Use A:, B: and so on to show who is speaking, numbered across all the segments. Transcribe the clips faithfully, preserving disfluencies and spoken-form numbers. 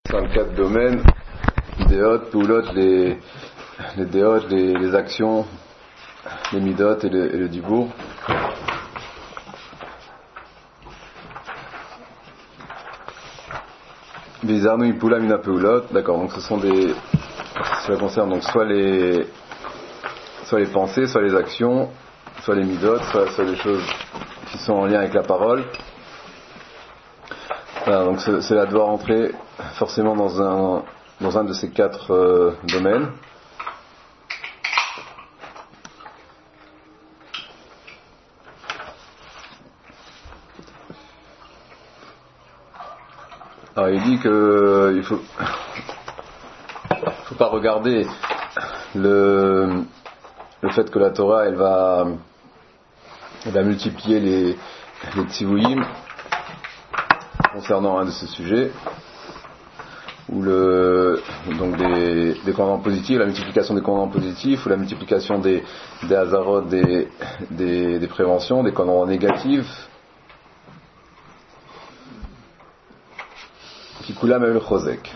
A: Dans quatre domaines, déot, poulot, les, les déot, les, les actions, les midot et le, et le dibour. Bizarno ipula mina poulot, d'accord, donc ce sont des. Cela concerne donc soit les soit les pensées, soit les actions, soit les midot, soit, soit les choses qui sont en lien avec la parole. Voilà, donc ce, cela doit rentrer forcément dans un dans un de ces quatre euh, domaines. Alors il dit que il faut faut pas regarder le le fait que la Torah elle va elle va multiplier les les tzivouïm concernant un de ces sujets, ou le donc des, des commandements positifs, la multiplication des commandements positifs, ou la multiplication des des hazarot, des, des des préventions, des commandements négatifs, qui coula même le chosek.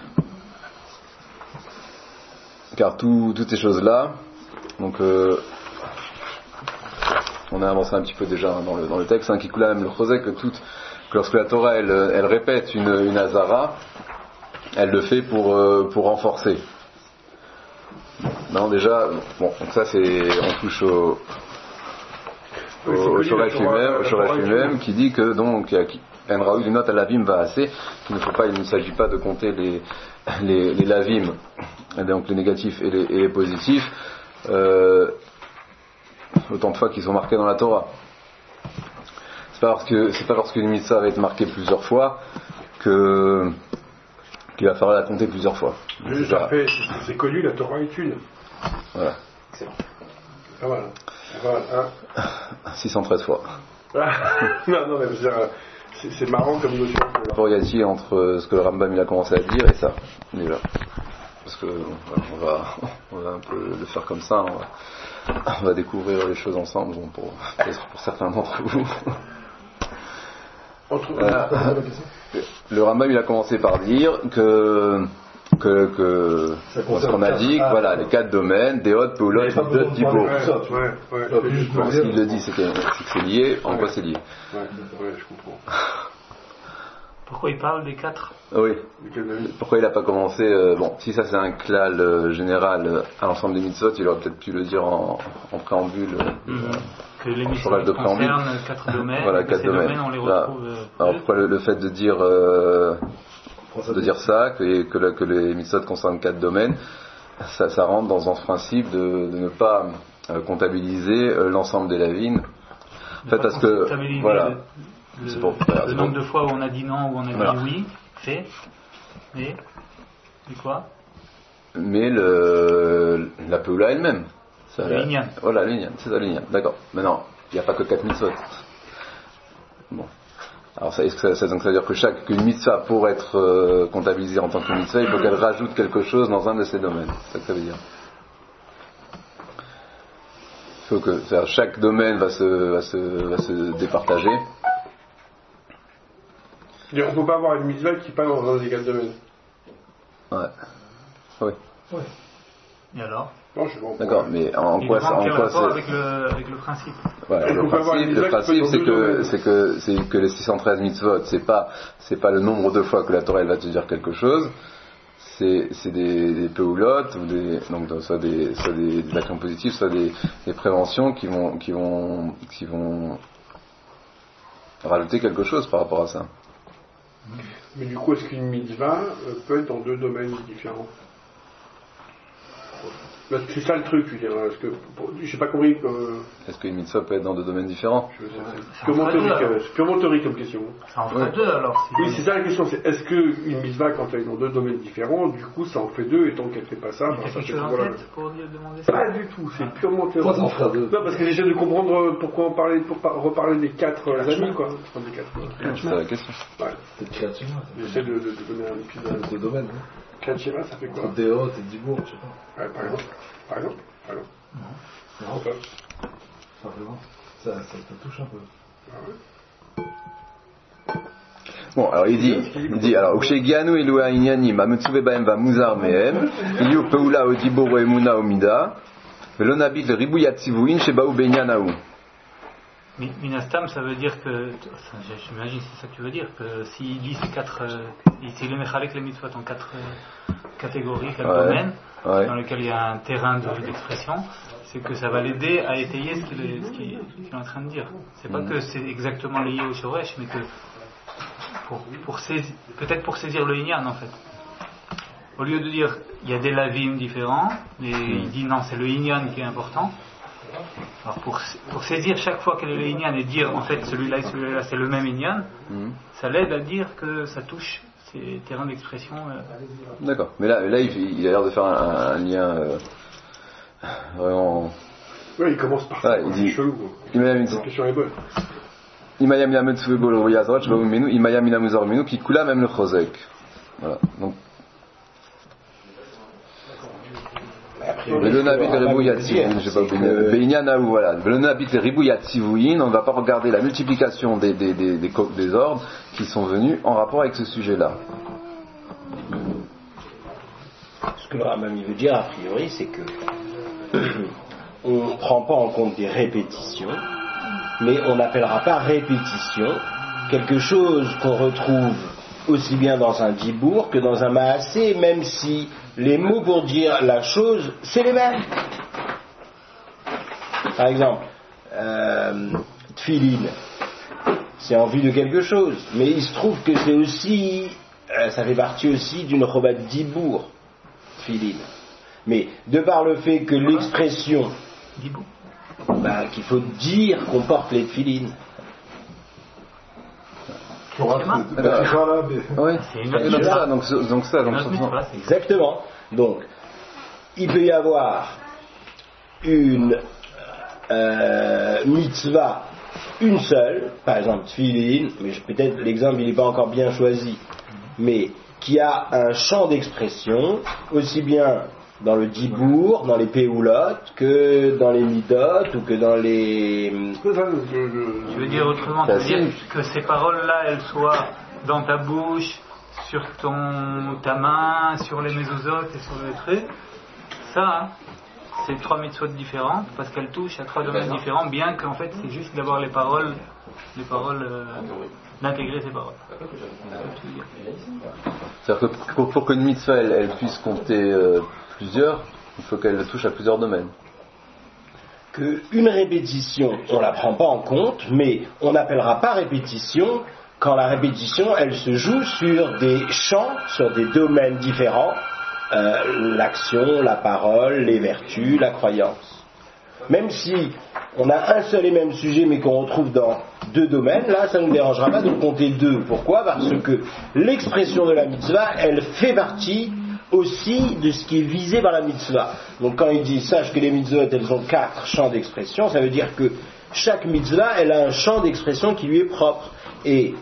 A: Car tout, toutes ces choses-là, donc euh, on a avancé un petit peu déjà dans le dans le texte, hein, qui coula même le chosek, que toute que lorsque la Torah elle, elle répète une, une hazara, elle le fait pour, euh, pour renforcer. Non, déjà, bon, donc ça c'est, on touche au, au, au Shoresh lui-même, au Shoresh lui-même, qui dit que donc, en raoui du note à lavim va assez, qu'il ne faut pas, il ne s'agit pas de compter les, les, les lavim, donc les négatifs et les, et les positifs, euh, autant de fois qu'ils sont marqués dans la Torah. C'est pas parce que c'est pas parce qu'une mitzvah va être marquée plusieurs fois que qu'il va falloir la compter plusieurs fois.
B: Juste après, c'est, c'est connu, la Torah est une.
A: Voilà.
B: Excellent. Ah, voilà. Voilà. Hein.
A: six cent treize fois.
B: non, non, mais je veux dire, c'est, c'est marrant comme notion.
A: Le rapport y a-t-il entre ce que le Rambam il a commencé à dire et ça, déjà. Parce que on va, on va un peu le faire comme ça. On va, on va découvrir les choses ensemble, bon, pour, pour certains d'entre vous. Euh, le Rambam il a commencé par dire que que, que ce qu'on a dit, que, voilà, les quatre domaines, Déot, Poulot, Midot, Dibour.
B: Ouais, ouais, ouais.
A: Ce qu'il le dit, c'est que, c'est que c'est lié. En quoi c'est lié?
B: Ouais, ouais, je comprends.
C: Pourquoi il parle des quatre?
A: Oui. Pourquoi il n'a pas commencé euh, bon, si ça c'est un clal euh, général euh, à l'ensemble des mitzvot, il aurait peut-être pu le dire en, en préambule. Euh,
C: mmh. Que les mitzvot
A: de préambule.
C: concernent quatre domaines.
A: Voilà, quatre
C: ces
A: domaines.
C: domaines on les
A: Là,
C: retrouve. Euh,
A: alors pourquoi le, le fait de dire euh, de dire ça, que, que, le, que les mitzvot concernent quatre domaines, ça, ça rentre dans ce principe de, de ne pas euh, comptabiliser euh, l'ensemble des lavines. En fait, parce que voilà.
C: Le,
A: c'est pour,
C: le, le nombre de fois où on a dit non, où on a
A: voilà.
C: dit oui, fait, et, et quoi?
A: Mais le, la Peoula elle-même.
C: Ça, le Inyan.
A: Voilà, l'Inyan, c'est ça l'Inyan, d'accord. Maintenant, il n'y a pas que quatre mitzvot. Bon. Alors, ça, est-ce que ça, ça, donc ça veut dire que chaque qu'une mitzvah, pour être euh, comptabilisée en tant que mitzvah, il faut qu'elle rajoute quelque chose dans un de ces domaines. C'est ça que ça veut dire. Il faut que c'est-à-dire, chaque domaine va se, va se, va se départager.
B: On ne peut pas avoir une mitzvah qui parle dans un des quatre domaines.
A: Ouais. Oui.
C: Ouais. Et alors?
B: Non, je sais pas.
A: D'accord, mais en
C: Il
A: quoi ça, en quoi
C: c'est avec le, avec le principe.
A: Ouais, le principe, le principe c'est que c'est que c'est que les six cent treize mitzvot, c'est pas c'est pas le nombre de fois que la Torah elle va te dire quelque chose. C'est c'est des, des peoulotes ou des donc soit des soit des, des actions positives, soit des, des préventions qui vont qui vont qui vont rajouter quelque chose par rapport à ça.
B: Mais du coup, est-ce qu'une mitzvah peut être dans deux domaines différents? Parce que c'est ça le truc, je veux dire. Parce que, je n'ai pas compris que...
A: Est-ce qu'une mitzvah peut être dans deux domaines différents?
B: C'est purement théorique, c'est purement théorique comme question.
C: Ça en fait
A: ouais.
C: deux alors. Si
B: oui, c'est ça la question. C'est est-ce qu'une mitzvah, quand elle est dans deux domaines différents, du coup, ça en fait deux, et tant qu'elle ne fait pas ça, ben, ça fait
C: voilà. Pour demander ça.
B: Pas du tout, c'est purement théorique. Non, parce que j'essaie de comprendre pourquoi on parlait, pour reparler des quatre amis, quoi. Enfin, des quatre.
A: C'est la question.
B: Ouais.
D: C'est de création.
B: J'essaie de, de, de donner un épisode.
D: C'est le domaine.
B: Kachira, ça fait quoi?
D: Déot et Dibour, je sais pas.
B: Ouais, par exemple. Par exemple. Par exemple.
D: Non. Non. Simplement. Ça, ça, ça touche un peu.
B: Ah ouais.
A: Bon, alors il dit, il dit, alors, chez Gianu et Loa Inyanim, Ametsuve Baem va Muzar Mehem, il y a Peula Odibo Emuna Omida, Velonabit le Ribuyat Sivuin chez Baou Benyanaou.
C: Minastam, ça veut dire que, j'imagine c'est ça que tu veux dire, que s'il dit ces quatre, s'il est méchalek les mitzvot en quatre euh, catégories, quatre ouais, domaines, ouais. dans lesquels il y a un terrain de, d'expression, c'est que ça va l'aider à étayer ce qu'il est, ce qu'il, ce qu'il est en train de dire. C'est pas mmh. que c'est exactement lié au shoresh, mais que pour, pour saisir, peut-être pour saisir le inyan en fait. Au lieu de dire il y a des lavim différents, et mmh. il dit non, c'est le inyan qui est important. Alors pour, pour saisir chaque fois quel est le inyan et dire en fait celui-là et celui-là c'est le même inyan, mmh. ça l'aide à dire que ça touche ces terrains d'expression. Euh...
A: D'accord, mais là, là il, il a l'air de faire un, un lien euh, vraiment.
B: Oui, il commence par
A: ouais, il dit.
B: Chelou.
A: La
B: question est bonne.
A: Imaya mina metsubol royazrach va menu imaya mina muzor menu qui coula même le chosek. Voilà. Donc le nabit ribuyat sivuin, je sais pas benyanaou voilà. Le nabit ribuyat sivuin, on ne va pas regarder la multiplication des des des des, des ordres qui sont venus en rapport avec ce sujet-là.
E: Ce que le Rambam veut dire a priori, c'est que on ne prend pas en compte des répétitions, mais on n'appellera pas répétition quelque chose qu'on retrouve aussi bien dans un dibour que dans un maasé, même si les mots pour dire la chose, c'est les mêmes. Par exemple, euh, tfilin, c'est en vue de quelque chose, mais il se trouve que c'est aussi, euh, ça fait partie aussi d'une roba de dibour, tfilin. Mais de par le fait que l'expression bah, qu'il faut dire qu'on porte les tfilin.
A: Oui, donc ça, donc, donc ça, donc ça.
E: Exactement. Donc, il peut y avoir une euh, mitzvah, une seule, par exemple tfilin, mais peut-être l'exemple il n'est pas encore bien choisi, mais qui a un champ d'expression aussi bien dans le dibour, dans les péoulot, que dans les midot ou que dans les.
C: Tu veux dire autrement, tu veux dire que ces paroles-là, elles soient dans ta bouche, sur ton ta main, sur les mésouzotes et sur le truc. Ça, hein, c'est trois mitzvot différentes parce qu'elles touchent à trois domaines différents, bien qu'en fait c'est juste d'avoir les paroles, les paroles, euh, d'intégrer ces paroles.
A: C'est-à-dire que pour, pour qu'une mitzvah elle, elle puisse compter euh, plusieurs, il faut qu'elle touche à plusieurs domaines.
E: Qu'une répétition, on ne la prend pas en compte, mais on n'appellera pas répétition quand la répétition, elle se joue sur des champs, sur des domaines différents, euh, l'action, la parole, les vertus, la croyance. Même si on a un seul et même sujet, mais qu'on retrouve dans deux domaines, là, ça ne nous dérangera pas de compter deux. Pourquoi ? Parce que l'expression de la mitzvah, elle fait partie aussi de ce qui est visé par la mitzvah. Donc quand il dit sache que les mitzvot elles ont quatre champs d'expression, ça veut dire que chaque mitzvah elle a un champ d'expression qui lui est propre. Et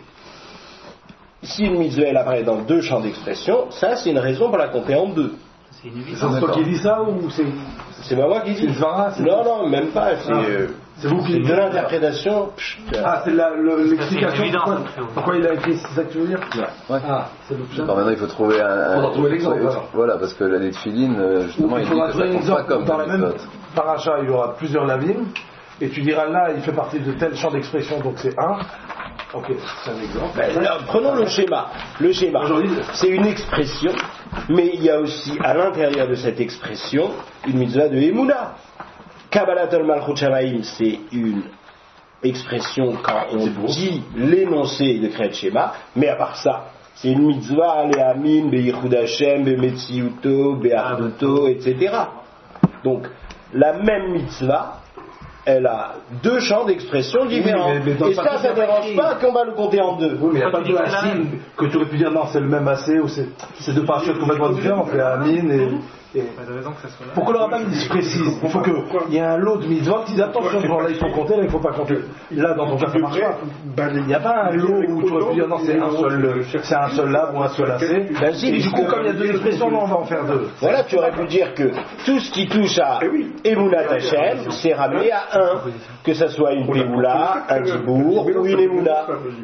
E: si une mitzvah elle apparaît dans deux champs d'expression, ça c'est une raison pour la compter en deux.
B: C'est toi qui dis ça ou c'est
E: c'est pas moi qui dis.
B: C'est
E: non non même pas. C'est, ah. euh,
B: c'est vous qui
E: c'est de l'interprétation.
B: Ah c'est la, le, l'explication. Pourquoi, pourquoi il a écrit, c'est ça que tu veux dire ?
A: Ouais. Ah c'est le plan. Maintenant il faut trouver un.
B: Il faut trouver l'exemple.
A: Voilà. voilà parce que les tfilin justement il, il faudra trouver un exemple comme
B: dans la même paracha il y aura plusieurs lavim et tu diras là il fait partie de tel champ d'expression donc c'est un. Ok, c'est un exemple.
E: Ben, alors, prenons le schéma. Le schéma, c'est une expression, mais il y a aussi à l'intérieur de cette expression une mitzvah de Emouna. Kabbalat al-Malchut Shamaim, c'est une expression quand on dit l'énoncé de Kriyat Shema, mais à part ça, c'est une mitzvah Le'amin, Be'yichud Hashem, Be'metziuto, Be'arduto, et cetera. Donc, la même mitzvah, elle a deux champs d'expression différents. Oui, mais, mais et ça, ça ne dérange pas qu'on va le compter en deux.
B: Oui, mais il n'y a pas de Hassim que tu aurais pu dire non, c'est le même assez ou c'est, c'est deux parachutes complètement différents. On fait Amin et. Et... Pourquoi le rabbin dit précise ? Il faut qu'il y ait un lot de mitzvot qui disent attention, là il faut compter, là il ne faut pas compter. Là dans ton cas ça marche pas. Il n'y a pas un lot où tu aurais pu dire non, c'est un seul, c'est un seul lab ou un seul assez. Ben, si, et du coup, comme il y a deux expressions, non, on va en faire deux.
E: Voilà, tu aurais pu dire que tout ce qui touche à Emunat Hashem, c'est ramené à un. Que ça soit une Péoula, un Dibour ou une Emouna.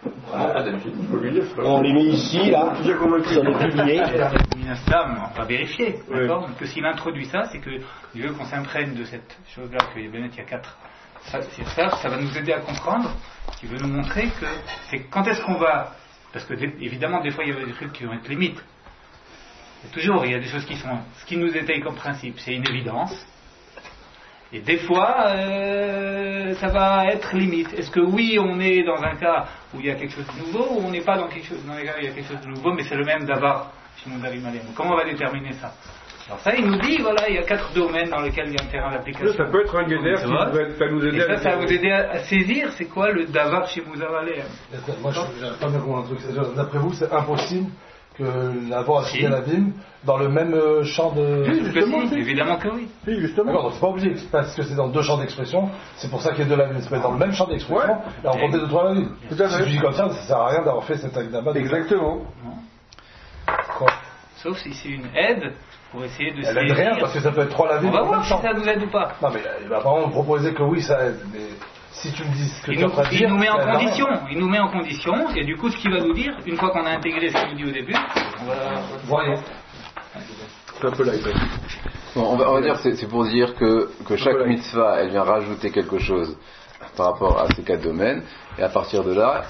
E: On les met ici, là, sur les piliers.
C: Minastam, on va vérifier, d'accord. Que s'il introduit ça, c'est que Dieu qu'on s'imprègne de cette chose-là, que il y a quatre. Ça, c'est ça, ça va nous aider à comprendre. Il veut nous montrer que c'est quand est-ce qu'on va, parce que évidemment des fois il y a des trucs qui vont être limites. Et toujours il y a des choses qui sont, ce qui nous étaye comme principe, c'est une évidence. Et des fois, euh, ça va être limite. Est-ce que oui, on est dans un cas où il y a quelque chose de nouveau, ou on n'est pas dans quelque chose, dans un cas où il y a quelque chose de nouveau, mais c'est le même d'avoir Shimon Darim Alem. Comment on va déterminer ça? Alors ça, il nous dit, voilà, il y a quatre domaines dans lesquels il y a un terrain d'application.
F: Ça peut être un guédère qui va nous aider.
C: Et ça, ça va vous aider à, à saisir, c'est quoi le davar chez Mouzavalé?
B: Moi, je n'arrive pas à bien comprendre un truc. D'après vous, c'est impossible que l'avoir acheté la Bim dans le même champ de...
C: Oui, justement, si. Évidemment que oui.
B: Oui, justement. D'accord, donc c'est pas obligé, parce que c'est dans deux champs d'expression, c'est pour ça qu'il y a deux lavim, c'est dans le même champ d'expression, ouais. Et on comptait deux, trois lavim.
F: Tout à fait.
B: Si tu dis comme ça, ça sert à rien d'avoir fait cet agdama.
F: Exactement.
B: Quoi?
C: Sauf si c'est une aide pour essayer de...
B: Elle aide rien, parce que ça peut être trois lavim
C: dans le même champ. On va voir
B: si
C: si ça nous aide ou pas.
B: Non mais, il va apparemment me proposer que oui, ça aide, mais... Si tu me dis ce que
C: il
B: tu es en
C: nous,
B: train de dire,
C: il nous met en condition, il nous met en condition, et du coup, ce qu'il va nous dire, une fois qu'on a intégré ce qu'il nous dit au début, on va.
B: Voyons.
F: C'est un peu là,
A: bon, on va, on va dire, c'est, c'est pour dire que, que chaque mitzvah, elle vient rajouter quelque chose par rapport à ces quatre domaines, et à partir de là,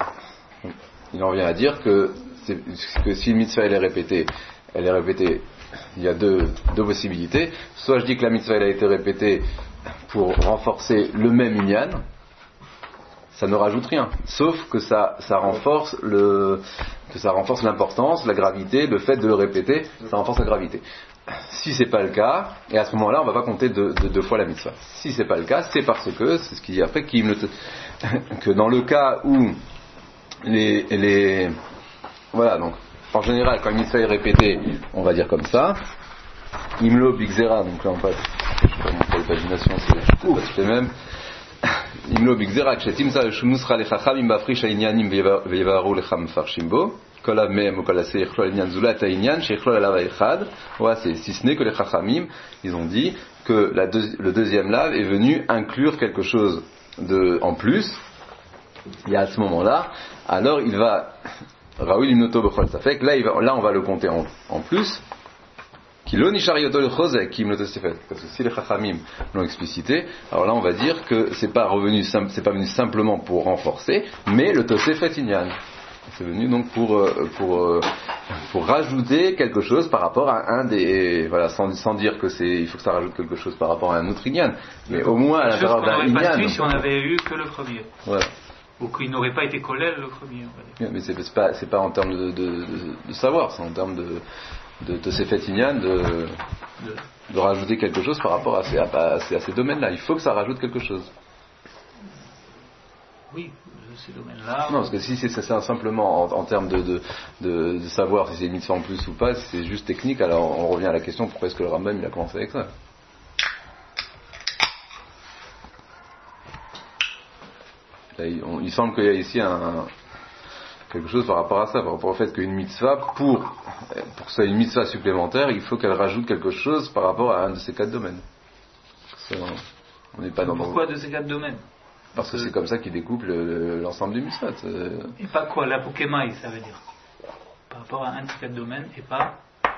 A: il en vient à dire que, c'est, que si une mitzvah elle est répétée, elle est répétée, il y a deux, deux possibilités. Soit je dis que la mitzvah elle a été répétée pour renforcer le même inyan, ça ne rajoute rien, sauf que ça, ça renforce le, que ça renforce l'importance, la gravité, le fait de le répéter, ça renforce la gravité. Si c'est pas le cas, et à ce moment-là, on va pas compter deux, deux, deux fois la mitzvah. Si c'est pas le cas, c'est parce que, c'est ce qu'il dit après, qu'il que dans le cas où les, les, voilà, donc, en général, quand une mitzvah est répétée, on va dire comme ça, Imlo Bigzera, donc là on passe, je sais pas mon pagination, c'est pas toutes les mêmes. Imlo Bigzera, Kshetimsa Shumusra Lechacham, Imbafrish Ainyanim Vevaru Lecham Farshimbo, Kolav Mehem ou Kolase Echlol Inyan Zulat Ainyan, Shechlol Alava Echad. Voilà, c'est si ce n'est que les Chachamim, ils ont dit que la deux, le deuxième lave est venu inclure quelque chose de, en plus, et à ce moment-là, alors il va, Raoul Imnoto Bechol Safek, là, il va, là on va le compter en, en plus. Parce que si les Chachamim l'ont explicité, alors là on va dire que c'est pas revenu, c'est pas venu simplement pour renforcer, mais le Tosefet Inyan. C'est venu donc pour pour pour rajouter quelque chose par rapport à un des, voilà, sans, sans dire que c'est, il faut que ça rajoute quelque chose par rapport à un autre Inyan, mais au moins à l'intérieur d'un Inyan.
C: Pas su si on avait eu que le premier.
A: Ouais.
C: Ou qu'il n'aurait pas été collé le premier. On va dire.
A: Mais c'est, c'est pas c'est pas en termes de, de, de, de savoir, c'est en termes de de, de ces fêtes ignanes, de, de rajouter quelque chose par rapport à ces, à, à, ces, à ces domaines-là. Il faut que ça rajoute quelque chose.
C: Oui, ces domaines-là.
A: Non, parce que si c'est, c'est simplement en, en termes de, de, de, de savoir si c'est une mitzvah en plus ou pas, si c'est juste technique, alors on revient à la question pourquoi est-ce que le Rambam il a commencé avec ça. Là, il, on, il semble qu'il y a ici un, quelque chose par rapport à ça, par rapport au fait qu'une mitzvah, pour, pour que ça ait une mitzvah supplémentaire, il faut qu'elle rajoute quelque chose par rapport à un de ces quatre domaines. Ça, on n'est pas dans
C: Pourquoi dans... de ces quatre domaines?
A: Parce que c'est comme ça qu'il découpe le, l'ensemble du mitzvah.
C: Et pas quoi, la Pokémaï, ça veut dire. Par rapport à un de ces quatre domaines, et pas...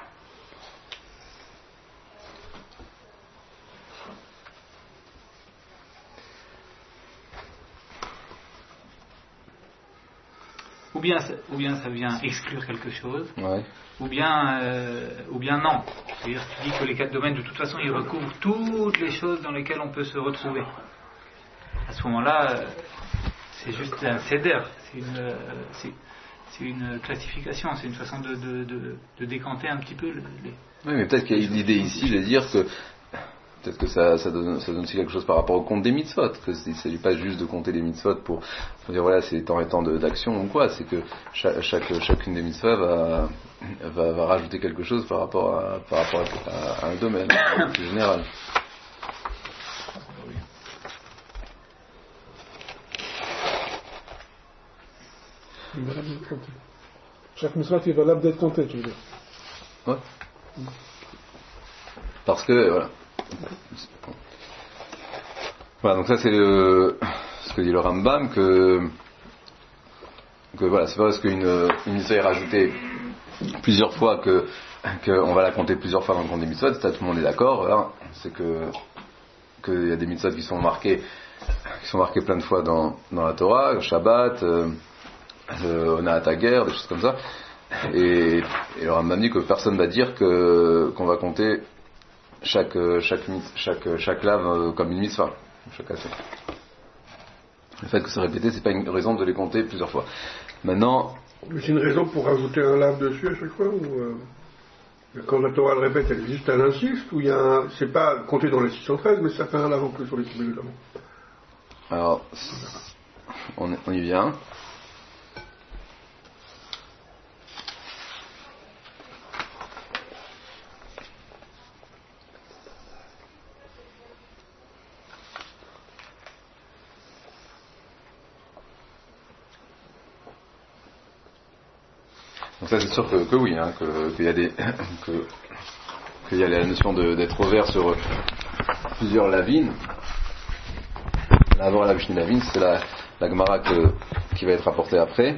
C: Ou bien, ou bien ça vient exclure quelque chose,
A: ouais.
C: ou bien, euh, ou bien non. C'est-à-dire que tu dis que les quatre domaines, de toute façon, ils recouvrent toutes les choses dans lesquelles on peut se retrouver. À ce moment-là, euh, c'est juste un céder, c'est une, euh, c'est, c'est une classification, c'est une façon de, de, de, de décanter un petit peu les...
A: Oui, mais peut-être qu'il y a une idée ici de dire que peut-être que ça, ça, donne, ça donne aussi quelque chose par rapport au compte des mitzvot, qu'il ne s'agit pas juste de compter les mitzvot pour, pour dire voilà c'est tant et tant de, d'action ou quoi, c'est que chaque, chaque, chacune des mitzvot va, va, va rajouter quelque chose par rapport à, par rapport à, à un domaine plus général.
F: Chaque mitzvah est valable d'être compté, tu veux dire.
A: Ouais. Parce que voilà. Voilà, donc ça c'est le, ce que dit le Rambam, que que voilà, c'est pas parce qu'une une mitzvah est rajoutée plusieurs fois que qu'on va la compter plusieurs fois dans le compte des mitzvot, ça tout le monde est d'accord, hein, c'est que qu'il y a des mitzvot qui sont marqués qui sont marqués plein de fois dans, dans la Torah, le Shabbat, euh, le Onat HaGer, des choses comme ça, et, et le Rambam dit que personne va dire que qu'on va compter chaque chaque chaque chaque lave comme une mitzvah, chaque assez. Le fait que c'est répété, c'est pas une raison de les compter plusieurs fois. Maintenant,
F: c'est une raison pour rajouter un lave dessus à chaque fois, ou euh, quand la Torah le répète, elle juste elle insiste, ou il y a un, c'est pas compté dans les six cent treize, mais ça fait un lave en plus sur les kibbutz notamment.
A: Alors, on, on y vient. Donc ça c'est sûr que, que oui, hein, que, qu'il y a des que, qu'il y a la notion de, d'être ouvert sur plusieurs lavines. Avant la Mishnah Lavine, c'est la, la Gemara que, qui va être apportée après.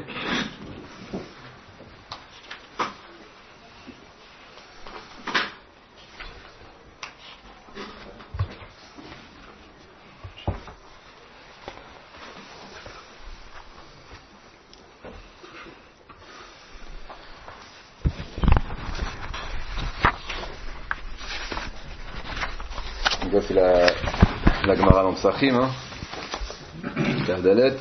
A: Donc ça c'est la, la Gemara dans Psachim, hein. Dalet.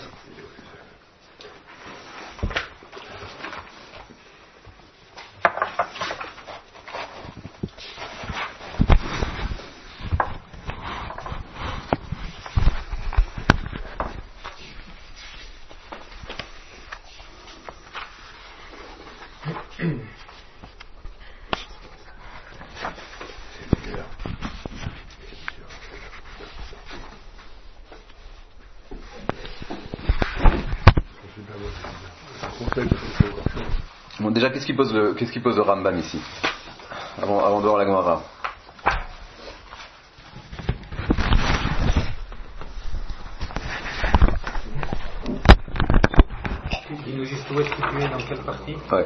A: Bon, déjà, qu'est-ce qui pose le, qu'est-ce qui pose le Rambam ici, avant, avant de voir la Gemara?
C: Il nous dit où est situé, dans quelle partie?
A: Ouais.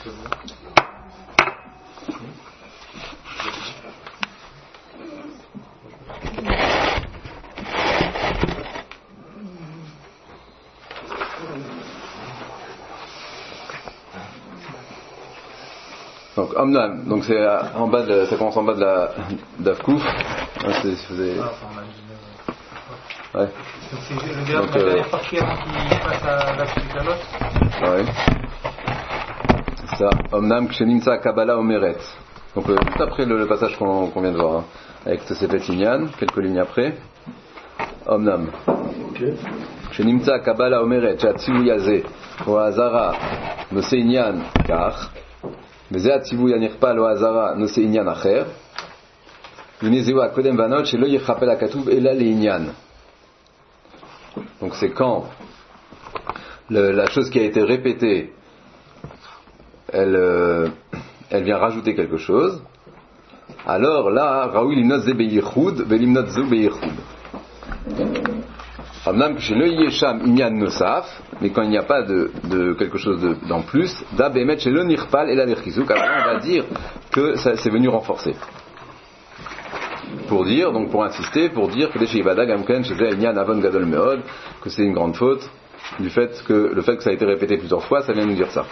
A: Donc Omnam, donc c'est en bas de, ça commence en bas de la d'Avkouf. Ouais, c'est, c'est, ouais.
C: Donc c'est le dernier, la dernière partie avant qu'il passe à la suite à l'autre.
A: Ouais. C'est ça. Omnam Kshenimsa Kabbalah Omeret. Donc euh, juste après le, le passage qu'on, qu'on vient de voir, hein, avec Tosefet Inyan, quelques lignes après. Omnam. Kshenimsa Kabbalah Omeret, Chatzivu Yazeh, Oazara, Nose Inyan Kach. וזה הציווי הנכפה לא הזרה נושא עניין אחר הנה זהו הקודם והנאות שלא יכפל הכתוב אלא לעניין. Donc c'est quand le, la chose qui a été répétée elle, euh, elle vient rajouter quelque chose, alors là ראוי למנות זה בייחוד ולמנות זו בייחוד. אמנם כשלא יהיה שם עניין נוסף, mais quand il n'y a pas de, de quelque chose de, d'en plus, da bemet shelo nirpal et la nirkizuk, alors on va dire que ça, c'est venu renforcer. Pour dire, donc pour insister, pour dire que que c'est une grande faute, du fait que le fait que ça a été répété plusieurs fois, ça vient nous dire ça.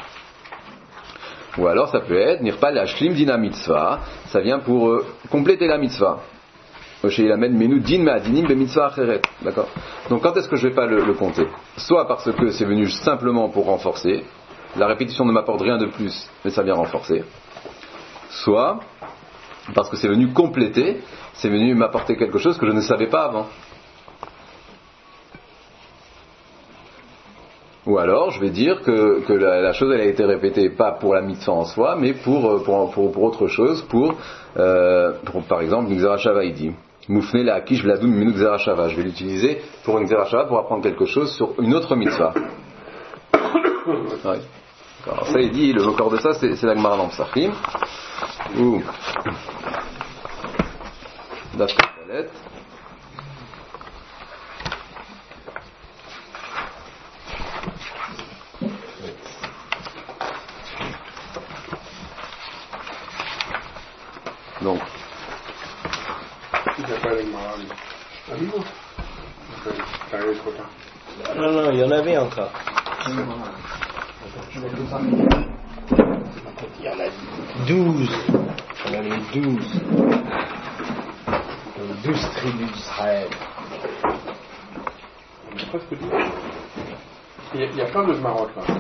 A: Ou alors ça peut être nirpal ashlim dina mitzvah, ça vient pour euh, compléter la mitzvah. D'accord. Donc quand est-ce que je ne vais pas le, le compter? Soit parce que c'est venu simplement pour renforcer, la répétition ne m'apporte rien de plus, mais ça vient renforcer. Soit parce que c'est venu compléter, c'est venu m'apporter quelque chose que je ne savais pas avant. Ou alors je vais dire que, que la, la chose elle a été répétée pas pour la mitzvah en soi, mais pour, pour, pour, pour autre chose, pour, euh, pour par exemple, Gzera Shavaïdi. Moufne la Akish Vladoum Minu Gzera Shava. Je vais l'utiliser pour une Gzera Shava pour apprendre quelque chose sur une autre mitzvah. Ouais. Alors ça il dit, le record de ça c'est, c'est la Gemara dans Psachim. Ou Daf Kalet. Donc.
E: Non, non, il y en avait encore. Il y en a douze. Il y en avait douze. Douze tribus d'Israël.
F: Presque dix. Il y a, il y a plein de Maroc là.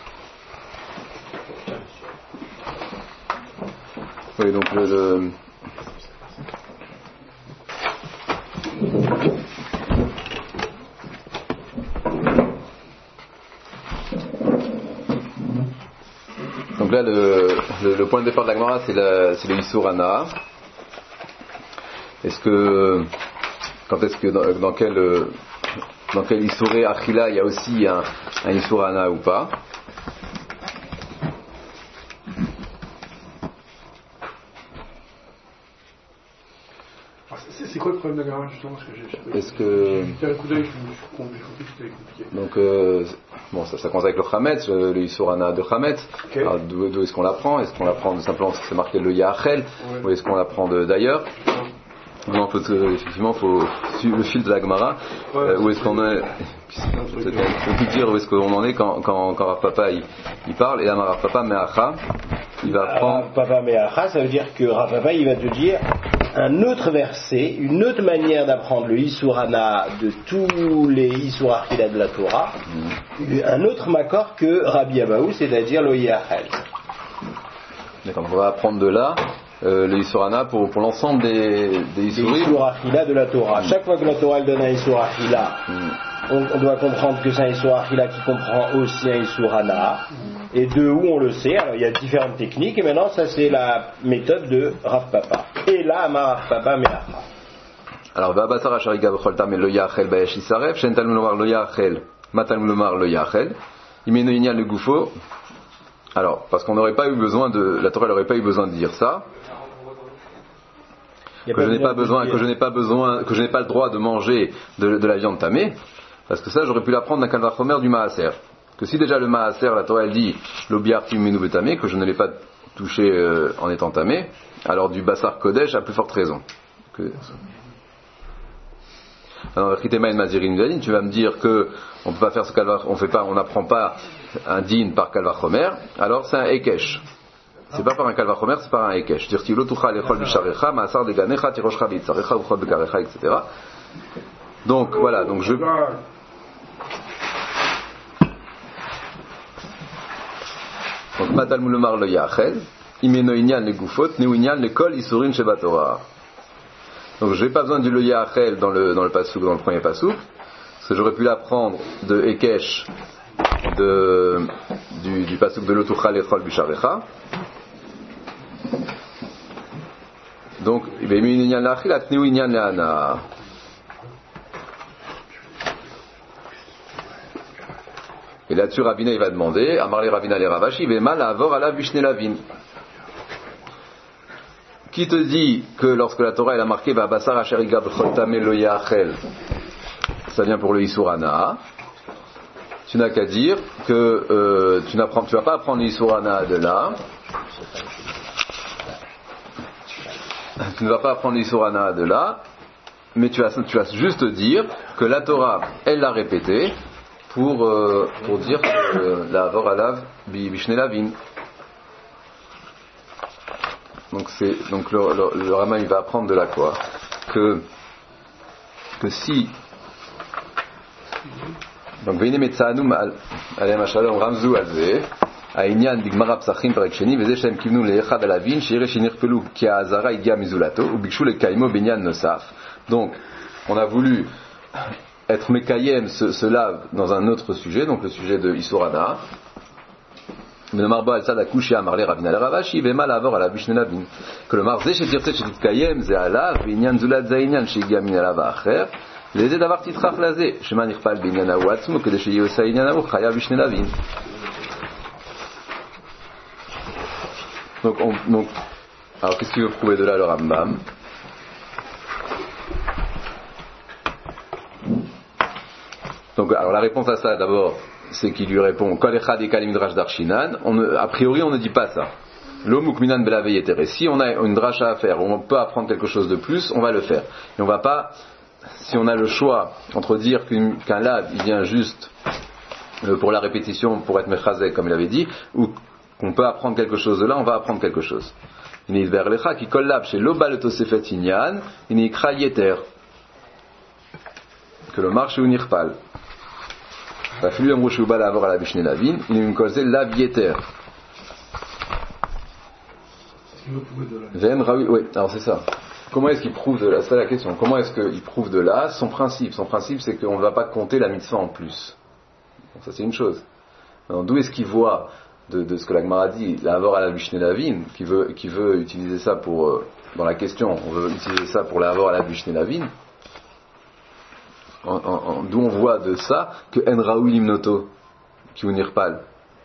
A: Oui, donc le, le... donc là le, le, le point de départ de la Gemara c'est, la, c'est le Issur Hana. Est-ce que quand est-ce que dans, dans quel dans quel Issuré Achila il y a aussi un, un Issur Hana ou pas?
F: C'est quoi le problème de la Gemara justement? Parce que j'ai,
A: Est-ce que
F: j'ai un coup d'œil, je me suis compris que c'était compliqué.
A: Donc euh, bon, ça, ça commence avec le Chametz, le, le Issur Hana de Chametz.
F: Okay.
A: Alors, d'où, d'où est-ce qu'on l'apprend? Est-ce qu'on l'apprend simplement parce que c'est marqué le Yahachel, ouais. Ou est-ce qu'on l'apprend de, d'ailleurs? Non, faut, euh, effectivement, il faut suivre le fil de la Gemara. Ouais, euh, où est-ce qu'on est? On peut dire où est-ce qu'on en est quand, quand, quand Rav Papa il, il parle, et là Rav Papa Meacha, il va prendre.
E: Rav Papa Meacha, ça veut dire que Rav Papa il va te dire un autre verset, une autre manière d'apprendre le Issur Hana de tous les Issur Achila de la Torah, mm. un autre makor que Rabbi Abaou, c'est-à-dire le Yahel.
A: D'accord, on va apprendre de là. Euh, le Issur Hana pour, pour l'ensemble des, des Issurim.
E: Issur Achila de la Torah. Mm. Chaque fois que la Torah elle donne un Issur Achila, mm. on, on doit comprendre que c'est un Issur Achila qui comprend aussi un Issur Hana. Mm. Et de où on le sait. Alors il y a différentes techniques et maintenant ça c'est la méthode de Rav Papa. Et là, Amar Rav Papa Meacha.
A: Alors, Va'abasar Ashariga B'chol Tam Lo Yachel Ba'esh Yisaref, Shen Talmud Lomar Lo Yachel, Ma Talmud Lomar Lo Yachel, Imeno Inyan Le Goufo. Alors, parce qu'on n'aurait pas eu besoin de, la Torah n'aurait pas eu besoin de dire ça. Que je n'ai pas besoin, que je n'ai pas besoin, que je n'ai pas le droit de manger de, de la viande tamée, parce que ça, j'aurais pu l'apprendre d'un Kalvachomer du Maaser. Que si déjà le Maaser, la Torah elle dit L'Obiartim Minu Betamé, que je ne l'ai pas touché euh, en étant tamé, alors du Bassar Kodesh à plus forte raison. Que... Alors, Chitemaïn Mazirin Zadin, tu vas me dire que on peut pas faire ce Kalvach, on fait pas, on n'apprend pas un din par Kalvachomer, alors c'est un Ekesh. C'est pas par un Kalvachomer, c'est par un Ekesh. Tirti lotucha lechol bisharecha, maasar deganecha, tiroshcha bitzarecha, uchol bekarecha, et cetera. Donc voilà, donc je. Donc Matalmud Lomar Lo Yachel, Imeno Inyan Le Gufot, Neu Inyan Le Kol Isurin Sheba Torah. Donc je n'ai pas besoin du Lo Yachel dans le dans le pasouk, dans le premier pasouk, parce que j'aurais pu l'apprendre de Ekesh, de du, du pasouk de Lotucha Lechol Bisharecha. Donc Imeno Inyan Le Achilat, Neu Inyan Le Hana. Et là-dessus, Ravina, il va demander, Amarle Ravina le Ravashi, Vema la avor ala vishne lavin. Qui te dit que lorsque la Torah elle a marqué Va basar asher igab choltame lo yachel, ça vient pour le Issur Hana, tu n'as qu'à dire que euh, tu n'apprends, tu vas pas apprendre le Issur Hana de là. Tu ne vas pas apprendre le Issur Hana de là, mais tu vas, tu vas juste dire que la Torah, elle l'a répété. Pour, euh, pour dire que euh, la avor alav bishne lavin. Donc c'est donc le, le, le Rama il va apprendre de là quoi que que si donc veine metzaanum alem ashalom ramzu alze העניין בגמרא פסחים פרק שני וזה שהם כיוונו לאחד הלווין שיראה שנכפלו כי העזרה הגיעה מזולתו וביקשו לקיימו בעניין נוסף. Donc on a voulu être Mekayem se, se lave dans un autre sujet, donc le sujet de Issur Hana. Que le marze chez Tirtet chez Titkayem, c'est alav, Inyan Zulat Zainyan chez Gamin Alava Acher, les aides d'avoir titrach lazé, chez Manirpal Binyan Awatzmo, que de chez Yosa Inyan Aou, Chaya Vishne Lavin. Donc, on, donc, alors qu'est-ce qu'il veut prouver de là le Rambam? Donc, alors la réponse à ça, d'abord, c'est qu'il lui répond Kol echad ekal midrash darshinan. A priori, on ne dit pas ça. L'omukminan belavei etere. Si on a une dracha à faire, où on peut apprendre quelque chose de plus, on va le faire. Et on va pas, si on a le choix entre dire qu'une, qu'un lab, il vient juste euh, pour la répétition, pour être mechazek, comme il avait dit, ou qu'on peut apprendre quelque chose de là, on va apprendre quelque chose. Il est vers lecha qui collab chez l'obal tosefet inyan, il est ikra yeter. Que le marche ou nirpal. La flux amrou chez l'obal avoir à la bishne lavin, il est une cause lav yeter. Ven raoui, oui, alors c'est ça. Comment est-ce qu'il prouve de là? C'est la question. Comment est-ce qu'il prouve de là son principe? Son principe, c'est qu'on ne va pas compter la mitzvah en plus. Bon, ça, c'est une chose. Alors, d'où est-ce qu'il voit de, de ce que la Gemara dit, l'avoir à la Bishne Lavin, qui veut, qui veut utiliser ça pour, euh, dans la question, on veut utiliser ça pour l'avoir à la Bishne Lavin. En, en, en, d'où on voit de ça que En Raoui Limnoto, qui unirpal.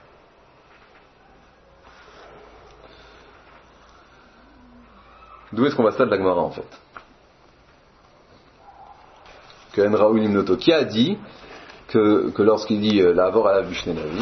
A: D'où est-ce qu'on va ça de la Gemara en fait? Que En Raoui Limnoto, qui a dit que, que lorsqu'il dit euh, l'avoir à la Bishne Lavin,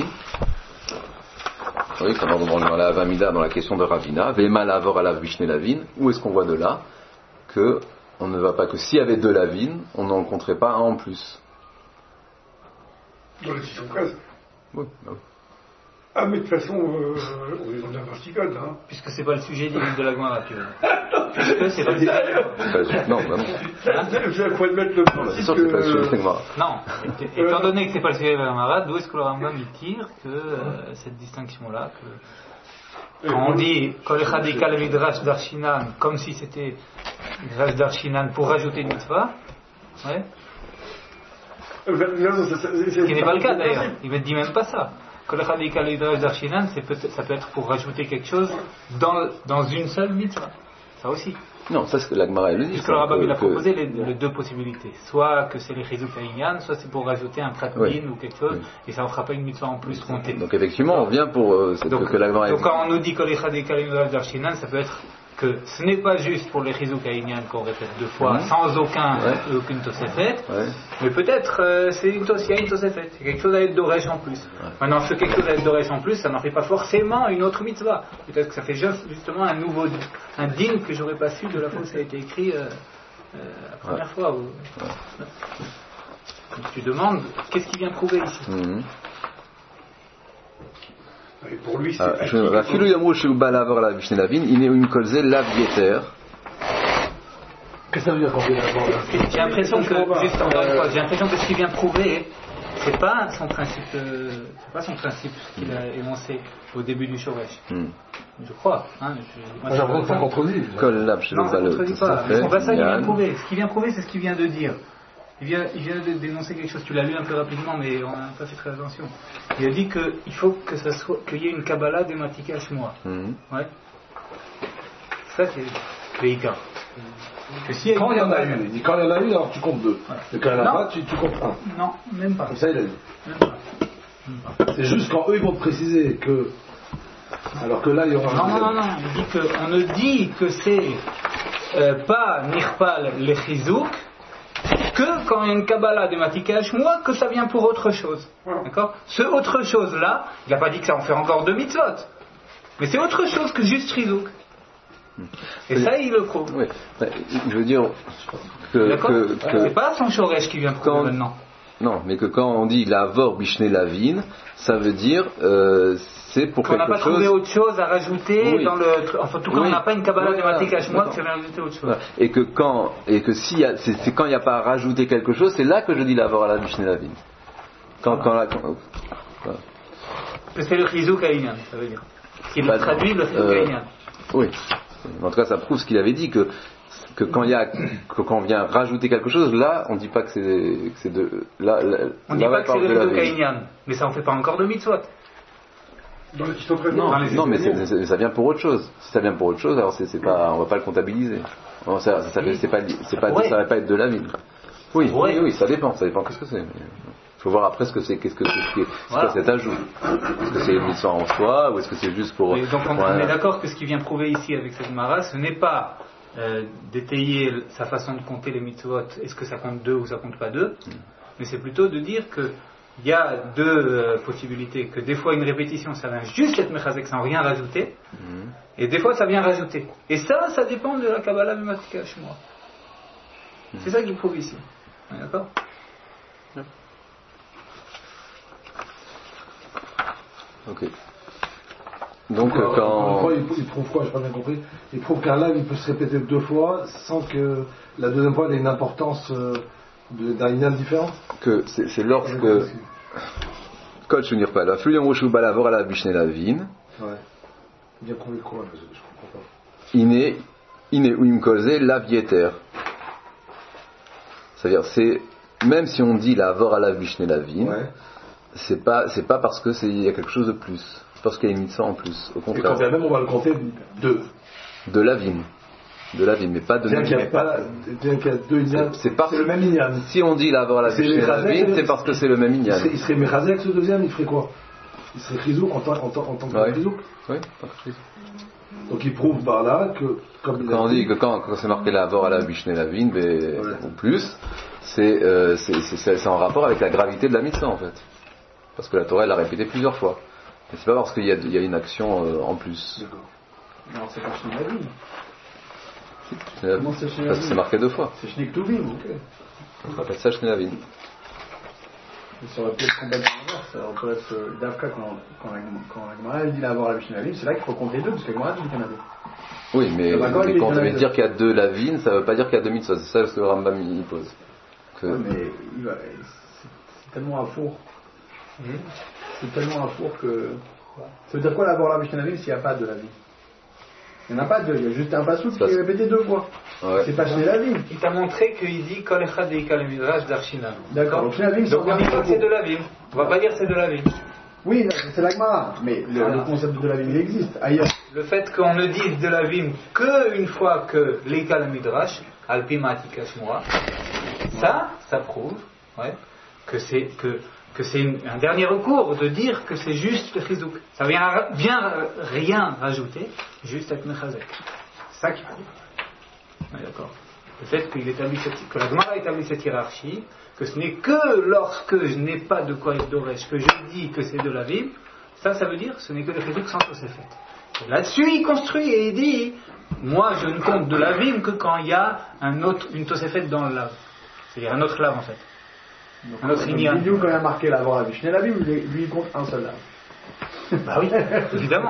A: oui, comme dans la Avamida, dans la question de Ravina, Vema l'avoir à la Bishne Lavin, où est-ce qu'on voit de là que on ne va pas que s'il y avait deux lavines, on n'en compterait pas un en plus.
F: Dans les six cent treize.
A: Oui, bah oui.
F: Ah, mais de toute façon, euh, on est dans un particule, hein.
C: Puisque c'est pas le sujet de la Gemara, tu veux. Puisque c'est pas le sujet.
A: Non, bah non.
F: Il faut admettre le
A: principe. C'est sûr que c'est pas le sujet de la Gemara.
C: Non. Étant donné que c'est pas le sujet de la Gemara, d'où est-ce que le Rambam il tire que euh, cette distinction-là, que quand on dit Kol echad yikal midrash darshinan, comme si c'était midrash darshinan pour rajouter une mitzvah, ouais. Ce qui n'est pas le cas d'ailleurs. Il ne dit même pas ça. Kol echad yikal midrash darshinan, c'est peut- ça peut être pour rajouter quelque chose dans, dans une seule mitzvah. Ça aussi.
A: Non, ça c'est ce que la Gemara elle le dit.
C: Puisque le Rambam il a proposé les, les deux possibilités. Soit que c'est les chizuk haïnyan, soit c'est pour rajouter un pratmin
A: oui.
C: ou quelque chose,
A: oui.
C: et ça ne fera pas une mitzvah en plus comptée.
A: Donc effectivement, on vient pour euh, cette
C: Donc,
A: que la Gemara
C: donc quand on nous dit que les chadé kalim darshinan, ça peut être que ce n'est pas juste pour les chizuk haïnyan qu'on répète deux fois,
A: mm-hmm.
C: sans aucun,
A: ouais.
C: euh, aucune tosefet,
A: ouais.
C: mais peut-être euh, c'est une tos, il y a une tosefet, c'est quelque chose à être d'oresh en plus. Ouais. Maintenant, ce quelque chose à être d'oresh en plus, ça n'en fait pas forcément une autre mitzvah. Peut-être que ça fait juste, justement un nouveau, un din que j'aurais pas su de la fois où ça a été écrit euh, euh, la première ouais. fois. Où... Ouais. Donc tu demandes, qu'est-ce qui vient prouver ici?
A: Mm-hmm.
F: Et pour lui, c'est
A: ah, je, la filou yamrou chez Ubal avoir la Bishne Lavin, il est une colze lav yeter.
B: Qu'est-ce que ça veut dire quand il y a la
C: J'ai l'impression que, juste encore une fois, j'ai l'impression que ce qu'il vient prouver, c'est pas son principe, euh, c'est pas son principe qu'il a énoncé au début du Shoresh. Mm. Je crois. Hein, je, moi,
B: j'ai l'impression que ça contredit.
A: Kol lab chez
C: non, ça
A: Ubal.
C: contredit pas. C'est pas ça qu'il vient prouver. Ce qu'il vient prouver, c'est ce qu'il vient de dire. Il vient, il vient de dénoncer quelque chose, tu l'as lu un peu rapidement, mais on n'a pas fait très attention. Il a dit qu'il faut que ça soit, qu'il y ait une Kabbalah des Matika Shmoa. Mm-hmm. Ouais. Ça, c'est le Ika.
B: Si quand il y en a une, il dit quand il y en a une, alors tu comptes deux. Ouais. Et quand il n'y en a pas, tu, tu comptes un.
C: Non, même pas.
B: Comme ça, il a dit. Même pas. Même pas. C'est juste quand eux ils vont préciser que. Alors que là, il y aura.
C: Non, non, non, non. Il dit qu'on ne dit que c'est euh, pas Nirpal les Chizouk, que quand il y a une Kabbalah des Matika Shmoa, que ça vient pour autre chose. D'accord? Ce autre chose-là, il n'a pas dit que ça en fait encore deux mitzvot. Mais c'est autre chose que juste Chizouk. Et ça, il le prouve.
A: Oui. Je veux dire que. que, que
C: c'est pas son Shoresh qui vient prouver quand, maintenant.
A: Non, mais que quand on dit Lavor Bishne Lavin, ça veut dire. Euh, c'est pour
C: qu'on
A: quelque chose.
C: On n'a pas trouvé autre chose à rajouter
A: oui.
C: dans le. Enfin, tout cas, oui. On n'a pas une Kabbalah oui, thématique à moi, c'est rajouter autre chose.
A: Et que quand. Et que si. C'est, c'est quand il n'y a pas à rajouter quelque chose, c'est là que je dis Lavor à la Bishne Lavin. Quand. quand, la, quand
C: voilà. C'est le Chizuk Haïnyan, ça veut dire. Qui bah, traduit le Chizuk Haïnyan.
A: Euh, oui. En tout cas, ça prouve ce qu'il avait dit, que, que quand il y a, que quand on vient rajouter quelque chose, là, on ne dit pas que c'est, que c'est de, là, là
C: on ne dit pas que c'est le Kaïnian, mais ça en fait pas encore de mitzvot.
F: Dans les qui sont très
A: non, non, mais c'est, c'est, ça vient pour autre chose. Si ça vient pour autre chose, alors c'est, c'est pas, on va pas le comptabiliser. Non, ça, ça, ça, c'est pas, c'est pas, ouais. Ça va pas être de la ville. Oui, ouais. oui, oui, ça dépend, ça dépend qu'est-ce que c'est. Il faut voir après ce que c'est, qu'est-ce que c'est, c'est, c'est voilà. Quoi cet ajout. Est-ce que c'est une mitzvah en soi, ou est-ce que c'est juste pour.
C: Oui, donc on,
A: pour
C: on
A: un...
C: est d'accord que ce qui vient prouver ici avec cette Mara, ce n'est pas euh, d'étayer sa façon de compter les mitzvot, est-ce que ça compte deux ou ça compte pas deux, mm. mais c'est plutôt de dire que il y a deux euh, possibilités, que des fois une répétition ça vient juste être mechazek sans rien rajouter, mm. Et des fois, ça vient rajouter. Et ça, ça dépend de la Kabbalah Bimatika Shmua. C'est ça qu'il prouve ici. D'accord ?
A: Ok. Donc,
B: alors,
A: quand.
B: Fois, il, il prouve quoi? Je n'ai pas bien compris. Il prouve qu'un lave, il peut se répéter deux fois sans que la deuxième fois ait une importance euh, de, d'un inyan différent.
A: Que c'est, c'est lorsque. Kol Shunir Pala, Fluyon Roshu Balavor à la Bishne Lavin.
B: Ouais. Bien prouvé quoi? Je, je comprends pas.
A: Iné, Iné Uim Kolze, Lavieter. C'est-à-dire, c'est. Même si on dit la Vor à la Bishne Lavin,
B: ouais.
A: c'est pas, c'est pas parce qu'il y a quelque chose de plus. C'est parce qu'il y a une mitzvah en plus. Au contraire.
B: Et quand bien même, on va le compter deux.
A: De Lavin. De Lavin, mais pas de.
B: Bien qu'il y a pas, bien qu'il y a deux inyan.
A: C'est, c'est, par...
B: c'est le même inyan.
A: Si on dit la Vor à la Bishne Lavin, c'est parce que c'est le même inyan.
B: Il serait, il serait Mechazé avec ce deuxième, il ferait quoi? Il serait Chizouk en tant, en tant, en tant que
A: ouais.
B: Chizouk.
A: Oui, pas que
B: Donc il prouve par là que, comme il
A: quand
B: a
A: on
B: dit,
A: dit que quand, quand c'est marqué la Vor à la Bishne Lavin, mais, ouais. ou plus, c'est, euh, c'est, c'est, c'est, c'est en rapport avec la gravité de la mitzvah en fait. Parce que la Torah elle l'a répété plusieurs fois. Mais c'est pas parce qu'il y a, il y a une action euh, en plus.
B: D'accord.
G: Alors c'est pas Shne Lavin.
A: C'est,
G: Comment c'est Shne
A: parce que c'est marqué deux fois.
G: C'est Shne Ktuvim, ok.
A: On appelle ça Shne Lavin.
G: Mais ça aurait pu être complètement inverse. Ça aurait pu être euh, Davka quand, quand, quand la Gemara dit d'avoir la Shne Lavin, c'est là qu'il faut compter deux, parce que la Gemara dit qu'il y en a deux.
A: Oui, mais,
G: mais
A: quand on veut dire qu'il y a deux Lavin, ça veut pas dire qu'il y a deux mitzvahs. C'est ça ce que le Rambam il pose. Que...
G: Ouais, mais il va, c'est, c'est tellement un four. Mmh. C'est tellement un four que. Ça veut dire quoi d'avoir la Shne Lavin s'il n'y a pas de Lavin? Il n'y en a pas deux, il y a juste un passou qui est répété deux fois. Ouais. C'est pas Shne Lavin.
C: Il t'a montré qu'il dit Kol Echad Deikal Midrash d'Arshina.
G: D'accord.
C: Donc, Donc on dit pas que c'est de Lavin. On va pas dire c'est de Lavin.
G: Oui, c'est la Gemara, mais le, voilà. le concept de Lavin il existe ailleurs.
C: Le fait qu'on ne dise de Lavin qu'une fois que l'Eikal Midrash, Alpi Matika Shmua, ça, ça prouve ouais, que c'est que que c'est une, un dernier recours de dire que c'est juste le chizouk. Ça vient bien rien rajouter, juste avec mechazek. C'est ça qui prouve. Ouais, d'accord. Le fait qu'il établit cette, que la Gemara établit cette hiérarchie, que ce n'est que lorsque je n'ai pas de quoi être d'oresh que je dis que c'est de la ville, ça, ça veut dire que ce n'est que le chizouk sans tosefet. Et là-dessus, il construit et il dit, moi, je ne compte de la ville que quand il y a un autre, une tosefet dans le lave. C'est-à-dire un autre lave en fait.
G: Donc, un autre ignan. Lui, quand il a marqué la Vor à la Bishne Lavin, lui, il compte un seul lave.
C: Bah oui, évidemment.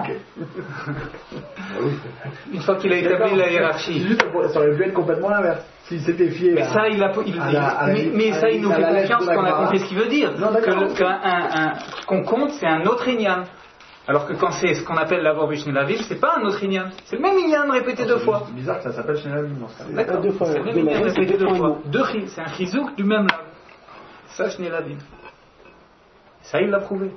C: Une fois qu'il a établi la hiérarchie.
G: Juste, ça aurait pu être complètement l'inverse. S'il s'était fié.
C: Mais ça, il a, il, à la, à la, mais, mais ça, il nous fait confiance qu'on a compris ce qu'il veut dire. Non, que, qu'un, un, un, ce qu'on compte, c'est un autre ignan. Alors que quand c'est ce qu'on appelle la Vor Bishne Lavin, c'est pas un autre ignan. C'est le même ignan répété deux fois.
G: C'est bizarre que ça s'appelle Shne Lavin.
C: D'accord.
E: Deux fois.
C: C'est le même ignan répété deux fois. Deux, c'est un chizouk du même lave. Ça, Shne Lavin. Ça, il l'a prouvé.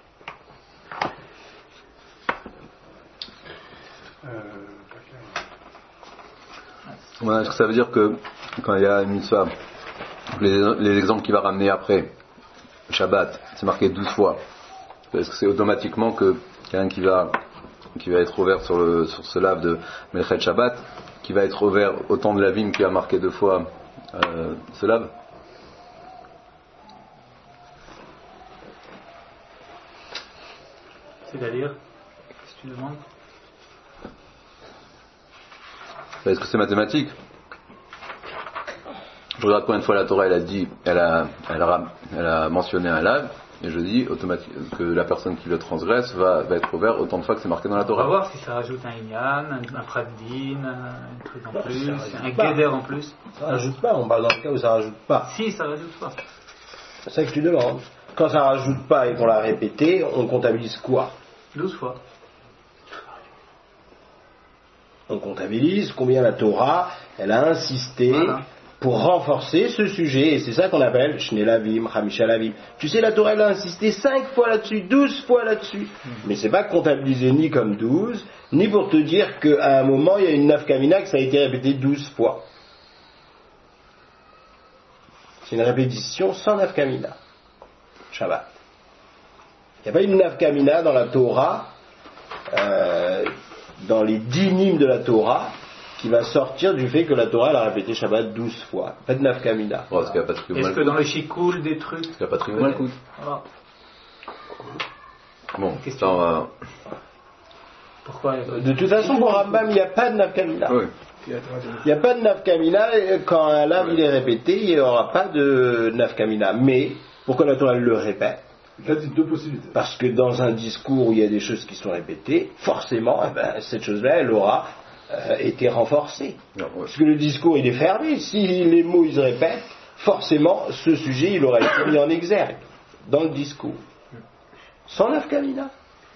A: Euh... Ouais, est-ce que ça veut dire que quand il y a une mitzvah, les, les exemples qu'il va ramener après, Shabbat, c'est marqué douze fois. Est-ce que c'est automatiquement que quelqu'un qui va, qui va être ouvert sur, le, sur ce lave de Melchet Shabbat, qui va être ouvert autant de lavim qui a marqué deux fois euh, ce lave?
C: C'est-à-dire, qu'est-ce que tu demandes?
A: Est-ce que c'est mathématique? Je regarde combien de fois la Torah elle a dit, elle a, elle a, elle a mentionné un lave, et je dis automatiquement que la personne qui le transgresse va, va être ouvert autant de fois que c'est marqué dans la Torah.
C: On va voir si ça rajoute un inyan, un, un pradin, un truc en plus, un guéder en plus.
E: Ça rajoute pas, on parle dans le cas où ça rajoute pas.
C: Si, ça rajoute pas.
E: C'est ça que tu demandes. Quand ça rajoute pas et qu'on l'a répété, on comptabilise quoi?
C: douze fois.
E: On comptabilise combien la Torah, elle a insisté voilà. pour renforcer ce sujet, et c'est ça qu'on appelle Shne Lavim, Chamisha Lavim. Tu sais, la Torah, elle a insisté cinq fois là-dessus, douze fois là-dessus. Mmh. Mais c'est pas comptabilisé ni comme douze, ni pour te dire qu'à un moment, il y a une nafkamina que ça a été répété douze fois. C'est une répétition sans nafkamina. Shabbat. Il n'y a pas une nafkamina dans la Torah, euh, dans les dynimes de la Torah, qui va sortir du fait que la Torah elle a répété Shabbat douze fois. Pas de nafkamina.
A: Oh, est-ce,
C: est-ce que dans le Shikoul des trucs?
A: Est-ce qu'il n'y a pas de Malkout?
C: Voilà.
A: Bon, ça on va...
C: Pourquoi?
E: De toute façon, pour Rambam, il n'y a pas de nafkamina.
A: Oui.
E: Il n'y a pas de nafkamina, et quand un lave
A: Oui.
E: il est répété, il n'y aura pas de nafkamina. Mais, pourquoi la Torah le répète?
B: Il a dit deux possibilités.
E: Parce que dans un discours où il y a des choses qui sont répétées, forcément, eh ben, cette chose-là, elle aura euh, été renforcée.
A: Non, ouais.
E: Parce que le discours, il est fermé. Si les mots, ils se répètent, forcément, ce sujet, il aura été mis en exergue dans le discours. Sans nafkamina.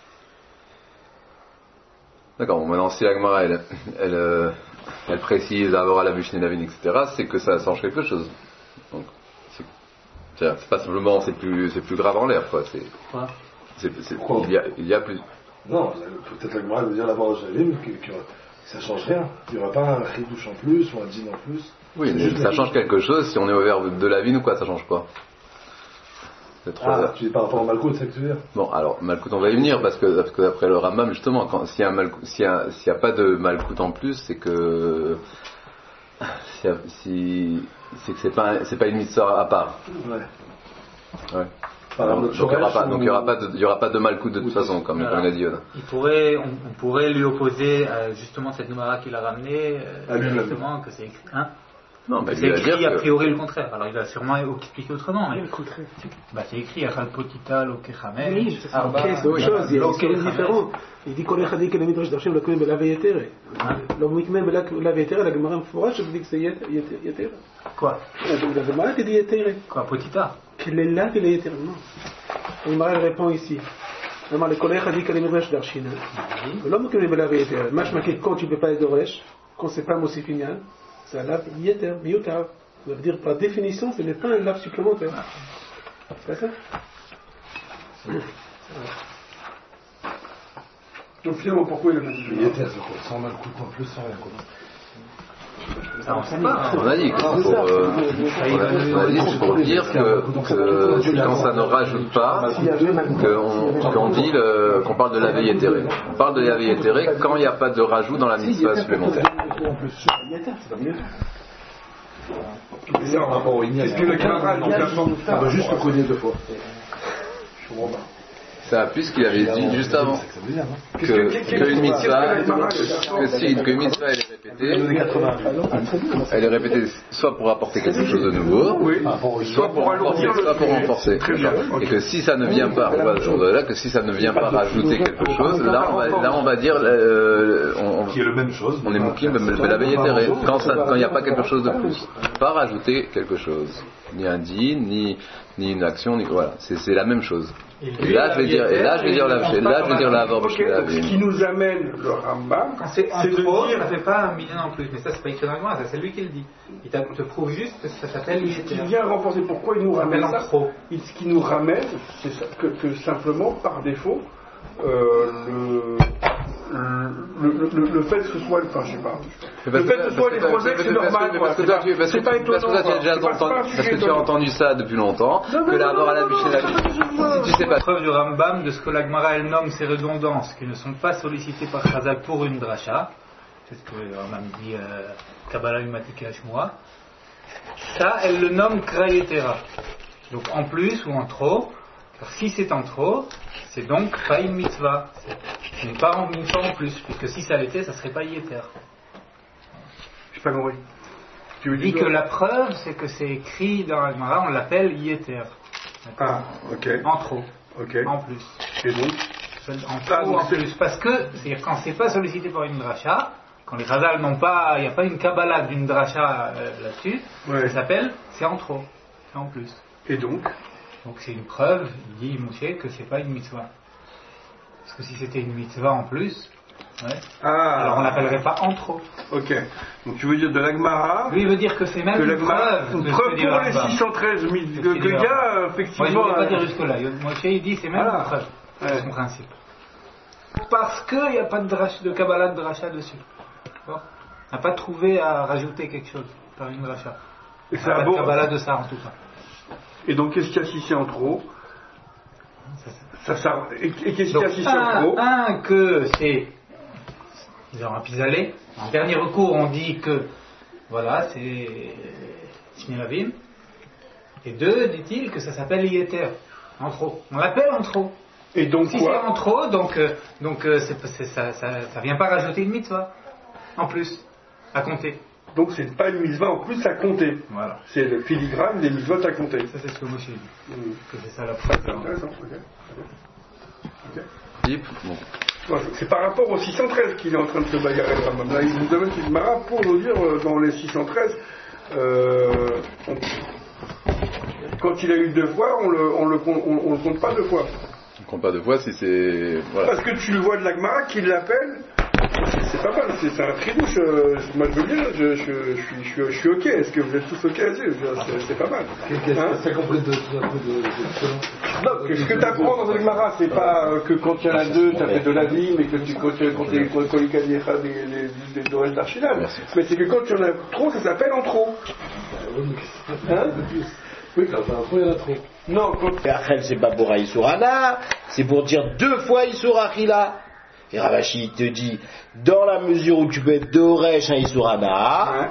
A: D'accord, bon, maintenant si la Gemara elle, elle, euh, elle précise d'abord à la Mishneh Navin, et cetera, c'est que ça change quelque chose. Donc, c'est, c'est, c'est pas simplement, c'est plus, c'est plus grave en l'air, quoi. C'est,
C: Quoi
A: c'est, c'est,
B: Pourquoi
A: il, y a, il y a plus.
B: Non, peut-être la Gemara veut dire d'abord au Shalim que, que ça change rien. Il n'y aura pas un chidouche en plus ou un dîne en plus.
A: Oui, mais ça change quelque chose si on est au verbe de la vigne ou quoi, ça change quoi. C'est trop.
B: Ah, tu dis par rapport au Malkout, c'est ça que tu veux dire?
A: Bon, alors, Malkout, on va y venir, parce que, parce que d'après le Rambam, justement, quand, s'il y a, Malkout, s'il y a, s'il y a pas de Malkout en plus, c'est que, s'il y a, si, c'est que c'est pas, c'est pas une mitzvah à part.
B: Ouais.
A: Ouais.
B: Par
A: Alors,
B: exemple,
A: donc, il y aura
B: Shoresh
A: pas, donc, il y aura
B: ou-
A: pas de, il y aura pas de Malkout de toute façon, comme,
C: Voilà.
A: comme il a dit Yoda.
C: Il pourrait, on, on pourrait lui opposer euh, justement cette Numara qu'il a ramenée, euh,
B: À lui-même.
C: directement, que c'est écrit. Hein
A: Non, mais
C: c'est
A: il va
C: écrit
A: dire
C: a
A: que,
C: priori le contraire. Alors il va sûrement expliquer autrement. Mais... Bah, c'est écrit Achal Potita Lokechamel.
H: Oui, c'est ok, c'est autre chose, il y a une histoire différente. Il dit qu'on est chadi que le midrash d'Hachem le connaît belavé yetere. Le mikmem belavé yetere, la Gemara mfourache dit que c'est yetere.
C: Quoi
H: La Gemara dit yetere.
C: Quoi, Potita?
H: Qu'il est là, qu'il est yetere. Non. La Gemara répond ici. Le connaît chadi que le midrash d'Hachem. L'homme qui est belavé yetere. Machma que quand tu ne peux pas être d'Oresh, quand c'est pas Mosifinian, c'est un lave yeter, miyutav. Ça veut dire par définition, ce n'est pas un lave supplémentaire. C'est ça?
F: Donc finalement, pourquoi il a pas dit
B: Il était à ce quoi? Sans Malkout en plus, sans rien quoi.
C: Ça, on sait pas.
A: on a dit que c'est pour, euh, on a, on a dit que c'est pour dire que, que quand ça ne rajoute pas, qu'on, qu'on dit le, qu'on parle de la veille éthérée. On parle de la veille éthérée quand il n'y a pas de rajout dans la mitzvah supplémentaire.
B: En plus, Yeter, c'est pas mieux. C'est en rapport au Ignan.
F: Qu'est-ce que le Gemara donc la forme
B: Ça va juste le cogner deux fois. Je comprends pas.
A: Ça appuie ce qu'il avait dit juste avant.
B: C'est bizarre, non?
A: Que, que une mitzvah, que si une mitzvah elle est répétée, elle est répétée soit pour apporter quelque chose de nouveau, soit pour renforcer, soit pour renforcer. Et que si ça ne vient pas, on va au-delà, que si ça ne vient pas rajouter quelque chose, là on va, là on va dire, euh, on,
B: Qui est la même chose.
A: on est moukim de la veille éthérée. Quand ça, quand il n'y a pas quelque chose de plus, pas rajouter quelque chose, ni un din, ni ni une action, ni voilà, c'est, c'est la même chose. Et là, je vais dire, et là, je vais dire la, là, je vais dire la
F: Ok, donc ce qui nous amène le Rambam,
C: Quand c'est
F: c'est de
C: entre,
F: dire
C: ça fait pas un million en plus. Mais ça, c'est pas écrit dans la Gemara, ça c'est lui qui le dit. Il t'a- te prouve juste que ça s'appelle
F: qui
C: Yeter.
F: vient renforcer pourquoi il nous
C: Ça
F: ramène
C: s'appelle
F: ça.
C: en trop.
F: Il- Ce qui nous ramène, c'est ça, que, que simplement par défaut, euh, le, le, le, le, le fait que ce soit, enfin je sais pas, le fait que ce soit les projets, c'est normal, quoi.
A: Parce que toi, tu, parce que,
F: C'est pas
A: parce que
F: étonnant,
A: toi, tu as
F: quoi.
A: déjà
F: C'est pas-
A: entendu,
F: c'est pas un
A: parce que
F: sujet
A: tu as
F: étonnant.
A: entendu ça depuis longtemps,
F: Non,
A: que
F: non,
A: là,
F: non,
A: avoir à la
F: non,
A: bûche
F: non,
A: la
F: non, non, non,
A: Si tu sais pas.
C: Preuve du Rambam de ce que la Gemara elle nomme ces redondances qui ne sont pas sollicitées par Chazal pour une dracha. C'est ce que le Rambam dit euh, Kabbalah Umatika Shmoa. Ça, elle le nomme Krayetera. Donc en plus ou en trop. Car si c'est en trop, c'est donc pas une mitzvah. Ce n'est pas en mitzvah en plus, puisque si ça l'était, ça serait pas Yeter.
F: J'ai pas compris. Tu veux
C: Il dit
F: dire
C: que la preuve, c'est que c'est écrit dans la Gemara, on l'appelle Yeter.
F: Ah, ok,
C: En trop,
F: ok.
C: en plus.
F: Et donc,
C: En trop, en plus. Parce que, c'est-à-dire quand c'est pas sollicité par une dracha, quand les Chazal n'ont pas, il n'y a pas une Kabbalah d'une dracha euh, là-dessus,
F: ouais.
C: ça s'appelle, c'est en trop, c'est en plus.
F: Et donc,
C: Donc c'est une preuve, il dit Moshe, que c'est pas une mitzvah. Parce que si c'était une mitzvah en plus, ouais,
F: ah,
C: alors on l'appellerait pas en trop.
F: ok. Donc tu veux dire de l'Agmara,
C: Lui il veut dire que c'est même
F: que
C: une
F: l'Agmara,
C: preuve.
F: une
C: de ce
F: preuve
C: que dit
F: pour
C: le
F: les
C: Rambam.
F: six cent treize mille,
C: De
F: que
C: ce qu'il
F: il y
C: dit.
F: a
C: Moi je
F: effectivement.
C: ne veux pas
F: euh,
C: dire jusque-là. Moshe il dit c'est même
F: Voilà.
C: une preuve.
F: Ouais.
C: C'est son principe. Parce qu'il n'y a pas de, dracha, de Kabbalah de dracha dessus. D'accord. On n'a pas trouvé à rajouter quelque chose par une dracha.
F: Et
C: On
F: ça
C: n'a
F: a
C: pas de
F: beau-
C: Kabbalah de ça en tout cas.
F: Et donc qu'est-ce qu'il y a si c'est en trop
C: Ça,
F: ça, ça, Et, et qu'est-ce qu'il y
C: Donc,
F: a si c'est en
C: un,
F: trop
C: un, que c'est, disons, un pis-aller. En dernier recours, on dit que, voilà, c'est Shnelavim. Et deux, dit-il, que ça s'appelle Yeter, en trop. On l'appelle en trop.
F: Et donc
C: si
F: quoi?
C: c'est en trop, donc, euh, donc euh, c'est, c'est, ça, ça, ça vient pas rajouter une mitzvah en plus à compter.
F: Donc c'est pas une mitzvah en plus à compter.
C: Voilà.
F: C'est le filigrane des mitzvot à compter.
C: Ça c'est ce que moi j'ai dit.
F: Mmh.
C: Que c'est ça la preuve.
F: C'est intéressant. Ok. Ok.
A: Yep. Bon.
F: Ouais, c'est par rapport au six cent treize qu'il est en train de se bagarrer. Là, il nous donne une mara pour nous dire euh, dans les six cent treize. Euh, on, quand il a eu deux fois, on le, on le, on, on le compte pas deux fois.
A: On compte pas deux fois si c'est. Voilà.
F: Parce que tu le vois de la Gemara qui l'appelle. C'est, c'est pas mal, c'est, c'est un tridouche. Euh, moi je veux dire, je, je, je, suis, je, suis, je suis ok. Est-ce que vous êtes tous ok là-dessus? c'est, c'est pas mal. Hein?
B: Ça complète de tout un peu de. de...
F: Non, que ce que tu apprends dans le Gemara, c'est pas euh, que quand il y en a deux, ça fait de la vie, mais que tu quand tu quand tu quand il y a des des des Dorèches d'Archilal. Mais c'est que quand il y en a trop, ça s'appelle en trop. Hein?
B: Oui, quand t'as un trop, il y en a trop.
F: Non, quand.
E: Et Achel, c'est pas pour Isurana, c'est pour dire deux fois Isur Achila. Et Ravashi te dit, dans la mesure où tu peux être Doresh un Isurana,
F: Ouais.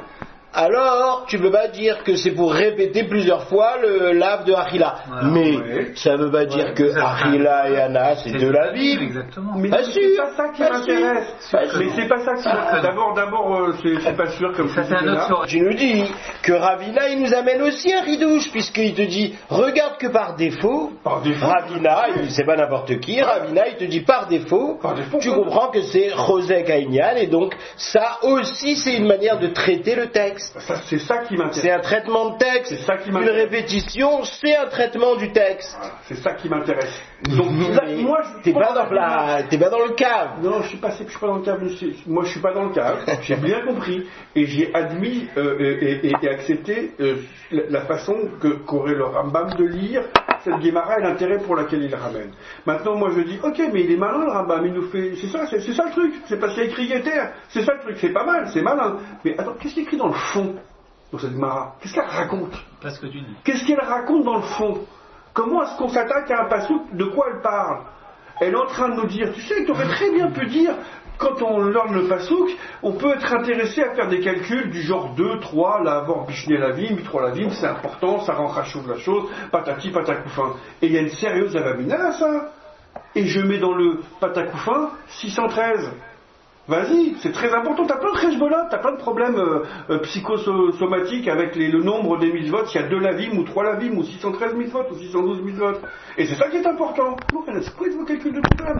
E: alors tu peux pas dire que c'est pour répéter plusieurs fois le lave de Achila.
C: Voilà,
E: mais
F: ouais.
E: ça veut pas
C: Ouais,
E: dire que
C: ça,
E: Achila et Anna, c'est,
C: c'est
E: de la vie.
C: Exactement.
F: Mais
E: Pas
F: c'est
E: sûr,
F: pas ça qui
E: pas
F: m'intéresse.
E: sûr, pas
F: Mais
E: sûr.
F: c'est pas ça qui m'intéresse. D'abord, d'abord, euh, c'est, c'est pas sûr comme
C: Ça
F: tu
C: c'est un
F: disais
C: autre
F: là.
C: sourire.
E: Tu nous dis que Ravina, il nous amène aussi un ridouche, puisqu'il te dit, regarde que par défaut,
F: Par défaut.
E: Ravina, il- c'est pas n'importe qui, Ravina, il te dit par défaut,
F: Par défaut,
E: tu
F: quoi.
E: comprends que c'est Rosek Aïnian, et donc ça aussi c'est une manière de traiter le texte.
F: Ça, c'est ça qui m'intéresse.
E: C'est un traitement de texte.
F: C'est ça qui
E: Une
F: m'intéresse.
E: répétition, c'est un traitement du texte.
F: Voilà, c'est ça qui m'intéresse. Donc là,
E: Mais
F: moi, je
E: t'es pas dans la, t'es pas dans le cave.
F: Non, je suis pas, je suis pas dans le cadre. Moi, je suis pas dans le cadre. J'ai bien compris et j'ai admis euh, et, et, et accepté euh, la, la façon que qu'aurait le Rambam de lire cette Guémara et l'intérêt pour laquelle il ramène. Maintenant, moi, je dis, ok, mais il est malin le Rambam. Il nous fait, c'est ça, c'est, c'est ça le truc. C'est parce qu'il y a écrit Yeter. C'est ça le truc. C'est pas mal, c'est malin. Mais attends, qu'est-ce qu'il y a écrit dans le fond dans cette Guémara? Qu'est-ce qu'elle raconte?
C: Pas ce que tu dis.
F: Qu'est-ce qu'elle raconte dans le fond? Comment est-ce qu'on s'attaque à un passouk? De quoi elle parle? Elle est en train de nous dire, tu sais, tu aurais très bien pu dire, quand on learn le passouk, on peut être intéressé à faire des calculs du genre deux, trois, la avoir bichné la vime, trois la vime, c'est important, ça rend rachouve la chose, patati patacoufin. Et il y a une sérieuse avamina à ça. Et je mets dans le patacoufin six cent treize. Vas-y, c'est très important. T'as plein de cheshbolot, t'as plein de problèmes euh, euh, psychosomatiques avec les, le nombre des mitzvot. S'il y a deux lavim ou trois lavim ou six cent treize mitzvot ou six cent douze mitzvot. Et c'est ça qui est important. Bon, c'est quoi vos calculs de problème?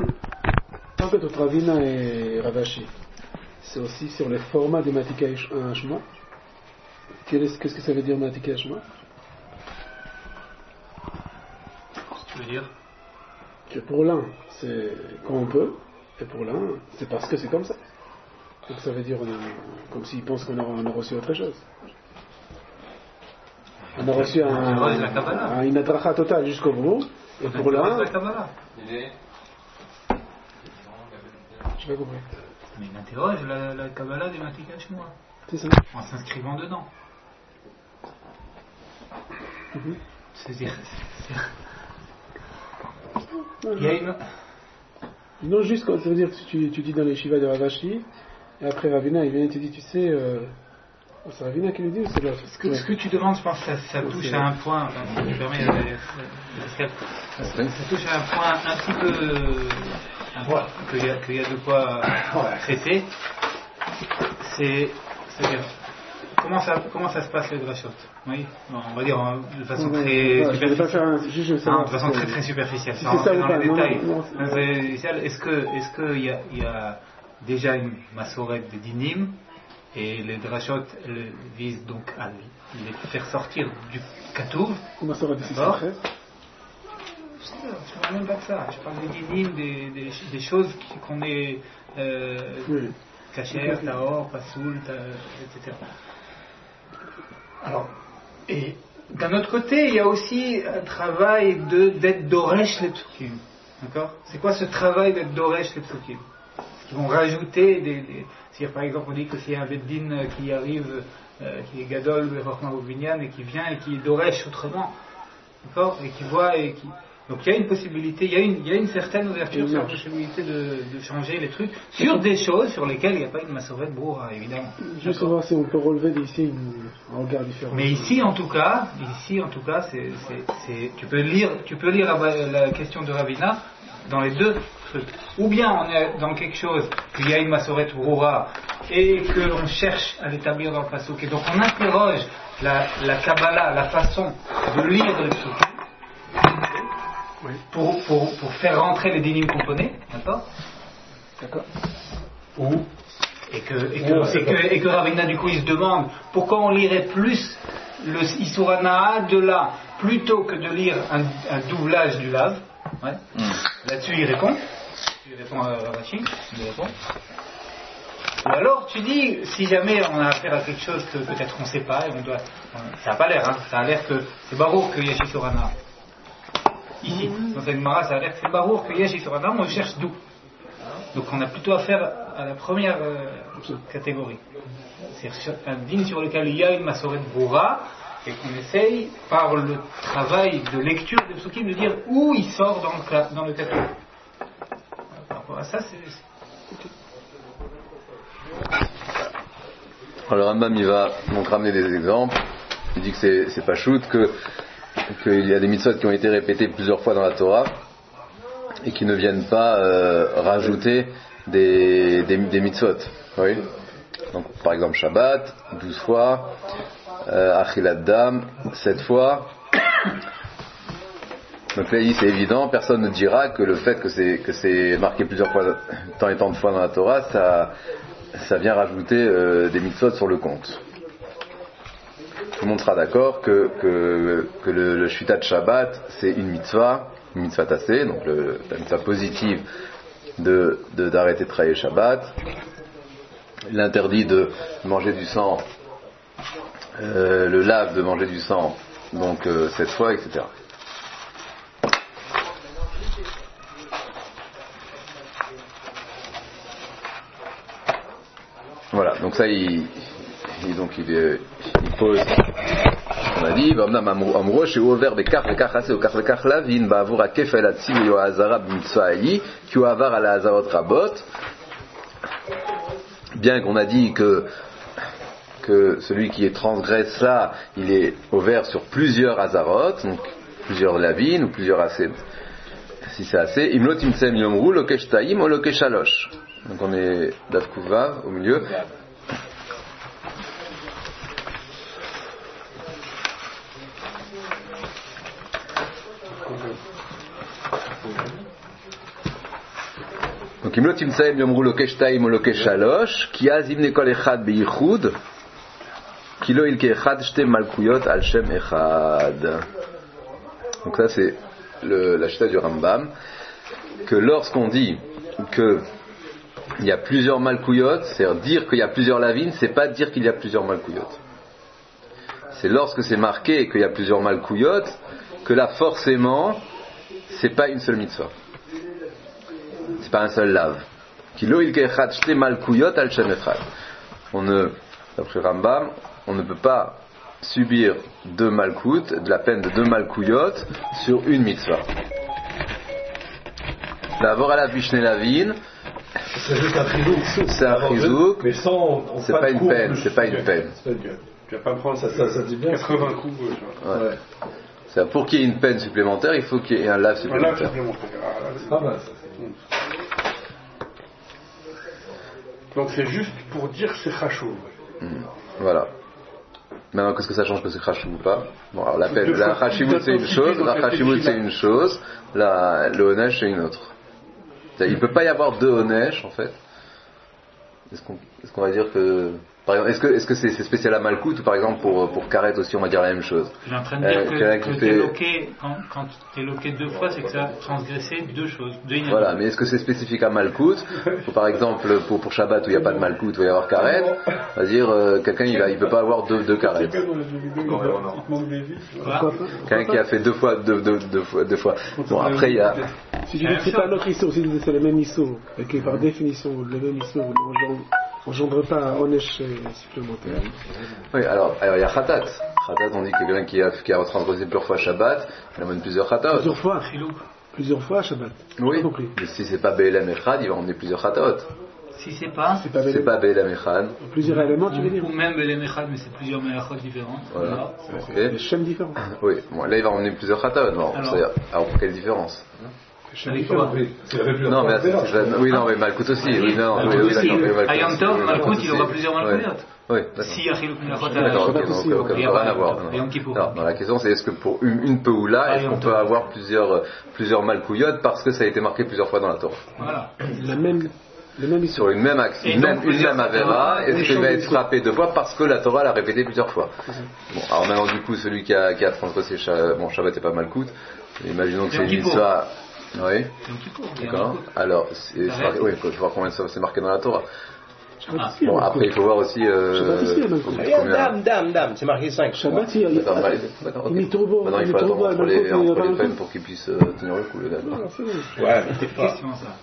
H: En fait, entre Ravina et Ravashi, c'est aussi sur les formats des Matika Hashma. Qu'est-ce que ça veut dire Matika Hashma?
C: Tu veux dire?
H: Que pour l'un, c'est quand on peut. Et pour l'un, c'est parce que c'est comme ça. Donc ça veut dire on a, comme s'ils pensent qu'on a, on a reçu autre chose. On a reçu un, un, une adracha totale jusqu'au bout. Et pour l'un, je vais compris.
C: Mais il interroge la, la Kabbalah des Matika chez moi.
H: C'est ça.
C: En s'inscrivant dedans.
H: Mm-hmm.
C: C'est-à-dire. Il y a une.
H: Non, juste quand ça veut dire que tu, tu dis dans les Shiva de Ravashi, et après Ravina, il vient et te dit, tu sais, euh, c'est Ravina qui le dit ou c'est l'autre?
C: Ce que, ce que tu demandes, je pense que ça, ça touche à un point, enfin, si tu permets, euh, ça touche à un point un petit peu, un point, qu'il y a, qu'il y a de quoi traiter. C'est, c'est-à-dire, comment ça, comment ça se passe les drashot? Oui, bon, on va dire hein, de façon très
H: ouais,
C: superficielle.
H: Un, juste,
C: non, de façon très très superficielle. Sans rentrer dans les détails. Est-ce que, est-ce qu'il y a, il y a déjà une massorette de dinim et les drashot elles visent donc à les faire sortir du katouv?
H: Comment ça va décider après?
C: Je ne parle même pas de ça. Je parle des dinim, des, des, des choses qu'on est euh, oui. Kacher, Tahor, Pasoul, et cetera. Alors, et d'un autre côté, il y a aussi un travail de, d'être Doresh les Psukim. D'accord? C'est quoi ce travail d'être Doresh les Psukim? Ils vont rajouter des. des si par exemple on dit que s'il y a un Beddin qui arrive, euh, qui est Gadol, Rachman Vinyan, et qui vient et qui est Doresh autrement, d'accord? Et qui voit et qui. Donc il y a une possibilité, il y a une, il y a une certaine ouverture sur la possibilité de, de changer les trucs sur des choses sur lesquelles il n'y a pas une massorette bourra, évidemment.
H: Juste voir si on peut relever d'ici un regard différent.
C: Mais ici en tout cas, ici en tout cas, c'est, c'est, c'est, tu peux lire, tu peux lire la, la question de Ravina dans les deux trucs. Ou bien on est dans quelque chose qu'il y a une Masoret Brura et qu'on cherche à l'établir dans le Passouk, et donc on interroge la, la Kabbalah, la façon de lire le Passouk pour, pour, pour faire rentrer les dinim componés, d'accord
H: D'accord.
C: Ou et que, et que, et que, et que Ravina du coup il se demande pourquoi on lirait plus le Isurana de là plutôt que de lire un, un doublage du Lav. Ouais. Mm. Là-dessus il répond. Il répond à Ravashi. Il répond. Ou alors tu dis si jamais on a affaire à quelque chose que peut-être on ne sait pas et on doit. Ça n'a pas l'air, hein, ça a l'air que c'est Barour que Yashi Sorana. Ici, dans cette Mara, ça a l'air que c'est Barour que Yashi Sorana, on cherche d'où. Donc on a plutôt affaire à la première euh, catégorie. C'est un din sur lequel il y a une Masoret Boura et qu'on essaye par le travail de lecture de Psukim de dire où il sort dans le, dans le catalogue. Par rapport à ça, c'est... c'est...
A: Alors le Rambam il va donc ramener des exemples. Il dit que c'est, c'est pas shoot, que qu'il y a des mitzvot qui ont été répétés plusieurs fois dans la Torah et qui ne viennent pas euh, rajouter des, des, des mitzvot. Oui. Donc par exemple Shabbat, douze fois, euh, Achilat Dam, sept fois. Donc là il dit c'est évident, personne ne dira que le fait que c'est, que c'est marqué plusieurs fois, tant et tant de fois dans la Torah, ça, ça vient rajouter euh, des mitzvot sur le compte. Tout le monde sera d'accord que, que, que le, le Shvitat Shabbat c'est une mitzvah, une mitzvah tassée, donc le, la mitzvah positive de, de, d'arrêter de travailler Shabbat, l'interdit de manger du sang, euh, le lave de manger du sang, donc euh, cette fois, et cetera. Voilà, donc ça il, il donc il, il pose. On a dit, Vamnam Amro, chez Over Bekar Bekar Hase, ou Kar Bekar Lavin, Bavura Kefel Atsil Yo Hazara B'Mitzvahi, Ki Avar Ala Hazarot Rabot. Bien qu'on a dit que que celui qui est transgresse là, il est ouvert sur plusieurs Hazarot, donc plusieurs Lavin ou plusieurs Hase. Si c'est assez, Imlot Imtsem Yomru, Lokesh Taim ou Lokesh Shalosh. Donc on est d'Afkouva au milieu. Donc Imlot Imtsaem Yomru Lokesh Taim ou Lokesh Shalosh, Ki azim nekol echad beichud, Ki lo ilke echad shte malkuyot al shem echad. Donc ça c'est le, la chita du Rambam, que lorsqu'on dit que il y a plusieurs malkuyot, c'est-à-dire dire qu'il y a plusieurs lavines, c'est pas dire qu'il y a plusieurs malkuyot. C'est lorsque c'est marqué qu'il y a plusieurs malkuyot que là forcément c'est pas une seule mitzvah. C'est pas un seul lave. On ne, d'après Rambam, on ne peut pas subir deux malkout, de la peine de deux malkouyot sur une mitzvah. D'abord à la Vishne Lavine,
B: c'est juste un frizouk.
A: C'est un frizouk,
B: mais sans.
A: C'est pas, pas une peine. C'est pas une peine.
F: Tu vas pas prendre ça,
B: ça, ça dit bien,
F: quatre-vingts coups.
A: Ouais. Ouais. C'est pour qu'il y ait une peine supplémentaire, il faut qu'il y ait un lave supplémentaire.
F: Un lave supplémentaire.
B: Ah, bah, ça, c'est...
F: Donc c'est juste pour dire que c'est khashou.
A: Mmh. Voilà. Maintenant, qu'est-ce que ça change que c'est khashou ou pas? Bon, alors la peine, la khashimout c'est une chose, la khashimout c'est une chose, la, le onesh c'est une autre. Il ne peut pas y avoir deux onesh en fait. Est-ce qu'on, est-ce qu'on va dire que. Par exemple, est-ce que, est-ce que c'est, c'est spécial à Malkout ou par exemple pour, pour Karet aussi on va dire la même chose?
C: Je suis en train de dire euh, que, que t'es loqué, quand, quand t'es loqué deux fois, c'est que ça a transgressé deux choses. Deux
A: voilà, mais est-ce que c'est spécifique à Malkout? Ou par exemple pour, pour Shabbat où il n'y a pas de Malkout, où il va y avoir Karet, on va dire euh, quelqu'un il ne peut pas avoir deux, deux Karet. Quelqu'un qui a fait deux fois, deux, deux, deux fois, deux fois. Bon après il y a.
H: Si tu dis que c'est pas notre issue, si tu dis que c'est le même issue, et que par définition le même issue, on n'engendre pas un onesh supplémentaire.
A: Oui, alors, alors il y a Khatat. Khatat, on dit que quelqu'un qui a, qui a transgressé plusieurs fois Shabbat, il amène plusieurs Khatat.
H: Plusieurs fois Plusieurs fois Shabbat.
A: Oui, mais si c'est pas Be'elam Echad, il va emmener plusieurs Khatat.
C: Si c'est pas
H: C'est pas,
A: c'est pas Be'elam Echad.
H: Plusieurs éléments, tu veux dire?
C: Ou même Be'elam Echad, mais c'est plusieurs Melachot différents.
A: Voilà.
H: C'est des schèmes différents.
A: Oui, bon, là il va emmener plusieurs Khatat. Non, alors, alors pour quelle différence?
B: C'est la
A: non, mais c'est, oui, non, mais Malkout aussi. Oui, non, oui, oui, d'accord.
C: À Yom Tov, Malkout, il aura plusieurs Malkouyot.
A: Oui,
C: si il y a Chilouk Minachot à
A: d'accord, ok, donc rien à voir. Non, la question c'est est-ce que pour une, une Peoula, est-ce qu'on peut avoir plusieurs, plusieurs Malkouyot parce que ça a été marqué plusieurs fois dans la Torah?
C: Voilà.
H: La même, le même
A: sur une même action, une même, une même Avera, est-ce qu'il va être frappé deux fois parce que la Torah l'a répété plusieurs fois? Bon, alors maintenant du coup, celui qui a, qui a transgressé bon, Shabbat n'est pas Malkout, imaginons que c'est une mitzvah. Oui. D'accord. Alors, c'est, oui, il faut voir combien ça c'est marqué dans la Torah. Ah. Bon, après il faut voir aussi. Euh,
E: dame, dame, dame, c'est marqué cinq.
H: Shabbat, il y a.
A: D'accord, d'accord. Maintenant il faut attendre entre les, entre les peines pour qu'il puisse euh, tenir le coup, le gars.
E: Ouais, mais t'es pas.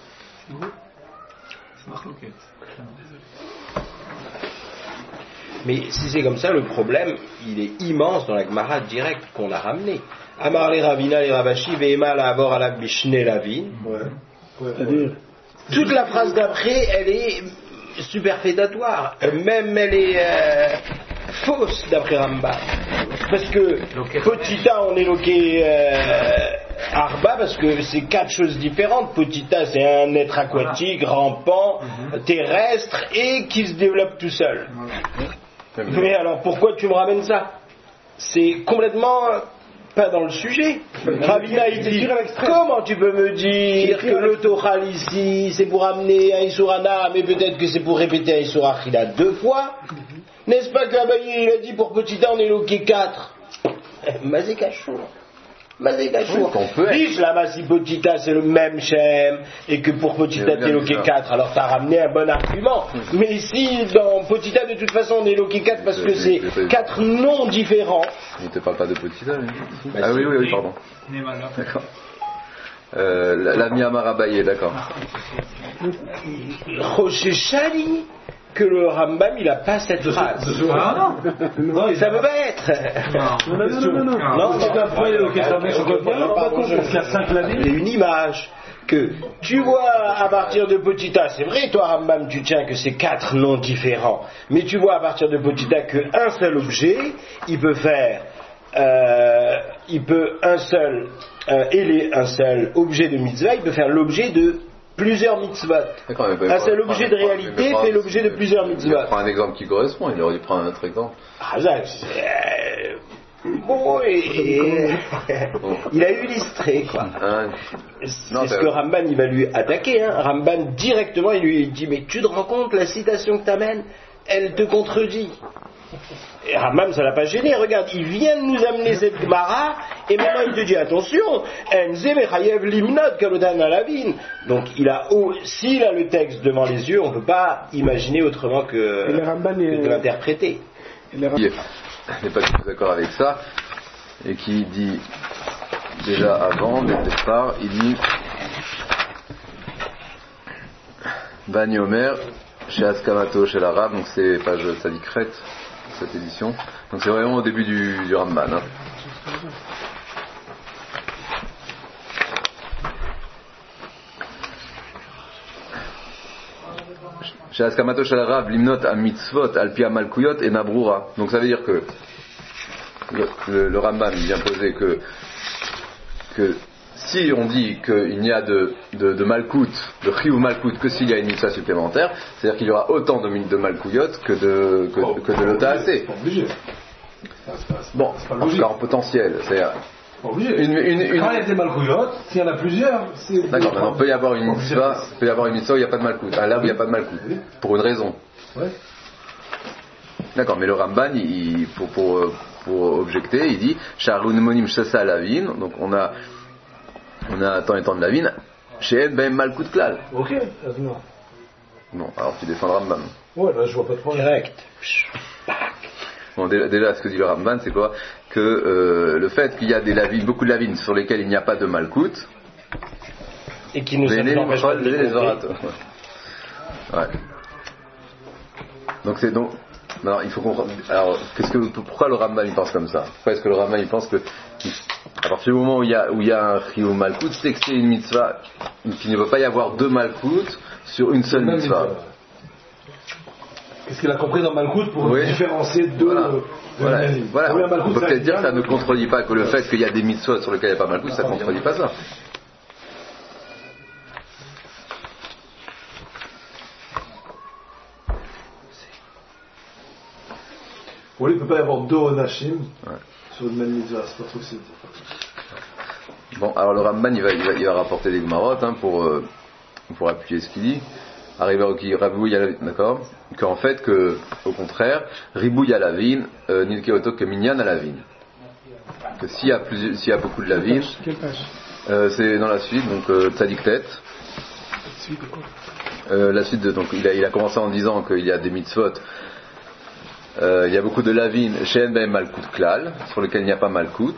E: Mais si c'est comme ça, le problème, il est immense dans la Gemara directe qu'on a ramené. Amar les Ravina, les Ravashi, Ve'ema la Avor ala Bishne Lavin.
H: C'est-à-dire.
E: Toute la phrase d'après, elle est superfétatoire. Même elle est euh, fausse d'après Rambam. Parce que Potita, on est loqué euh, Arba, parce que c'est quatre choses différentes. Potita, c'est un être aquatique, rampant, terrestre et qui se développe tout seul. Mais alors pourquoi tu me ramènes ça? C'est complètement pas dans le sujet. Ravina il dit comment tu peux me dire que le Tochal ici c'est pour amener un Isurana, mais peut-être que c'est pour répéter un Isurachila deux fois? N'est-ce pas qu'Abaye il a dit pour Petita on est loqué quatre? Mazé Kachour. Mazé Kachour. Dis là-bas si Petita c'est le même Shem et que pour Petita t'es loqué quatre, alors t'as ramené un bon argument. Mais ici dans Petita de toute façon on est loqué quatre parce que c'est quatre noms différents.
A: Il te parle pas de Petita lui. Ah oui, oui, oui, pardon. D'accord. Euh, la Miyamar Abaye, d'accord.
E: Rochechali que le Rambam il a pas cette phrase.
C: Ah non,
E: non, ça peut pas être.
H: Non, non, non, non, non.
E: Non, c'est une image que tu vois à partir de Potita. C'est vrai, toi Rambam, tu tiens que c'est quatre noms différents, mais tu vois à partir de Potita qu'un seul objet, il peut faire, euh, il peut un seul, euh, et un seul objet de mitzvah, il peut faire l'objet de plusieurs mitzvot. Un seul objet de réalité fait l'objet de plusieurs mitzvot.
A: Il prend un exemple qui correspond, il aurait dû prendre un autre exemple.
E: Ah, ça, c'est... Bon, et... il a illustré, quoi.
A: Ah,
E: c'est non, ce que Ramban, il va lui attaquer. Hein. Ramban, directement, il lui dit, mais tu te rends compte, la citation que tu amènes, elle te contredit. Et Rambam, ça l'a pas gêné, regarde, il vient de nous amener cette Gemara, et maintenant il te dit, attention, donc il a, oh, s'il a le texte devant les yeux, on ne peut pas imaginer autrement que, que de l'interpréter.
A: Il n'est pas du tout d'accord avec ça, et qui dit, déjà avant, dès le départ, il dit, Bani Omer, chez Askamato, chez l'arabe, donc c'est page Sadikret, cette édition. Donc c'est vraiment au début du, du Ramban. Hein. Chez Askamato shel Rav, limnot a mitzvot al pi malkuyot et nabrura. Donc ça veut dire que le, le, le Ramban vient poser que que si on dit qu'il n'y a de, de, de malkout, de chiyuv malkout, que s'il y a une mitzvah supplémentaire, c'est-à-dire qu'il y aura autant de, de malkouyot que de, que, oh, que de l'otacé. Bon, en tout cas en potentiel. C'est-à-dire
B: une, une, une... Quand il y a des malkouyot, s'il y en a plusieurs, c'est...
A: D'accord, maintenant, il peut y avoir une mitzvah, peut y avoir une mitzvah où il n'y a pas de malkout. Ah, là où il n'y a pas de malkout. Pour une raison.
B: Ouais.
A: D'accord, mais le Ramban, il, pour, pour, pour objecter, il dit Sharun monim shasa lavin, donc on a on a tant et tant de lavin, chez Ben Malkout Klal.
B: Ok, non.
A: Non, alors tu descends le Ramban.
B: Ouais, là je vois pas de problème.
E: Direct.
A: Bon, déjà, déjà, ce que dit le Ramban, c'est quoi? Que euh, le fait qu'il y a des lavines, beaucoup de lavines sur lesquelles il n'y a pas de malkout,
E: et qui nous empêchent pas de les
A: orates. Ouais. Ouais. Donc c'est donc. Non, il faut comprendre. Alors, qu'est-ce que, pourquoi le Ramban il pense comme ça? Pourquoi est-ce que le Ramban il pense que, à partir du moment où il y a, où il y a un chiyuv malkout, c'est que c'est une mitzvah, qu'il ne peut pas y avoir deux malkout sur une seule mitzvah.
B: Qu'est-ce qu'il a compris dans malkout pour oui. différencier deux.
A: Voilà.
B: De
A: voilà. voilà. voilà. On peut peut-être dire que ça ne contredit pas que le fait qu'il y a des mitzvot sur lesquels il n'y a pas malkout, ça ne contredit pas ça.
B: Pour lui, il ne peut pas y avoir deux Onashim ouais. sur une même mitzvah, c'est pas possible.
A: Bon, alors le Ramban, il va, il va, il va rapporter des Gemarot hein, pour, euh, pour appuyer ce qu'il dit. Arrivé au qui Rabouille à la d'accord qu'en fait, que, au contraire, Ribouille à la vigne, euh, Nilke Oto que Minyan à la vigne. Que s'il y a, plus, s'il y a beaucoup de la vigne, euh, c'est dans la suite, donc euh, Tzadik Tet. Euh, la suite de, donc il a, il a commencé en disant qu'il y a des mitzvot, euh, il y a beaucoup de lavine chez N B M Malkout Klal, sur lequel il n'y a pas Malkout,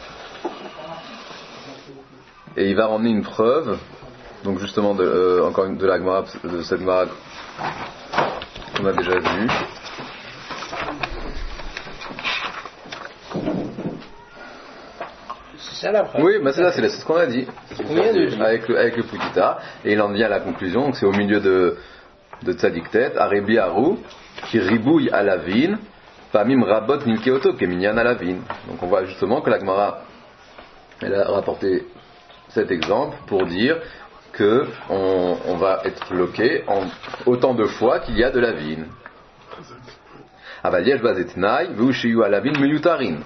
A: et il va ramener une preuve, donc justement de, euh, encore une, de la Gemara, de cette Gemara qu'on a déjà vue.
E: C'est ça la preuve.
A: Oui, bah c'est ça, c'est, c'est ce qu'on a dit. C'est ce qu'on a dit avec le, avec le Pukita, et il en vient à la conclusion, donc c'est au milieu de, de Tzadik Tet, Arebi Haru, qui ribouille à la vigne, Pamim Rabot Nilkeoto, qui est Minyan à la vigne. Donc on voit justement que la Gemara, elle a rapporté cet exemple pour dire que on, on va être bloqué en autant de fois qu'il y a de la vigne. Avaliyesh Bazetnai, Vushiyu à la vigne, Meyutarin.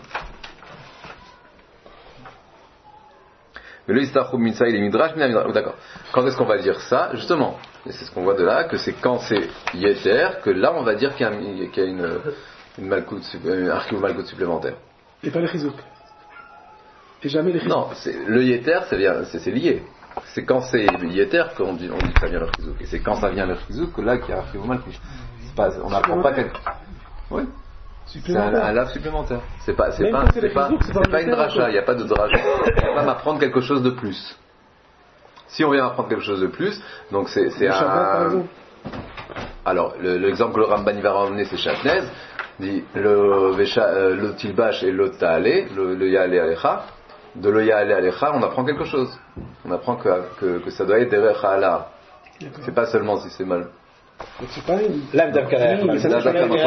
A: D'accord. Quand est-ce qu'on va dire ça? Justement, et c'est ce qu'on voit de là, que c'est quand c'est Yeter, que là on va dire qu'il y a, qu'il y a une, une malcoute, un archive malcoute supplémentaire.
H: Et pas le chizouk. Et jamais le chizouk.
A: Non, c'est, le Yeter, c'est, c'est, c'est lié. C'est quand c'est Yeter qu'on dit, on dit que ça vient le chizouk. Et c'est quand ça vient le chizouk que là qu'il y a un archive malcoute. C'est pas, on n'apprend pas quelque. Oui. C'est un, un lave supplémentaire. C'est pas, c'est pas, c'est pas, c'est pas, c'est pas une dracha. Il n'y a pas de dracha. On va m'apprendre quelque chose de plus. Si on vient apprendre quelque chose de plus, donc c'est, c'est un. Alors, le, l'exemple que le Ramban va ramener, c'est Shatnez. Dit le Vesha, euh, le Tilbash et le Ta'ale, le, le Ya'ale Alecha. De le Ya'ale Alecha, on apprend quelque chose. On apprend que, que, que ça doit être Derech Ha'ala. C'est pas seulement si c'est mal.
E: C'est pas une lame d'Abkara.
A: Mais ça,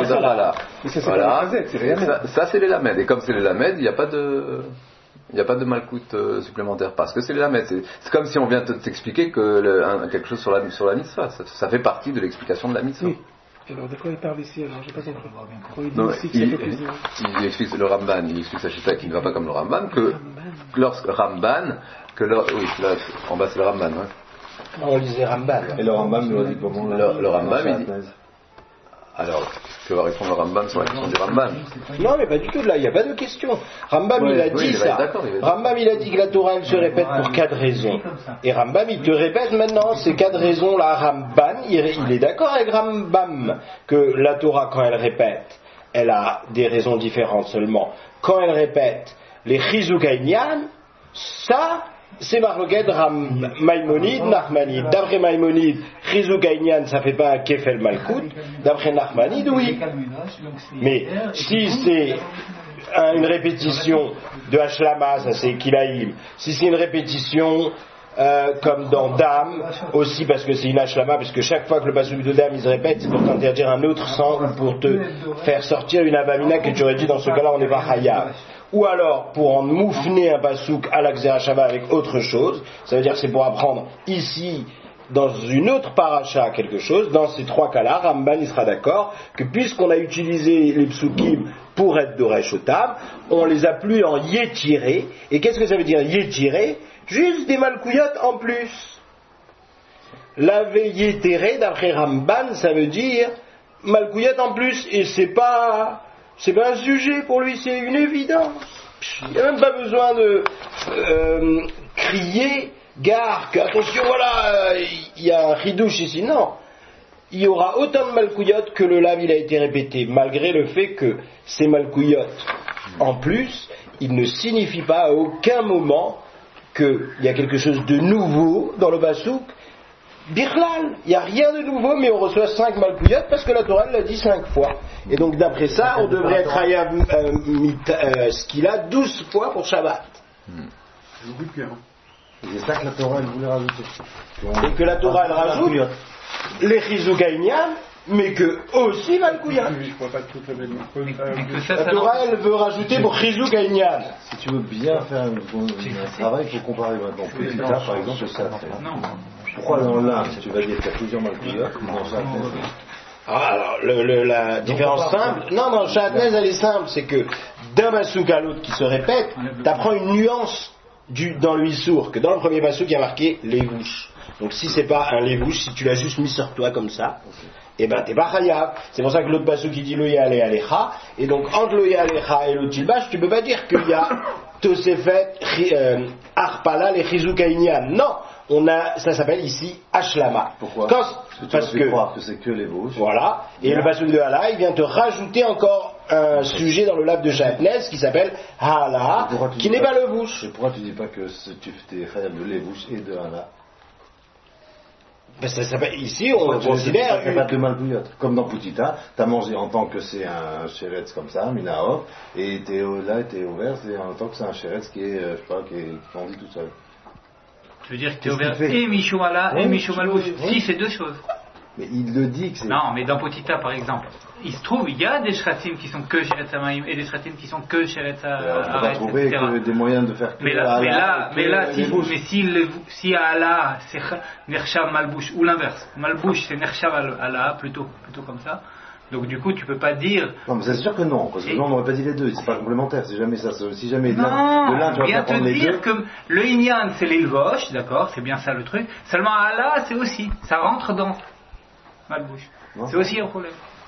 A: ça c'est les lamed. Et comme c'est les lamed, il n'y a pas de, il n'y a pas de malcoute euh, supplémentaire parce que c'est les lamed. C'est, c'est comme si on vient de t'expliquer que le, un, quelque chose sur la sur la mitzvah. Ça, ça fait partie de l'explication de la mitzvah.
H: Oui. Alors de quoi il parle ici alors? J'ai pas compris. Quand il dit
A: non,
H: ici
A: il,
H: qu'il
A: il, il explique le Ramban, il explique sa chita qui ne va pas comme le Ramban que lorsque Ramban, que lor, oui, là, en bas c'est le Ramban. Hein.
E: On lisait Ramban.
D: Et le Ramban nous a dit comment
A: le, le Ramban, il dit. Alors, que va répondre le Ramban sur la question du Ramban?
E: Non, mais pas du tout, là, il n'y a pas de question. Rambam, ouais, il a
A: oui,
E: dit
A: il
E: ça. Rambam, il a dit que la Torah, elle se répète pour quatre raisons. Et Rambam, il te répète maintenant ces quatre raisons-là. Ramban, il, il est d'accord avec Rambam que la Torah, quand elle répète, elle a des raisons différentes seulement. Quand elle répète les Chizuk Hainyan, ça, c'est Marloquet Ram Maïmonide, Nachmanide. D'après Maïmonide, Chizuk Hainyan, ça fait pas un Kefel Malkout. D'après Nachmanide, oui. Mais si c'est une répétition de Hashlama, ça c'est Kilaïm. Si c'est une répétition euh, comme dans Dam, aussi parce que c'est une Hashlama, parce que chaque fois que le pasuk de Dam il se répète, c'est pour t'interdire un autre sang ou pour te faire sortir une abamina que tu aurais dit dans ce cas-là on n'est pas Hayav. Ou alors pour en moufner un pasouk à l'Axera Shabbat avec autre chose, ça veut dire que c'est pour apprendre ici dans une autre paracha quelque chose. Dans ces trois cas-là, Ramban il sera d'accord que puisqu'on a utilisé les psukim pour être Doresh Otam, on les a plus en yétiré. Et qu'est-ce que ça veut dire yétiré? Juste des malkouyotes en plus. Laver yétiré d'après Ramban, ça veut dire malkouyotes en plus, et c'est pas c'est pas un sujet pour lui, c'est une évidence. Il n'y a même pas besoin de euh, crier gare, attention, voilà, il y a un ridouche ici. Non, il y aura autant de malkouyotes que le lave il a été répété, malgré le fait que ces malkouyotes, en plus, il ne signifie pas à aucun moment qu'il y a quelque chose de nouveau dans le basouk. Birlal, il n'y a rien de nouveau, mais on reçoit cinq malkouyotes parce que la Torah l'a dit cinq fois. Et donc d'après ça, on devrait être hayav euh, euh, ce qu'il a douze fois pour Shabbat.
F: C'est beaucoup de cœur.
D: C'est ça que la Torah elle voulait rajouter.
E: Et que la Torah elle rajoute les Chizuk Hainyan, mais que aussi malkouyotes. La Torah elle veut rajouter pour Chizuk Hainyan.
D: Si tu veux bien faire un, un travail, il faut comparer maintenant. Petit A par exemple, ça fait. Pourquoi dans l'un, si tu vas dire qu'il y a plusieurs malkouyotes, dans ça
E: Alors, le, le, la Donc différence simple, non, non, Shahatnez, elle est simple, c'est que d'un pasouk à l'autre qui se répète, tu apprends une nuance du, dans l'Issour, que dans le premier pasouk, il y a marqué Lévouche. Donc si c'est pas un Lévouche, si tu l'as juste mis sur toi comme ça, et ben t'es pas chayav. C'est pour ça que l'autre pasouk qui dit Lo Yale Alecha, et donc entre Lo Yale Alecha et le Tilbash, tu peux pas dire qu'il y a Tosefet, euh, Arpala, les Chizuka Inyan. Non! On a, ça s'appelle ici Ashlama.
D: Pourquoi?
E: Quand,
D: parce que,
E: parce que,
D: croire que c'est que les bouches.
E: Voilà. Et yeah. Le pasouk de Hala, il vient te rajouter encore un okay. sujet dans le lave de Shahatnez qui s'appelle Hala, qui n'est pas, pas le bouche.
D: Et pourquoi tu dis pas que tu t'es fait de les bouches et de Hala?
E: Ben ça s'appelle, ici, on considère.
D: Il n'y a pas de malbouillotte. Comme dans Poutita, tu as mangé en tant que c'est un chéretz comme ça, Minaov, et t'es, là, tu es ouvert, c'est en tant que c'est un chéretz qui est, je sais pas, qui est grandi tout seul.
C: Tu veux dire que tu es ouvert et Michou Ala oui, et Michou Malbouche. Oui. Si, c'est deux choses.
D: Mais il le dit que c'est.
C: Non, mais dans Potita, par exemple, il se trouve, il y a des shratim qui sont que Sheretz Hamayim et des shratim qui sont que Sheretz Haaretz.
D: On va trouver que des moyens de faire que
C: mais là, mais là, mais là, si, mais si, le, si à Allah c'est Nershav Malbouche ou l'inverse, Malbouche c'est Nershav Allah plutôt, plutôt comme ça. Donc du coup, tu peux pas dire.
D: Non, mais c'est sûr que non, parce que sinon on n'aurait pas dit les deux. C'est pas complémentaire. Si jamais ça, si jamais
C: non,
D: de l'un tu vas
C: bien
D: faire
C: te
D: les
C: dire
D: deux.
C: que le Inyan c'est l'Ilvosh, d'accord, c'est bien ça le truc. Seulement Allah c'est aussi, ça rentre dans Malbouche. Non, c'est aussi un problème.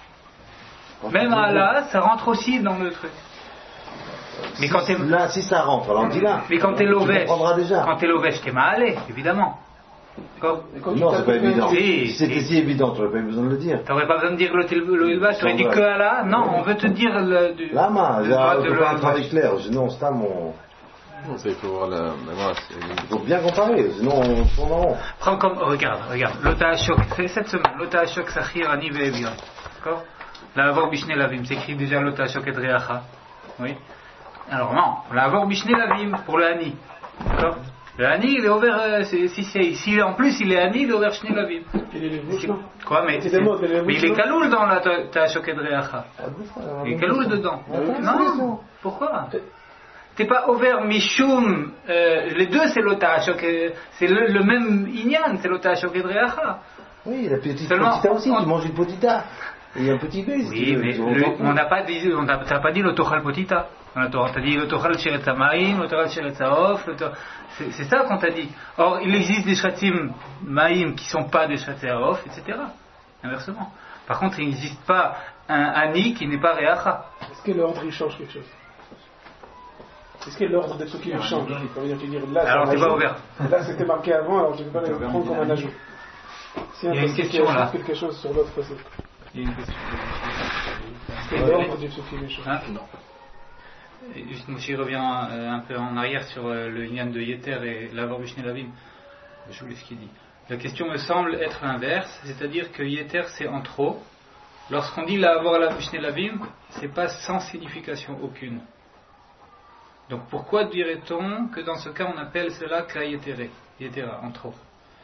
C: Même Allah, ça rentre aussi dans le truc. Mais
D: si,
C: quand t'es
D: là, si ça rentre, alors dis là.
C: Mais quand t'es l'Ovesh,
D: déjà.
C: quand t'es l'Ovesh, t'es malé, évidemment. Quand,
D: non, c'est pas évident.
C: Si,
D: si c'était si évident, tu n'aurais pas eu besoin de le dire.
C: T'aurais pas besoin de dire le Ilvash, tu aurais dit que Allah. Non, on veut te dire le. Du,
D: Lama, il faut pas un travail clair, sinon c'est mon.
A: Non, c'est pour voir la.
D: Il faut bien comparer, sinon on tourne en rond.
C: Prends comme. Regarde, regarde. L'Ota Ashok, c'est cette semaine. L'Ota Ashok Sachir Ani Ve'ebion. D'accord? La Avor Bishne Lavim, c'est écrit déjà l'Ota Ashok et Dreacha. Oui? Alors non, la Avor Bishne Lavim pour le Ani. D'accord? Le Hani, il est ouvert, euh, si, si, si, en plus il est Hani, il est ouvert Shnei Lavim.
H: Il est bouches, non?
C: Quoi, mais, c'est, mots, mais il est Kaloul dans la Ta'ashok Edreacha. Il est Kaloul dedans. Non, pourquoi? T'es pas ouvert Mishum, euh, les deux c'est le Ta'ashok, c'est le, le même Inyan, c'est le Ta'ashok Edreacha.
D: Oui, la petite potita aussi, on... tu manges une potita. Il y a un petit baiser.
C: Oui, mais le, on n'a pas dit, on n'a pas dit le Tochal Potita. On a dit le Tochal Sheretz Hamayim, le Tochal Sheretz Haof, c'est, c'est ça qu'on t'a dit. Or, il existe des Shratim Maïm qui ne sont pas des Shratim Haof, et cetera. Inversement. Par contre, il n'existe pas un Ani qui n'est pas Reacha.
H: Est-ce que l'ordre il change quelque chose? Est-ce que l'ordre des Tsukim il change? Là,
C: alors, c'est pas ouvert.
H: Là, c'était marqué avant, alors je ne vais pas le prendre comme un ajout. Si
C: il y a une question là.
H: quelque chose sur l'autre façon.
C: Il y a une question.
H: Est-ce que l'ordre des Tsukim il change?
C: Hein? Non. Juste, moi, je reviens euh, un peu en arrière sur euh, le Inyan de Yeter et l'Avor Bishne Lavim. Je vous laisse ce qu'il dit. La question me semble être inverse, c'est-à-dire que Yeter c'est en trop. Lorsqu'on dit l'Avor Bishne Lavim, c'est pas sans signification aucune. Donc pourquoi dirait-on que dans ce cas on appelle cela Ka Yetere, Yetera, en trop?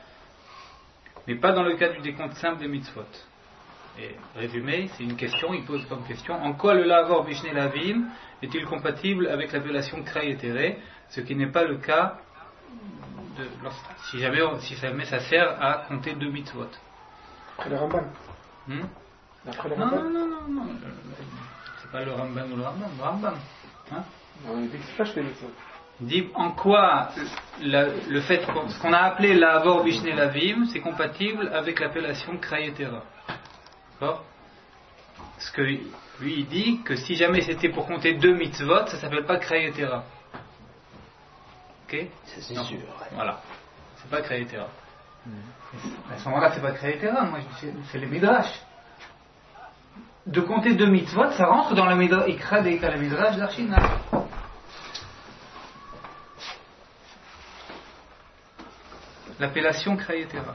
C: Mais pas dans le cas du décompte simple des mitzvot. Et résumé, c'est une question, il pose comme question: en quoi le Lavor Bishne Lavim est-il compatible avec l'appellation Kra Yetere, ce qui n'est pas le cas de, si, jamais, si jamais ça sert à compter deux mitzvot.
H: Après le Rambam.
C: Hmm?
H: Après le
C: non,
H: Rambam.
C: non, non, non, non, c'est pas le Rambam ou le Rambam, le Rambam. Hein?
H: Non, il dit que c'est pas les mitzvot.
C: Il dit en quoi la, le fait qu'on, ce qu'on a appelé Lavor Bishne Lavim, c'est compatible avec l'appellation Kra Yetera. D'accord? Parce que lui il dit que si jamais c'était pour compter deux mitzvot, ça s'appelle pas Kra Yetera. Ok?
E: C'est sûr. Ouais.
C: Voilà. C'est pas Kra Yetera. Mmh. À ce moment-là, c'est pas Kra Yetera. Moi, je dis, c'est les midrash. De compter deux mitzvot, ça rentre dans le midrash. Ikra deika le midrash d'Arshina. L'appellation Kra Yetera.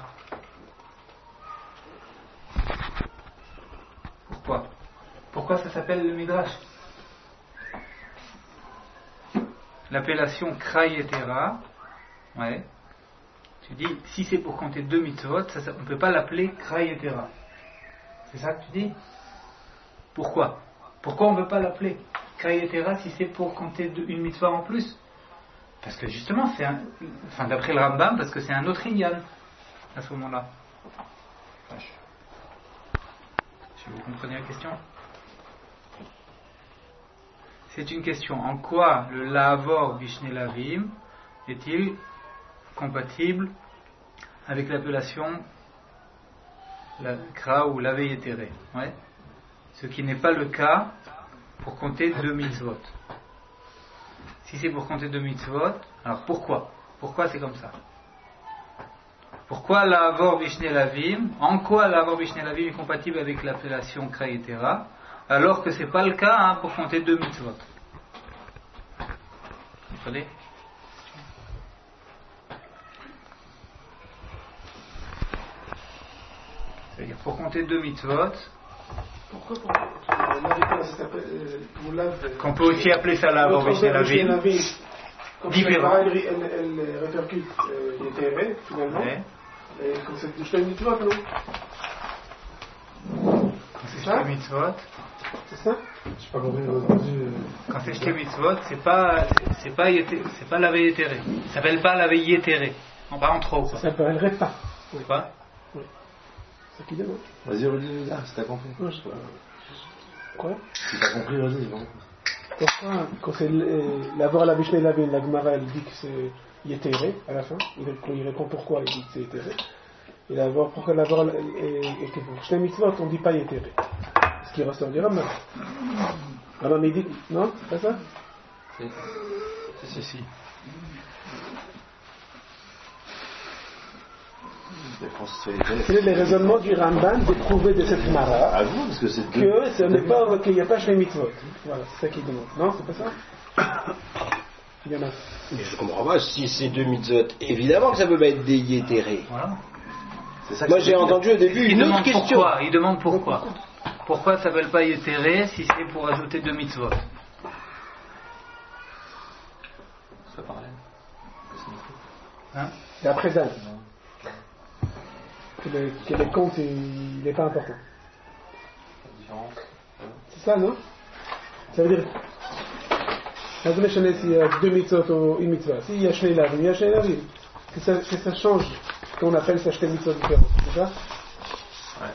C: Pourquoi? Pourquoi ça s'appelle le midrash? L'appellation Kra Yetera, ouais. Tu dis, si c'est pour compter deux mitzvot, ça, ça, on ne peut pas l'appeler Kra Yetera. C'est ça que tu dis? Pourquoi? Pourquoi on ne peut pas l'appeler Kra Yetera si c'est pour compter deux, une mitzvah en plus? Parce que justement, c'est un, enfin d'après le Rambam, parce que c'est un autre inyan à ce moment-là. Si vous comprenez la question. C'est une question. En quoi le Lavor Bishne Lavim est-il compatible avec l'appellation la Kra ou Lavé Yeteré, ouais. Ce qui n'est pas le cas pour compter deux mitzvot. Si c'est pour compter deux mitzvot, alors pourquoi Pourquoi c'est comme ça? Pourquoi l'Avor Bishne Lavim, en quoi l'Avor Bishne Lavim est compatible avec l'appellation Kra Yetera, alors que c'est pas le cas hein, pour compter deux mitzvot? Vous comprenez? C'est-à-dire pour compter deux mitzvot.
H: Pourquoi
C: qu'on peut aussi appeler ça l'Avor Bishne Lavim.
H: Différent. Elle, elle, elle répercute euh, les T R E finalement. Ouais. Et quand c'est Shte Mitzvot, non?
C: Quand c'est Shte Mitzvot.
H: C'est ça?
B: Je sais pas compris.
C: Quand c'est Shte Mitzvot, c'est pas, c'est pas, c'est pas Lavé Yeteré. Ça s'appelle pas Lavé Yeteré. On va en trop.
H: Ça s'appellerait pas.
C: Oui. Pas?
H: Oui. C'est ça qui demande.
D: Vas-y, redis, ah, si t'as compris.
H: Non, je... Quoi?
D: Si t'as compris, vas-y, c'est bon.
H: Pourquoi, quand c'est l'avoir la Bishne Lavim, la Gemara elle dit que c'est Yeteré à la fin, il répond pourquoi il dit que c'est Yeteré, et l'avoir, pourquoi l'avoir et que pour Shte Mitzvot on dit pas Yeteré, ce qui ressort du Rambam. Alors il dit, non, c'est pas ça?
C: C'est si.
H: Quel est le raisonnement du Rambam de prouver de cette Mara
D: à vous, parce que c'est
H: que ce n'est pas qu'il n'y a pas Shte Mitzvot? Voilà, c'est ça qu'il demande. Non, c'est pas ça? Il y en a.
E: Mais je comprends pas, si c'est deux mitzvot, évidemment que ça peut pas être des Yeteré.
C: Voilà.
E: C'est ça que moi j'ai entendu au début
C: il
E: une autre question.
C: Pourquoi il demande pourquoi. Pourquoi ça s'appelle pas Yeteré si c'est pour ajouter deux mitzvot?
A: Ça parlait.
C: Hein?
H: Et après Dan. Que le, que le compte il n'est pas important. C'est ça, non? Ça veut dire. Ça veut dire s'il y a deux mitzvot ou une mitzvah. S'il y a Shnei Lavim, il y a Shnei Lavim. Que ça, que ça change qu'on appelle ça Shnei mitzvot différents. C'est ça?
A: Ouais.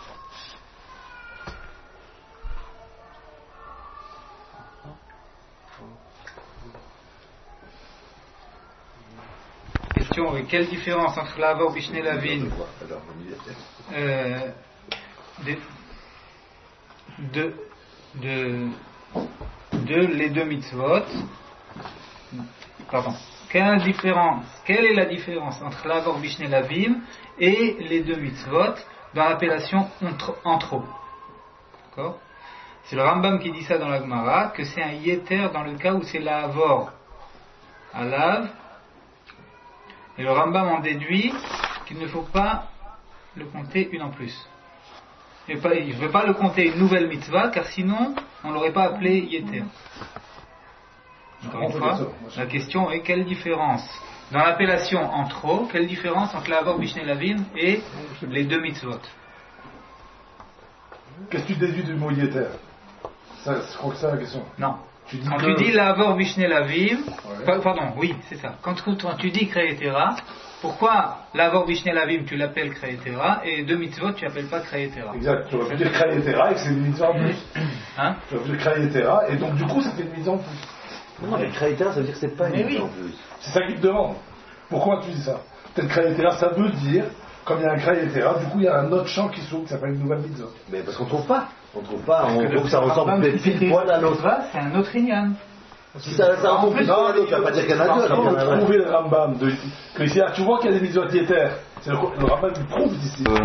C: Question, oui. Quelle différence entre l'Avor Bishne Lavim euh, de, de, de, de les deux mitzvot? Pardon. Quelle est la différence, quelle est la différence entre l'Avor Bishne Lavim et les deux mitzvot dans l'appellation entre eux? D'accord? C'est le Rambam qui dit ça dans la Gemara, que c'est un Yeter dans le cas où c'est l'Avor à Lav. Et le Rambam en déduit qu'il ne faut pas le compter une en plus. Il ne veut pas le compter une nouvelle mitzvah, car sinon, on ne l'aurait pas appelé Yeter. Encore une fois, la question est quelle différence dans l'appellation entre eux, quelle différence entre l'Avor Bishne Lavim et les deux mitzvot?
B: Qu'est-ce que tu déduis du mot Yeter? Ça, je crois que c'est la question.
C: Non.
B: Tu dis
C: quand
B: que...
C: tu dis l'Avor Bishne Lavim, ouais. Pardon, oui, c'est ça. Quand, quand tu dis Kra Yetera, pourquoi l'Avor Bishne Lavim tu l'appelles Kra Yetera et deux mitzvot tu l'appelles pas Kra Yetera?
B: Exact, tu aurais pu dire Kra Yetera et que c'est une mitzvah en plus.
C: Hein?
B: Tu aurais pu dire Kra Yetera et donc du coup ça fait une mitzvah en plus.
D: Non, mais Kra Yetera ça veut dire que c'est pas une mitzvah en plus.
B: C'est ça qu'il te demande. Pourquoi tu dis ça? Peut-être Kra Yetera ça veut dire, comme il y a un Kra Yetera, du coup il y a un autre champ qui s'ouvre qui s'appelle une nouvelle mitzvah.
D: Mais parce qu'on trouve pas. On trouve pas,
C: parce
D: on trouve que ça ressemble peut-être pile poil à l'autre.
C: C'est un autre Inyan.
D: Si ça, ça ressemble pile poil à l'autre, ça veut pas dire qu'il y en a deux.
B: Il faut trouver le Rambam. De, que ici, tu vois qu'il y a des mitzvot Yeter. C'est le, le Rambam qui prouve ici.
A: Euh,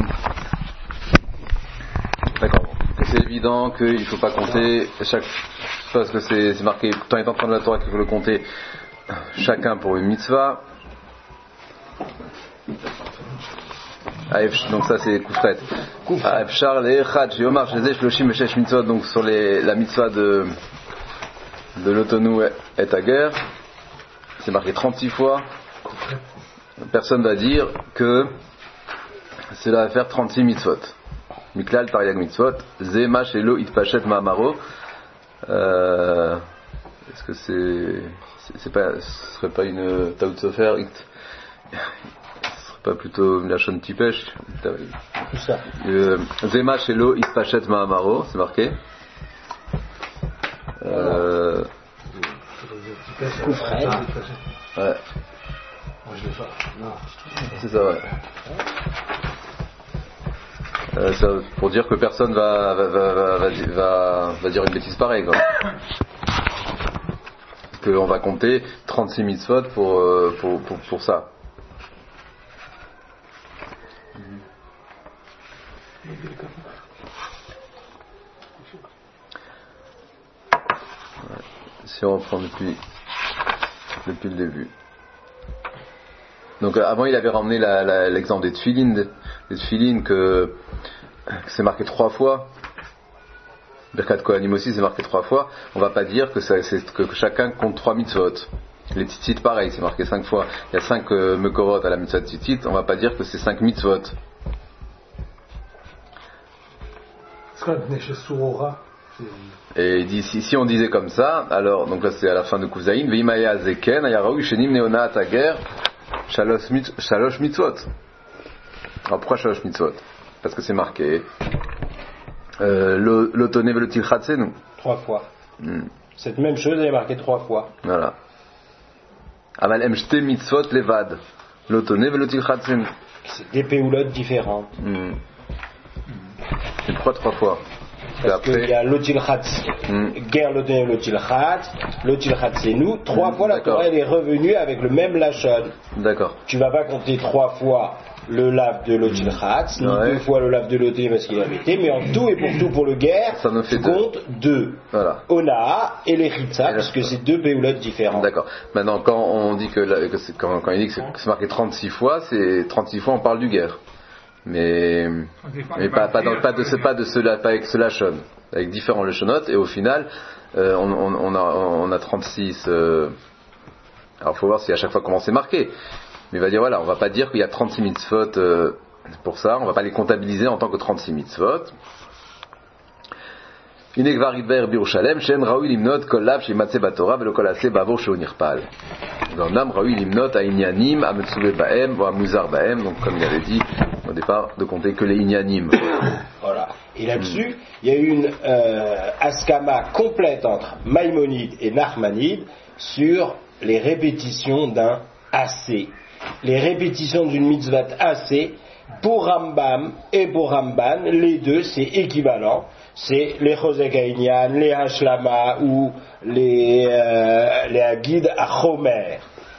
A: D'accord. C'est évident qu'il ne faut pas compter chaque. Parce que c'est, c'est marqué, tout en étant en train de la Torah qu'il faut le compter chacun pour une mitzvah. Donc ça c'est Koufret. Donc sur les, la mitzvah de, de l'Otonou et Aguerre, c'est marqué trente-six fois. Personne va dire que cela va faire trente-six mitzvot. Miklal Tariag mitzvot, Zema Shelo Itpachet Mahamaro. Euh, est-ce que c'est, c'est, c'est pas, ce serait pas une Taout Sofer? Pas plutôt Lachon Tipesh.
E: Tout ça.
A: Zema Shelo Ispachet Mahamaro, c'est marqué. Euh...
E: Koufred.
A: Ouais. C'est ça, ouais. Euh, ça, pour dire que personne va, va, va, va, va, va, va dire une bêtise pareille, quoi. Qu'on va compter trente-six mitzvot pour, pour, pour, pour ça. Si on reprend depuis, depuis le début. Donc euh, avant il avait ramené la, la, l'exemple des tefilines, des tefilines que, que c'est marqué trois fois. Birkat Kohanim aussi c'est marqué trois fois. On va pas dire que, ça, c'est, que, que chacun compte trois mitzvot. Les tzitzit pareil, c'est marqué cinq fois. Il y a cinq euh, mekorot à la mitzvot tzitzit. On va pas dire que c'est cinq mitzvot.
B: C'est quoi le chez Sourora?
A: Et il dit, si, si on disait comme ça, alors, donc là c'est à la fin de Kouzaïn, Veimaya Zeken, Ayaraou, Shenim Neona Atager, Shalosh Mitzvot. Alors pourquoi Shalosh Mitzvot? Parce que c'est marqué, euh, L'Otone Velotil Chatzenu.
E: Trois fois.
A: Hmm.
E: Cette même chose, elle est marquée trois fois.
A: Voilà. Aval Emshte Mitzvot Levad, L'Otone Velotil Chatzenu.
E: C'est des péoulottes différentes.
A: Hmm. Et pourquoi trois fois?
E: Parce qu'il y a l'Otil Chatz, mm. guerre l'Otil l'Otil Chatz, l'Otil Chatz c'est nous. Trois mm. fois la Torah elle est revenue avec le même lachon.
A: D'accord.
E: Tu vas pas compter trois fois le lave de l'Otil mm. Chatz, ni ouais. deux fois le lave de l'Otil parce qu'il a été, mais en tout et pour tout pour le guerre,
A: ça nous fait
E: tu
A: deux.
E: comptes deux.
A: Voilà.
E: Ona et les Ritza, parce que c'est deux péoulottes différentes.
A: D'accord. Maintenant, quand on dit que, la, que c'est, quand, quand il dit que c'est, que c'est marqué trente-six fois, c'est trente-six fois on parle du guerre. Mais, mais pas, pas, dans, pas de ce, pas de cela, pas avec ce lachon, avec différents lachonot, et au final, euh, on, on, on, a, on a trente-six, euh, alors faut voir si à chaque fois comment c'est marqué, mais il va dire voilà, on va pas dire qu'il y a trente-six mitzvot euh, pour ça, on va pas les comptabiliser en tant que trente-six mitzvot. Inek varidber birushalem, shen raoui limnot kollav shematze batora velo kolase bavor sheonirpal. L'onnam raoui limnot a inyanim, a metsuve baem, ou a muzar baem, donc comme il avait dit au départ, de compter que les inyanim.
E: Voilà. Et là-dessus, mm. il y a eu une euh, askama complète entre Maïmonide et Nachmanide sur les répétitions d'un assez. Les répétitions d'une mitzvah assez, pour Rambam et pour Ramban, les deux, c'est équivalent. C'est les Chosek Haïnyan, les Hashlama ou les, euh, les Hagid à Chomer.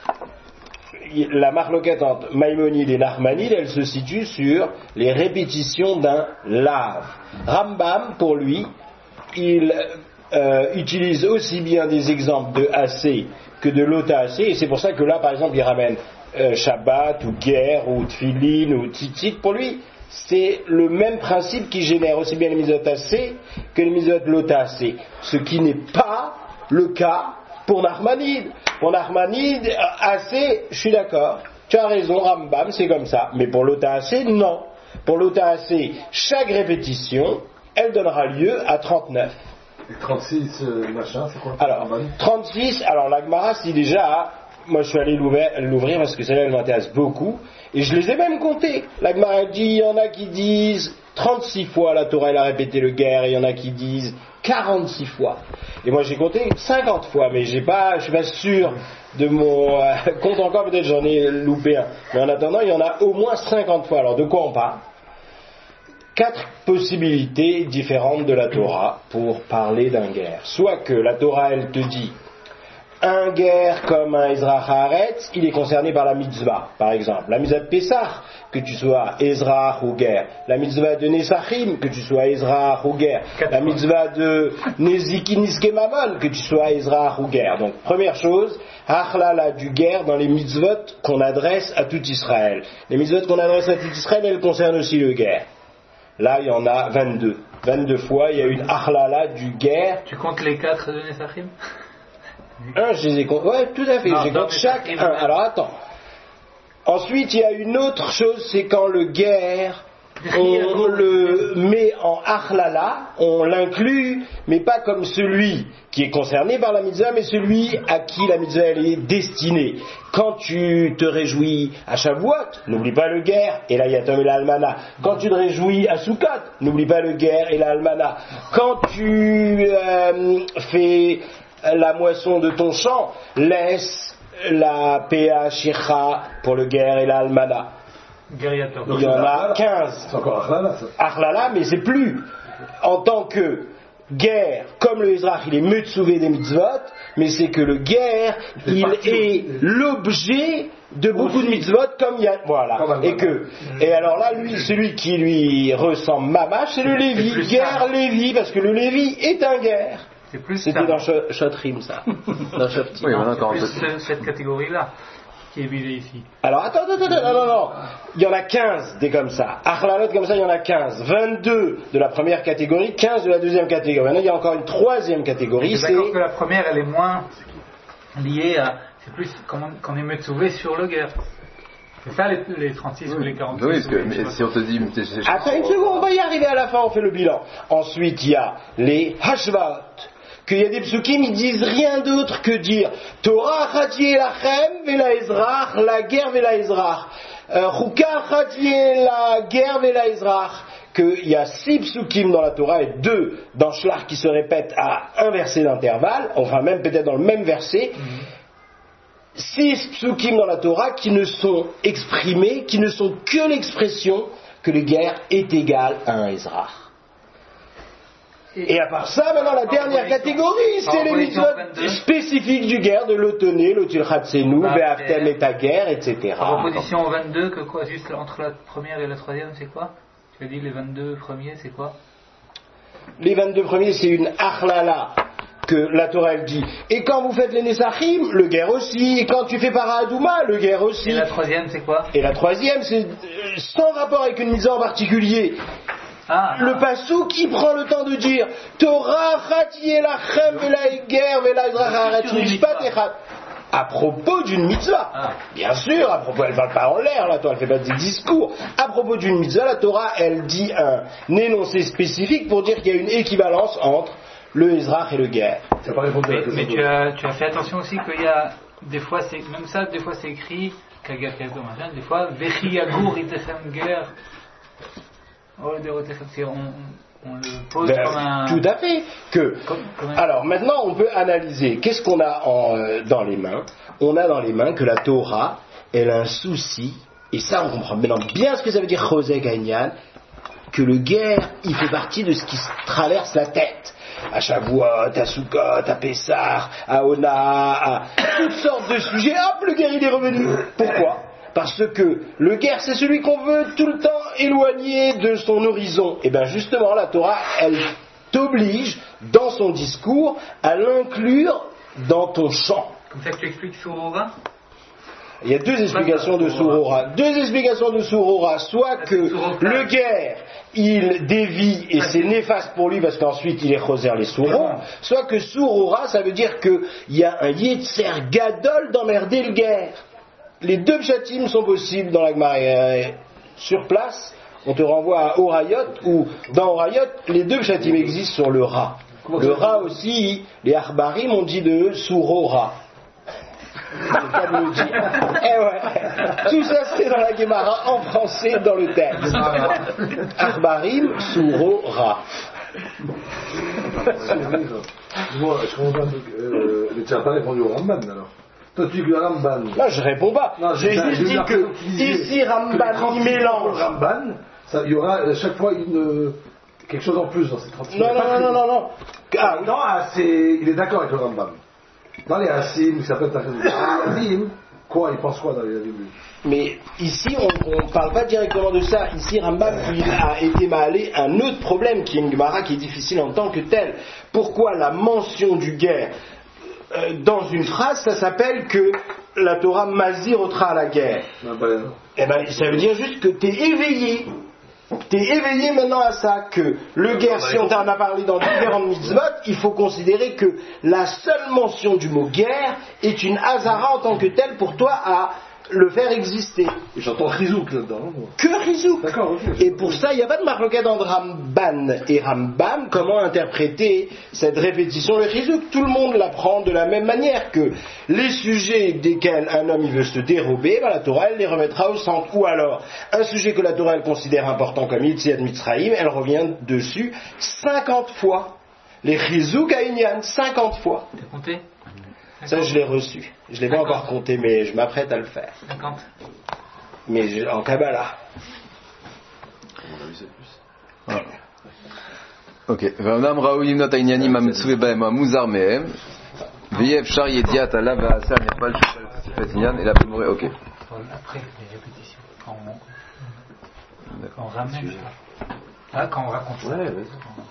E: La marloquette entre Maïmonide et Nachmanide, elle se situe sur les répétitions d'un lave. Rambam, pour lui, il euh, utilise aussi bien des exemples de assez que de lota assez, et c'est pour ça que là, par exemple, il ramène euh, Shabbat ou guerre ou Tfilin ou Tzitzit. Pour lui, c'est le même principe qui génère aussi bien les mitzvot assez que les mitzvot lota assez, ce qui n'est pas le cas pour Nachmanide. Pour Nachmanide, assez, je suis d'accord, tu as raison, Rambam, c'est comme ça. Mais pour l'ota assez, non. Pour l'ota assez, chaque répétition, elle donnera lieu à trente-neuf.
B: Et trente-six, euh, machin, c'est quoi?
E: Alors, trente-six, alors la Gemara, si déjà, moi je suis allé l'ouvrir, l'ouvrir parce que celle-là, elle m'intéresse beaucoup, et je les ai même comptés. La Gemara dit, il y en a qui disent trente-six fois la Torah, elle a répété le guerre, et il y en a qui disent quarante-six fois. Et moi j'ai compté cinquante fois, mais j'ai pas, je suis pas sûr de mon euh, compte encore, peut-être j'en ai loupé un. Mais en attendant, il y en a au moins cinquante fois. Alors de quoi on parle? Quatre possibilités différentes de la Torah pour parler d'un guerre. Soit que la Torah, elle te dit un guerre comme un Ezra Haaretz, il est concerné par la mitzvah, par exemple. La mitzvah de Pessah, que tu sois Ezra ou guerre. La mitzvah de Nesachim, que tu sois Ezra ou guerre. La mitzvah de Nezikin Niskemamon, que tu sois Ezra ou guerre. Donc, première chose, Achlala du guerre dans les mitzvot qu'on adresse à tout Israël. Les mitzvot qu'on adresse à tout Israël, elles concernent aussi le guerre. Là, il y en a vingt-deux. vingt-deux fois, il y a une Achlala du guerre.
C: Tu comptes les quatre de Nesachim?
E: Un, je les ai comptés. Ouais, tout à fait. Non, je compte chaque un. Alors attends. Ensuite, il y a une autre chose, c'est quand le guerre on le met en achlala, on l'inclut, mais pas comme celui qui est concerné par la mitzvah, mais celui à qui la mitzvah elle est destinée. Quand tu te réjouis à Shavuot, n'oublie pas le guerre et la yatom et la almana. Quand tu te réjouis à Sukkot, n'oublie pas le guerre et la almana. Quand tu euh, fais la moisson de ton champ, laisse la P A Shircha pour le guerre et la almana. Il y en a quinze.
B: C'est encore Achlala, ça.
E: Achlala, mais c'est plus. En tant que guerre, comme le Ezrach, il est Metsuvé des mitzvot, mais c'est que le guerre, il est l'objet de beaucoup de mitzvot, comme il y a. Voilà. Et que. Et alors là, lui, celui qui lui ressemble Mamash, c'est le Lévi. Guerre Lévi, parce que le Lévi est un guerre. C'était dans Shotrim, ça. Dans Shoftim.
C: Oui, c'est plus cette catégorie-là qui est visée ici.
E: Alors, attends, attends, attends, non, non, non. Il y en a quinze des comme ça. Achlalot comme ça, il y en a quinze. vingt-deux de la première catégorie, quinze de la deuxième catégorie. Maintenant, il y a encore une troisième catégorie.
C: C'est d'accord que la première, elle est moins liée à. C'est plus qu'on est Metsuvé sur le guerre. C'est ça les, les trente-six oui. ou les quarante-six.
A: Oui, parce que mais si on te dit.
E: Attends une seconde, on va y arriver à la fin, on fait le bilan. Ensuite, il y a les Hashvaot. Qu'il y a des psukim, ils disent rien d'autre que dire Torah chatié lachem vela ezrach, la guerre vela ezrach. Chouka chatié la guerre vela ezrach. Qu'il y a six psukim dans la Torah et deux dans Shlach qui se répètent à un verset d'intervalle, enfin même peut-être dans le même verset. Mm-hmm. Six psukim dans la Torah qui ne sont exprimés, qui ne sont que l'expression que le guerre est égal à un ezrach. Et à part ça, maintenant la dernière catégorie, c'est les mitzvot spécifiques du guerre, de l'otoné, l'otilchatsenu, be'aftem et ta guerre, et cetera.
C: En opposition aux vingt-deux, que quoi, juste entre la première et la troisième, c'est quoi? Tu as dit les vingt-deux premiers, c'est quoi?
E: Les vingt-deux premiers, c'est une achlala que la Torah elle dit. Et quand vous faites les Nesachim, le guerre aussi. Et quand tu fais Paradouma, le guerre aussi.
C: Et la troisième, c'est quoi?
E: Et la troisième, c'est sans rapport avec une mitzvah en particulier. Ah, le passou qui prend le temps de dire Torah chatié lachem vela guerre vela ezrach mishpat echad à propos d'une mitzvah. Ah. Bien sûr, à propos, elle ne va pas en l'air, la Torah, elle ne fait pas des discours. À propos d'une mitzvah, la Torah, elle dit un énoncé spécifique pour dire qu'il y a une équivalence entre le ezrach et le guerre.
C: Mais, mais tu, as, tu as fait attention aussi qu'il y a des fois, c'est même ça, des fois c'est écrit kagar kagar machin, des fois vechi yagur itechem guerre. Oh, on, on le pose ben, comme un...
E: Tout à fait. Que, comme, comme un... Alors maintenant, on peut analyser. Qu'est-ce qu'on a en, euh, dans les mains? On a dans les mains que la Torah, elle a un souci, et ça on comprend maintenant bien ce que ça veut dire Chosé Gagnan, que le guerre, il fait partie de ce qui traverse la tête. À Shavuot, à Sukkot, à Pessah, à Ona, à toutes sortes de sujets. Hop, le guerre il est revenu. Pourquoi? Parce que le guerre, c'est celui qu'on veut tout le temps éloigner de son horizon. Et bien justement, la Torah, elle t'oblige, dans son discours, à l'inclure dans ton champ.
C: Comme ça que tu expliques Surora?
E: Il y a deux explications de Surora. Deux explications de Surora. Soit que le guerre, il dévie et c'est néfaste pour lui parce qu'ensuite il est choser les Souron. Soit que Surora, ça veut dire qu'il y a un Yetzer Gadol d'emmerder le guerre. Les deux pshatim sont possibles dans la Gemara. Sur place, on te renvoie à Horayot, où dans Horayot, les deux pshatim existent sur le Ra. Le Ra aussi, les Achbarim ont dit de Surora. C'est pas de le dire. Eh ouais. Tout ça c'est dans la Gemara en français dans le texte. Achbarim, Surora.
B: Moi, je comprends pas un truc. Euh, mais tu n'as pas répondu au Ramban alors. Toi, tu dis que le Ramban.
E: Non, je réponds pas. Non, j'ai juste dit que ici, Ramban, il mélange.
B: Ramban, il y aura à chaque fois une, quelque chose en plus dans ces trente-six.
E: Non, non, non, non, non, non.
B: Ah, non, ah, c'est, il est d'accord avec le Rambam. Dans les Hassim, il s'appelle Hassim, quoi, il pense quoi dans les Hassim?
E: Mais ici, on ne parle pas directement de ça. Ici, Rambam, il a été malé un autre problème qui est une Gemara qui est difficile en tant que telle. Pourquoi la mention du guerre dans une phrase, ça s'appelle que la Torah mazirotera à la guerre.
B: Ah ben,
E: eh ben, ça veut dire juste que tu es éveillé. Tu es éveillé maintenant à ça, que le guerre, si on t'en a parlé dans différentes mitzvot, il faut considérer que la seule mention du mot guerre est une hazara en tant que telle pour toi à le faire exister.
B: J'entends Rizouk là-dedans.
E: Que Rizouk.
B: D'accord, ok.
E: Et pour ça, il n'y a pas de marloquette entre Ramban et Rambam. Comment interpréter cette répétition, le Rizouk? Tout le monde l'apprend de la même manière que les sujets desquels un homme il veut se dérober, ben, la Torah elle les remettra au centre. Ou alors, un sujet que la Torah elle considère important comme Yetziat Mitzrayim, elle revient dessus cinquante fois. Les Rizouk à Inyan, cinquante fois.
C: T'as compté?
E: Ça, je l'ai reçu. Je ne l'ai pas encore compté, mais je m'apprête à le faire.
C: cinquante.
E: Mais je- en Kabbalah.
A: Ah. Ok. Ve'onam ra'u limnot ha'inyanim ha'mitzveh b'hem ha'muzar mehem ve'yeh efshar yediat alav va'asa nirpal shupal sifet inyan et la bemoré. Ok.
C: Après les répétitions. Quand on, quand on ramène. Ah, quand on raconte.
D: Ouais, vas-y.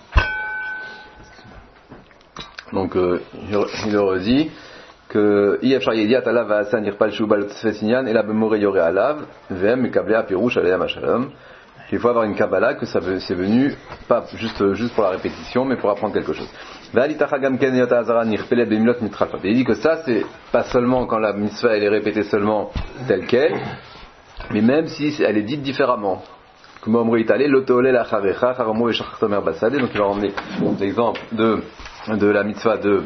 A: Donc euh, il le redit que Yefshar Yediat Alav Va'asa Nirpal Shubal Tsvetinyan et la Bemoré Yoré Alav V'em Mekablea Pirouche Aleyam Hashalom. Il faut avoir une Kabbalah que ça veut, c'est venu pas juste juste pour la répétition mais pour apprendre quelque chose. Il dit que ça c'est pas seulement quand la mitzvah elle est répétée seulement telle quelle, mais même si elle est dite différemment. Comme Omri Italé, l'Otolé la Charecha, Charamo et Shachtomer Basade. Donc il va emmener l'exemple de de la mitzvah de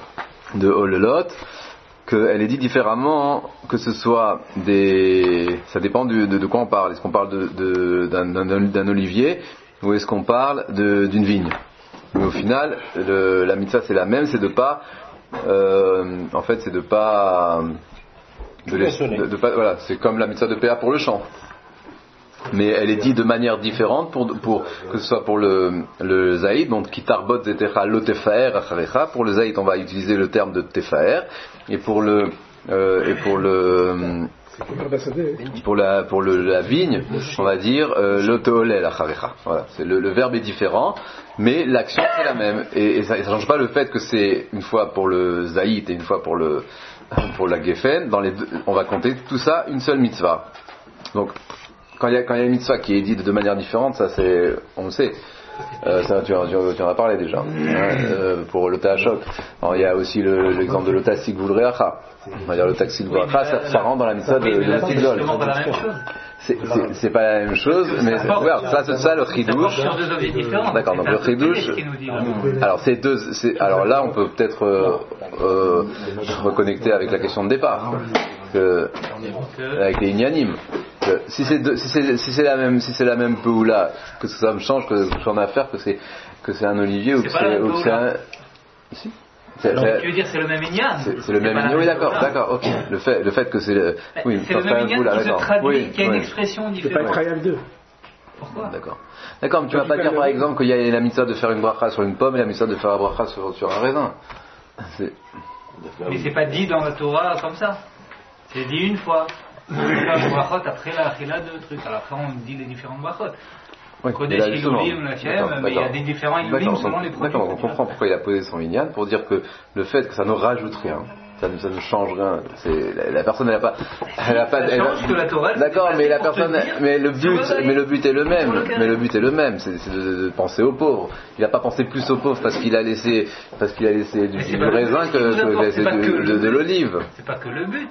A: de Olelot, qu'elle est dite différemment, que ce soit des, ça dépend du, de, de quoi on parle. Est-ce qu'on parle de, de, d'un, d'un, d'un olivier ou est-ce qu'on parle de, d'une vigne? Mais au final, le, la mitzvah c'est la même, c'est de pas, euh, en fait, c'est de pas, de, de, de pas, voilà, c'est comme la mitzvah de P A pour le champ. Mais elle est dite de manière différente pour, pour que ce soit pour le, le zaïd, donc qui tarbot zetecha lo tefaer acharecha. Pour le zaïd, on va utiliser le terme de tefaer, et pour le euh, et pour le pour la pour le, la vigne, on va dire euh, lo teolel acharecha. Voilà, c'est le, le verbe est différent, mais l'action c'est la même, et, et ça ne change pas le fait que c'est une fois pour le zaïd et une fois pour le pour la geffen. Dans les deux, on va compter tout ça une seule mitzvah. Donc Quand il, y a, quand il y a une mitzvah qui est dite de manière différente, ça c'est, on le sait. Euh, ça, tu, tu, tu en as parlé déjà. Hein, euh, pour le Ta'achok. Alors, il y a aussi le, l'exemple de l'Otasik Vulreacha. On va dire l'Otasik Vulreacha, ça, ça rentre dans la mitzvah de, de la Tigdol. C'est, c'est, c'est pas la même chose, mais c'est, ouais, ça c'est ça le chidouche. D'accord, donc le chidouche. Alors c'est deux, c'est, alors là on peut peut-être euh, euh, reconnecter avec la question de départ, que, avec les inyanim. Que, si c'est deux, si c'est si c'est la même si c'est la même peoula, que ça me change que j'en ai affaire que c'est que c'est un olivier ou que c'est, ou que c'est un. Si.
C: C'est, donc, tu veux dire c'est le même Inyan?
A: C'est, c'est le même Inyan, oui d'accord, d'accord, ok. Le fait, le fait que c'est le,
C: oui, c'est le même Inyan qui se traduit, oui, qui a une oui. expression différente.
H: C'est pas Trayal deux.
C: Pourquoi?
A: D'accord. D'accord, mais tu vas pas dire par exemple qu'il y a la mitzvah de faire une bracha sur une pomme et la mitzvah de faire la bracha sur, sur un raisin. C'est...
C: Mais c'est pas dit dans la Torah comme ça. C'est dit une fois. On fait la brachot après la achila de trucs. Alors après on dit les différentes brachot.
A: Oui,
C: Kodesh, Iloulim, Lachem, mais il y a des différents Iloulim selon les produits.
A: D'accord, on comprend pourquoi il a posé son Inyan, pour dire que le fait que ça ne rajoute rien, ça ne, ça ne change rien, c'est, la, la personne elle n'a pas, elle a pas, elle a,
C: que la Torah,
A: d'accord, mais la personne, mais le but, mais le but est le même, mais le but est le même, c'est, c'est de, de penser aux pauvres. Il n'a pas pensé plus aux pauvres parce qu'il a laissé, parce qu'il a laissé du, du raisin que, que, que laissé de, de, de l'olive.
C: C'est pas que le but.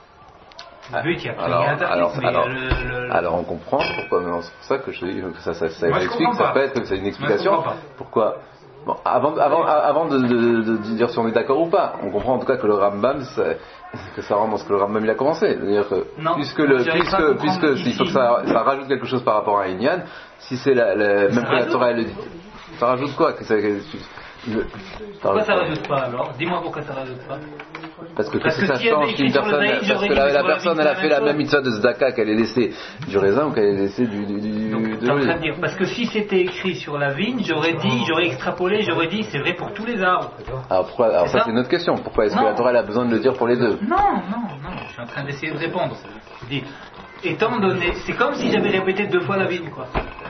C: Le but, il y a
A: alors, alors,
C: mais
A: alors,
C: le, le...
A: alors on comprend pourquoi, c'est pour ça que je dis que ça, ça, ça Moi, explique, ça peut être que c'est une explication. Pourquoi bon, avant, avant, avant de, de, de, de dire si on est d'accord ou pas, on comprend en tout cas que le Rambam, que ça rentre dans ce que le Rambam il a commencé. C'est-à-dire que
C: non,
A: puisque le, puisque, puisque il faut que ça, ça rajoute quelque chose par rapport à Inyan, si c'est la, la même que la Torah elle le dit, ça rajoute quoi que ça, que,
C: le, pourquoi ça rajoute pas alors? Dis-moi pourquoi ça rajoute pas.
A: Parce que, parce que ça change qu'une personne, zaïd, parce que la, la personne elle a fait la même mitzvah de Zdaka qu'elle ait laissé du raisin ou qu'elle ait laissé du, du, du
C: donc,
A: de
C: t'es en train de dire, parce que si c'était écrit sur la vigne, j'aurais dit, j'aurais extrapolé, j'aurais dit c'est vrai pour tous les arbres.
A: Alors pourquoi, alors ça, ça c'est une autre question. Pourquoi est-ce non. que la Torah elle a besoin de le dire pour les deux?
C: Non, non, non, je suis en train d'essayer de répondre. Je dis, étant donné, c'est comme si j'avais répété deux fois la vigne, quoi.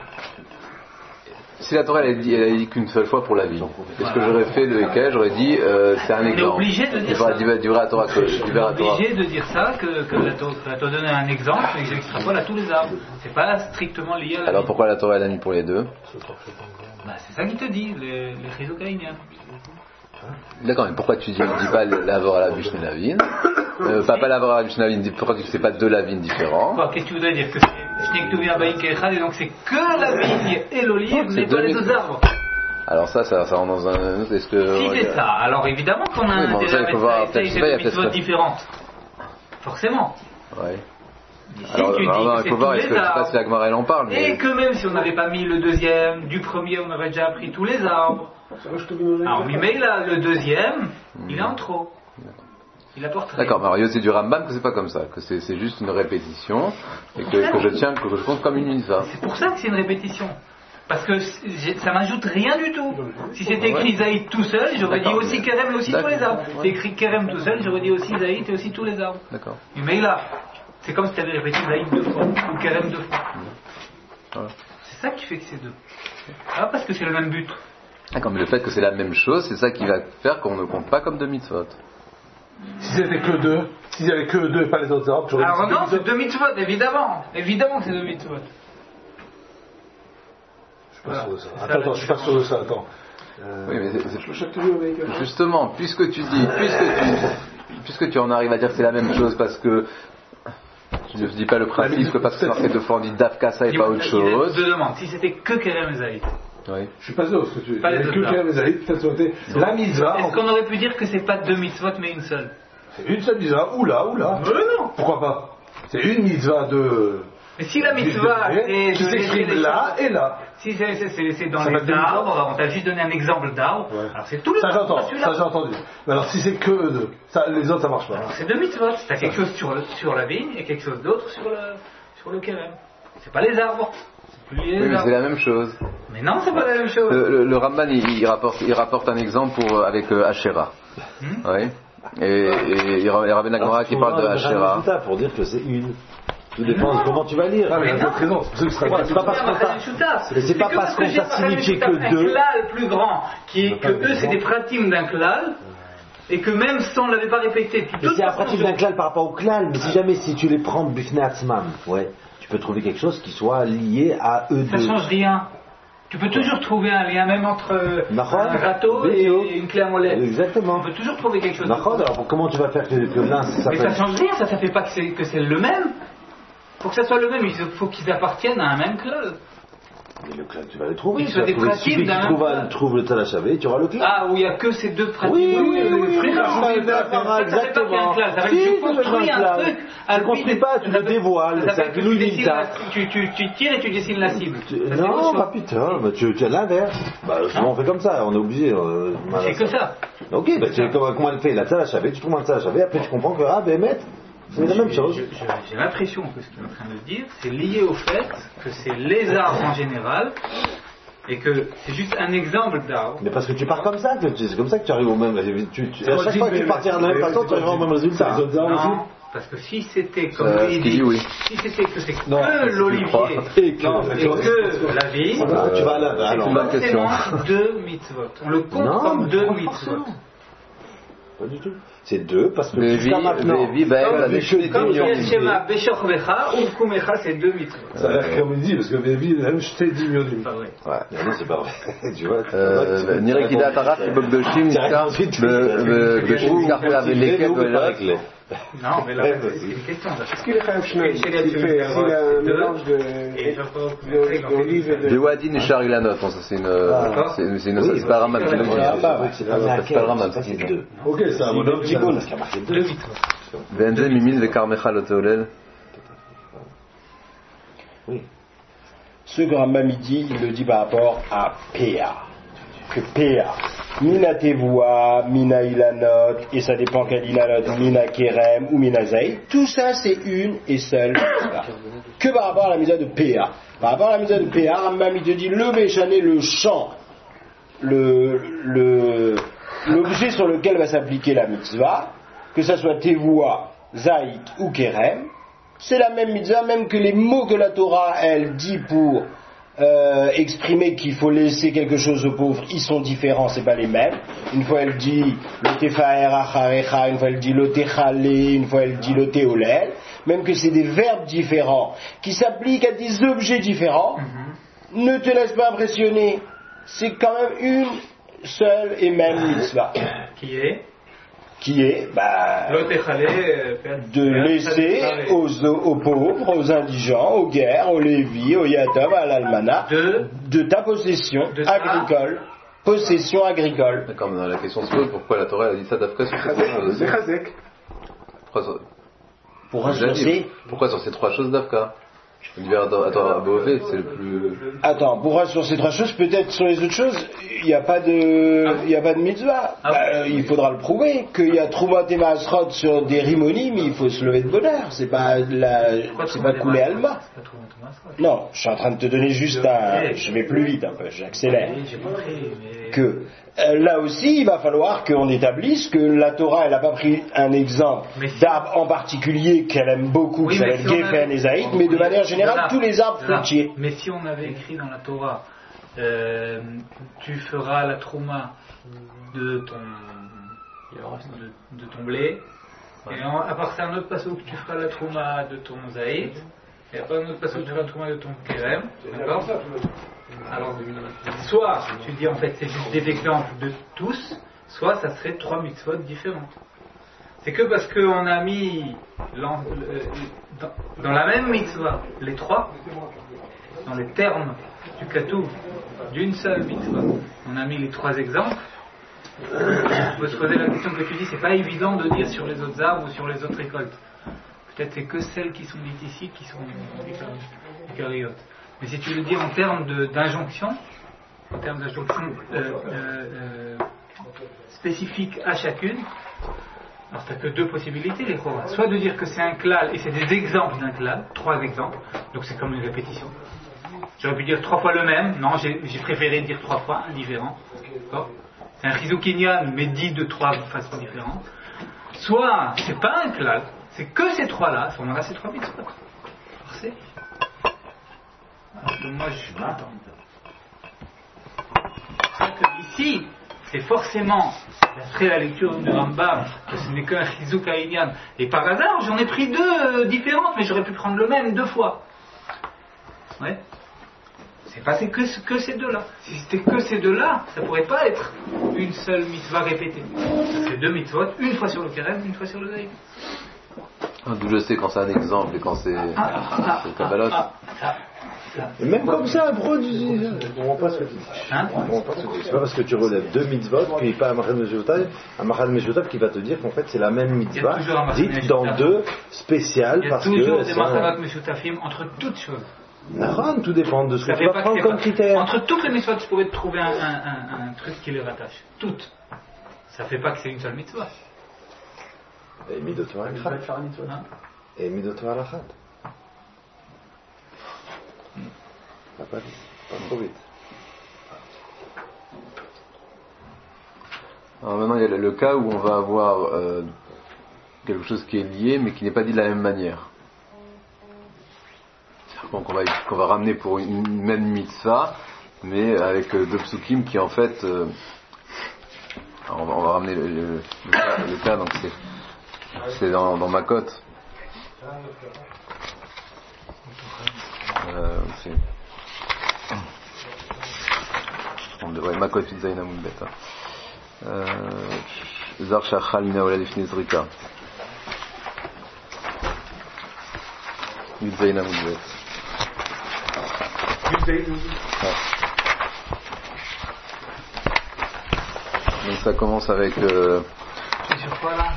A: Si la Torah elle a dit, elle a dit qu'une seule fois pour la vie, qu'est-ce que j'aurais fait le Hékel? J'aurais dit euh, c'est un exemple.
C: On est obligé de dire ça.
A: Du vrai à Torah que
C: je suis obligé de dire ça que, que la Torah t'a donné un exemple et que j'extrapole à tous les arbres. C'est pas strictement lié à la
A: Alors
C: vie.
A: Pourquoi la Torah elle a mis pour les deux?
C: Bah, c'est ça qui te dit, les, les chizoukaïniens.
A: D'accord, mais pourquoi tu dis, ne dis pas l'avor à la bûche et la vigne? euh, pas, pas l'avoir à Mishnah Lavin, pourquoi tu dis que c'est pas deux lavines différents?
C: Qu'est-ce que tu voudrais dire? Que c'est et donc c'est que la vigne et l'olive, mais pas les deux arbres.
A: Alors ça, ça, ça rentre dans un... Est-ce que...
C: Si c'est ça, alors évidemment qu'on a un intérêt à mettre ça, et c'est des mitzvot différentes. Forcément.
A: Ouais.
C: Ici,
A: alors,
C: tu
A: alors,
C: dis
A: non,
C: que
A: il faut voir, est-ce que, je sais pas si la Gemara elle en parle, mais...
C: Et que même si on n'avait pas mis le deuxième, du premier on aurait déjà pris tous les arbres. Alors oui, mais là, le deuxième, mmh. il est en trop. Il apporte rien.
A: D'accord, mais alors c'est du Rambam que c'est pas comme ça, que c'est, c'est juste une répétition, et que, que je tiens, que je compte comme une mitzvah.
C: C'est pour ça que c'est une répétition. Parce que ça m'ajoute rien du tout. Si c'était écrit Zaïd tout seul, j'aurais dit aussi Kerem et aussi tous les arbres. C'est écrit Kerem tout seul, j'aurais dit aussi Zaïd et aussi tous les arbres.
A: D'accord.
C: Mais là, c'est comme si tu avais répété Zaïd deux fois, ou Kerem deux fois.
A: Voilà.
C: C'est ça qui fait que c'est deux. Ah, parce que c'est le même but.
A: D'accord, mais le fait que c'est la même chose, c'est ça qui va faire qu'on ne compte pas comme deux mitzvot.
B: Si c'était que deux, s'il n'y avait que deux et pas les autres arbres, j'aurais dit
C: alors non, c'est deux mitzvot, évidemment. Évidemment que c'est deux mitzvot.
B: Je suis pas sûr de ça. Attends, attends, je suis pas sûr de ça, attends.
A: Euh... Oui, mais c'est, c'est... justement, puisque tu dis, puisque tu, puisque tu en arrives à dire que c'est la même chose parce que je ne dis pas le principe que parce que c'est marqué deux fois on dit Dafkasa et pas autre chose.
C: Je te demande, si c'était que Kerem et Zaïd.
A: Oui.
B: Je suis pas sûr ce que tu veux.
C: Pas les
B: que Kerem et Zaïd, peut-être sauté. La mitzvah.
C: Est-ce qu'on aurait pu dire que c'est pas deux mitzvot mais une seule?
B: C'est une seule mitzvah, ou là, ou là.
C: Mais non.
B: Pourquoi pas? C'est une mitzvah de.
C: Mais si la mitzvah est
B: qui s'exprime là et là.
C: Si c'est, c'est, c'est, c'est dans les arbres, on t'a juste donné un exemple d'arbre, ouais. Alors c'est tout le
B: ça j'entends, ça j'ai entendu. Mais alors si c'est que eux deux, ça, les autres ça marche pas.
C: Alors c'est deux mitzvot, t'as quelque chose sur, le, sur la vigne et quelque chose d'autre sur le, sur le kérem. C'est pas les arbres. C'est plus les
A: oui, mais
C: arbres.
A: c'est la même chose.
C: Mais non, c'est pas la même chose.
A: Le, le, le Ramban il, il, rapporte, il rapporte un exemple pour, avec euh, Asherah. Hmm? Oui. Et, et il y a Rabbi Nagmara qui parle de Asherah.
D: Pour dire que c'est une. Tout dépend de comment tu vas lire.
B: Ah, mais c'est présent, c'est
D: c'est pas parce qu'on t'a. C'est pas parce qu'on t'a signifié que deux.
C: Un klal plus grand, qui est que eux c'est des pratim d'un klal, et que même sans on l'avait pas répété.
D: Mais c'est un pratim d'un klal par rapport au klal, mais si jamais si tu les prends bifnei atzmam, ouais, tu peux trouver quelque chose qui soit lié à eux deux.
C: Ça change rien. Tu peux toujours trouver un lien, même entre un râteau et une clé à molette.
D: Exactement.
C: Tu peux toujours trouver quelque chose.
D: Alors comment tu vas faire que, que l'un ça
C: mais ça change rien, ça ne fait pas que c'est, que c'est le même. Pour que ça soit le même, il faut qu'ils appartiennent à un même club.
D: Mais le club, tu vas le trouver.
C: Tu vas des pratiques d'un
D: même club. Tu trouves le Talachavé, tu auras le club.
C: Ah, où il n'y a que ces deux pratiques.
D: Oui, oui, oui, oui, oui,
C: exactement. Ça veut dire que tu construis un truc.
D: Tu ne construis pas, tu le dévoiles. C'est un glou militaire.
C: Tu tires et tu dessines la cible.
D: Non, pas putain, tu as l'inverse. Souvent on fait comme ça, on est obligé.
C: C'est que ça.
D: Ok, comment elle fait? La Talachavé, tu trouves un Talachavé, après tu comprends que, ah, ben, mettre. C'est la même chose.
C: J'ai l'impression que ce qu'il est en train de dire, c'est lié au fait que c'est les arbres en général, et que c'est juste un exemple d'arbre.
D: Mais parce que tu pars comme ça, c'est comme ça que tu arrives au même résultat. Tu, tu, à chaque fois que tu partiras de la même façon, tu arriveras au même résultat.
C: Non, parce que si c'était comme euh, il dit,
A: oui.
C: si c'était que c'est non, que l'olivier et que, non, et que la vigne,
D: euh, tu vas là,
C: alors la question. deux mitzvot. On le compte non, comme deux mitzvot.
D: Pas du tout. C'est deux parce que
A: le
D: jusqu'à
A: vi,
D: maintenant.
A: Le vi, ben,
C: comme
A: la
C: comme il y a le schéma Beshorvecha ou Kumecha, c'est deux mitzvot.
B: Ça a l'air comme il dit, parce que Bévi, même jeté dix millions.
C: C'est pas vrai.
D: Ouais, non, c'est pas vrai. Tu vois.
A: Nirikida Tarat, Bogdoshim, Bogdoshim, Karpé avec lesquels de
C: non, mais là, c'est une question.
H: Est-ce qu'il est quand même chenille s'il fait un mélange d'olive et de.
A: De Wadin et Charilanot, c'est une. C'est une. C'est pas Raman qui le dit. C'est pas Raman qui le dit.
B: Ok, c'est un bonhomme qui
D: parce qu'il a marqué deux.
A: Benze, Mimin, Vekarmecha, Loteolel.
E: Oui. Ce que Rambam dit, il le dit par rapport à Péa. Que Péa. Mina Tevoua, Mina Ilanot, et ça dépend quel Ilanot, Mina Kerem ou Mina Zaïd, tout ça c'est une et seule. Que par rapport à la mitzvah de Péa. Par rapport à la mitzvah de Péa, Rambam il te dit le Méchané, le champ, le, le, l'objet sur lequel va s'appliquer la mitzvah, que ça soit Tevoua, Zaïd ou Kerem, c'est la même mitzvah, même que les mots que la Torah elle dit pour Euh, exprimer qu'il faut laisser quelque chose aux pauvres, ils sont différents, c'est pas les mêmes. Une fois elle dit le tefaer acharecha, une fois elle dit le techale, une fois elle dit le teolel, même que c'est des verbes différents qui s'appliquent à des objets différents. Mm-hmm. Ne te laisse pas impressionner, c'est quand même une seule et même mitzvah.
C: Qui est
E: qui est bah, de laisser aux, aux pauvres, aux indigents, aux guerres, aux lévis, aux yatom, à l'almana, de, de ta possession de agricole. Possession agricole.
A: D'accord, mais dans la question se pose pourquoi la Torah a dit ça d'après sur ces trois choses. Pourquoi,
E: Pour rassurer.
A: Pourquoi sur ces trois choses d'Afka? C'est le plus.
E: Attends, pour sur ces trois choses, peut-être sur les autres choses, il n'y a pas de, il n'y a pas de mitzvah. Ah, bah, il faudra le prouver qu'il y a Trouvat et Maasrot sur des rimoni, mais il faut se lever de bonheur. C'est pas la, c'est pas couler Alma. Non, je suis en train de te donner juste un, je vais plus vite un peu, j'accélère. Que euh, là aussi, il va falloir qu'on établisse que la Torah, elle n'a pas pris un exemple d'arbre en particulier qu'elle aime beaucoup, qui s'appelle Geffen et Zaïd, mais de manière générale, tous les arbres fruitiers.
C: Mais si on avait écrit dans la Torah, euh, tu feras la trouma de ton, de, de ton blé, et en, à part ça, un autre passage que tu feras la trouma de ton Zaïd, et après un autre passage que tu feras la trouma de ton Kerem, d'accord? Alors, soit tu dis en fait c'est juste des exemples de tous, soit ça serait trois mitzvot différentes. C'est que parce qu'on a mis dans, dans la même mitzvah les trois, dans les termes du Katuv d'une seule mitzvah, on a mis les trois exemples. On peut se poser la question que tu dis, c'est pas évident de dire sur les autres arbres ou sur les autres récoltes. Peut-être c'est que celles qui sont dites ici qui sont eucaryotes. Mais si tu veux dire en termes de, d'injonction, en termes d'injonction euh, euh, euh, spécifiques à chacune, alors tu n'as que deux possibilités, les Chora. Soit de dire que c'est un klal, et c'est des exemples d'un klal, trois exemples, donc c'est comme une répétition. J'aurais pu dire trois fois le même, non, j'ai, j'ai préféré dire trois fois un différent. D'accord ? C'est un chizoukinyan, mais dit de trois façons différentes. Soit c'est pas un klal, c'est que ces trois-là, à ce moment-là, c'est trois mitzvot. C'est Donc moi je suis content. C'est que ici, c'est forcément, d'après la lecture de Rambam, que ce n'est qu'un chizouk à Inyan. Et par hasard, j'en ai pris deux euh, différentes, mais j'aurais pu prendre le même deux fois. Ouais. C'est pas c'est que, que ces deux-là. Si c'était que ces deux-là, ça pourrait pas être une seule mitzvah répétée. C'est deux mitzvot, une fois sur le Kerem, une fois sur le Zaïd.
A: D'où je sais quand c'est un exemple et quand c'est, ah, ah, c'est le Kabbalah. Ah, ah,
D: ah. Et même comme ça, bro, je comprends pas ce que tu dis. Hein? Je comprends pas ce que tu dis. C'est pas parce que tu relèves deux mitzvot, puis pas un Mahal Meshotav, un Mahal Meshotav qui va te dire qu'en fait c'est la même mitzvah, dite dans deux spéciales parce que.
C: Il y a toujours des Mahalot Meshotafim entre toutes choses.
D: Naran, tout dépend de ce que tu vas prendre comme critère.
C: Entre toutes les mitzvot, tu pourrais te trouver un, un, un, un truc qui les rattache. Toutes. Ça fait pas que c'est une seule mitzvah.
D: Et midoto alachat. Et midoto alachat. Pas pas vite, pas trop vite.
A: Alors maintenant il y a le cas où on va avoir euh, quelque chose qui est lié mais qui n'est pas dit de la même manière. Donc on va, qu'on va ramener pour une même mitzvah, mais avec euh, deux psukim qui en fait, euh, on, va, on va ramener le, le, le, cas, le cas, donc c'est, c'est dans, dans ma cote. Euh, c'est, on devrait ma cote pizza inamoun beta. Zar shachal mina ola lifnei zrika. Pizza inamoun beta. Ouais. Donc ça commence avec. Euh...
C: Tu es sur quoi là?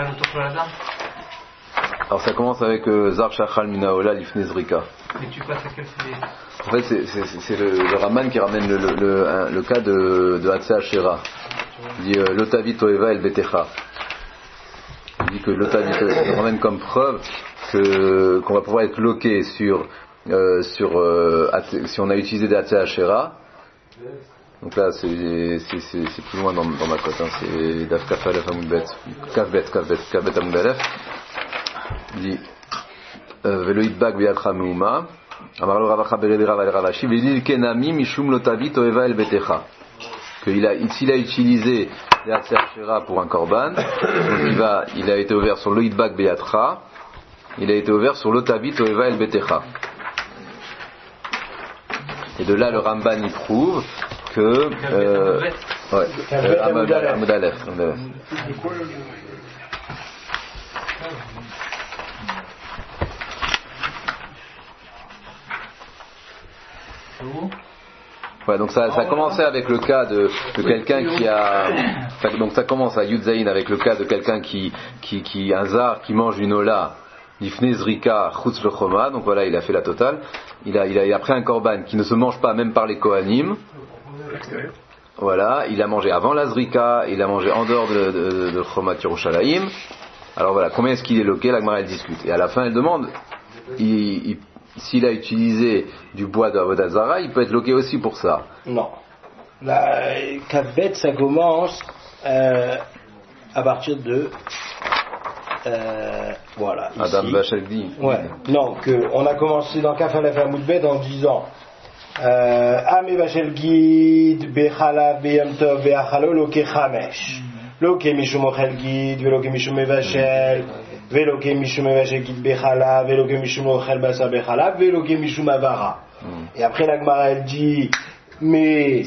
A: Alors ça commence avec euh, Zar Shachal Minaola Lifnei Zrika.
C: Et tu passes à quel sujet?
A: En fait c'est, c'est, c'est le, le Raman qui ramène le, le, le, le cas de, de Hatzeh Asherah. Il dit euh, Lotavi Toeva El Betecha. Il dit que Lotavi Toeva, il ramène comme preuve que, qu'on va pouvoir être bloqué sur. Euh, sur euh, si on a utilisé des Hatzeh Asherah, donc là c'est, c'est, c'est, c'est plus loin dans, dans ma cote, hein, c'est Daf Kaf Alef Amud Bet, Kaf Bet, Kaf Bet, Kaf Bet Amud Alef, il dit Velo Yidbak B'Yadcha Meuma, Amar Lo Ravacha Bered Rav El Ravashi, V'Yidil Kenami Mishum Lotavi Toeva El Betecha, qu'il a, s'il a utilisé des Hatzeh Asherah pour un korban, donc il va, il a été ouvert sur Lo Yidbak B'Yadcha, il a été ouvert sur Lotavi Toeva El Betecha. Et de là, le Ramban y prouve que euh, Ouais, euh, Amud Aleph. Ouais, donc ça, ça a commencé avec le cas de, de quelqu'un qui a, ça, donc ça commence à Yudzaïn avec le cas de quelqu'un qui, qui, qui, un zar qui mange une ola, l'ifne zrika chutz lechoma, donc voilà, il a fait la totale, il a, il a, il a pris un korban qui ne se mange pas même par les kohanim, voilà, il a mangé avant la zrika, il a mangé en dehors de, de, de Chomat Yerushalayim, alors voilà, combien est-ce qu'il est loqué, la Gemara elle discute, et à la fin elle demande, il, il s'il a utilisé du bois de Avodah Zara, il peut être loqué aussi pour ça.
E: Non. La Kavbet, ça commence euh, à partir de... Euh, voilà.
A: Adam Bacheldi.
E: Ouais. Non, que on a commencé dans Kaf Aleph Amud Bet en disant Ame Bachelgid, Bechala, Beyam Tov, Beachalo, Loke Chamesh. Loke Mishum Ochel Gid, Veloke Mishum Evachel. Veloke mishum evashel gid bechala, veloke mishum ochel basa bechala, veloke mishum avara. Et après la Gemara elle dit, mais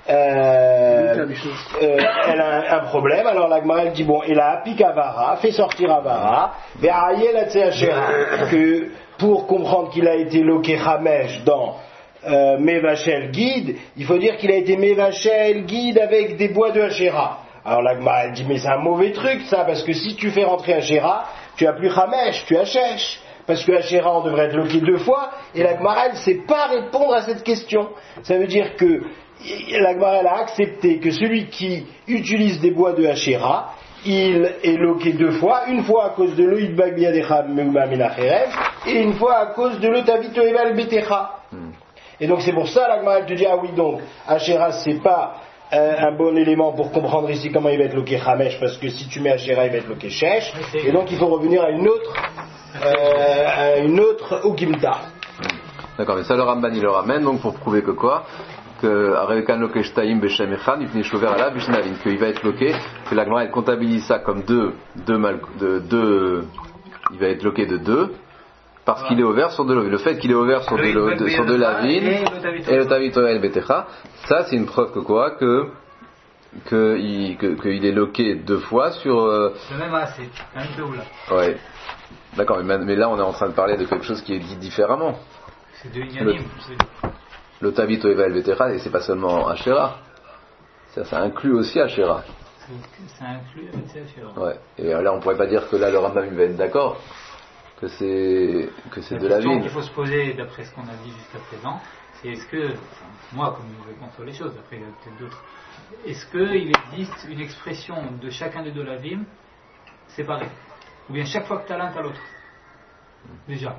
E: euh, euh, elle a un, un problème. Alors la Gemara elle dit bon, il a appliqué avara, fait sortir avara, ve'ayel atzeachera, que pour comprendre qu'il a été loke chamesh dans euh, mevachel guide, il faut dire qu'il a été mevachel guide avec des bois de hachera. Alors la Gemara elle dit mais c'est un mauvais truc ça, parce que si tu fais rentrer hachera, tu as plus Hamesh, tu as Shesh, parce que Hachera on devrait être loqué deux fois, et la Gemara elle ne sait pas répondre à cette question. Ça veut dire que la Gemara elle a accepté que celui qui utilise des bois de Hachera, il est loqué deux fois, une fois à cause de l'Oïd Bagbiadecha Meuma Menacherem, et une fois à cause de l'Otavito Eval Betecha. Et donc c'est pour ça la Gemara elle te dit, ah oui donc, Hachera c'est pas Euh, un bon élément pour comprendre ici comment il va être loqué Hamesh, parce que si tu mets Hachera il va être loqué Shesh, et donc il faut revenir à une autre euh, à une autre Ukimta.
A: D'accord, mais ça le Ramban il le ramène donc pour prouver que quoi, que Arekan loke shtaim beshem echad ifne shover ala bishnavin, qu'il va être loqué, que la Gemara elle comptabilise ça comme deux deux mal de deux, il va être loqué de deux. Parce qu'il est ouvert sur de l'eau. Le fait qu'il est ouvert sur de, l'eau, de, sur de la vigne et le Tavito El Betecha, ça c'est une preuve que quoi, que que il, que, que il est loqué deux fois sur. Euh...
C: Le même assez, un peu ou là.
A: Ouais. D'accord, mais, mais là on est en train de parler de quelque chose qui est dit différemment.
C: C'est de Inyanim.
A: Le, le Tavito El Betecha, et c'est pas seulement Hachera. Ça, ça inclut aussi Hachera.
C: Ça inclut Hachera.
A: Ouais. Et là on pourrait pas dire que là le Rambam va être d'accord. Que c'est, que c'est de la vigne.
C: La question qu'il faut se poser, d'après ce qu'on a dit jusqu'à présent, c'est est-ce que, enfin, moi comme je pense les choses, après il y a peut-être d'autres, est-ce qu'il existe une expression de chacun des deux lavim séparée, ou bien chaque fois que tu as l'un, tu as l'autre, déjà.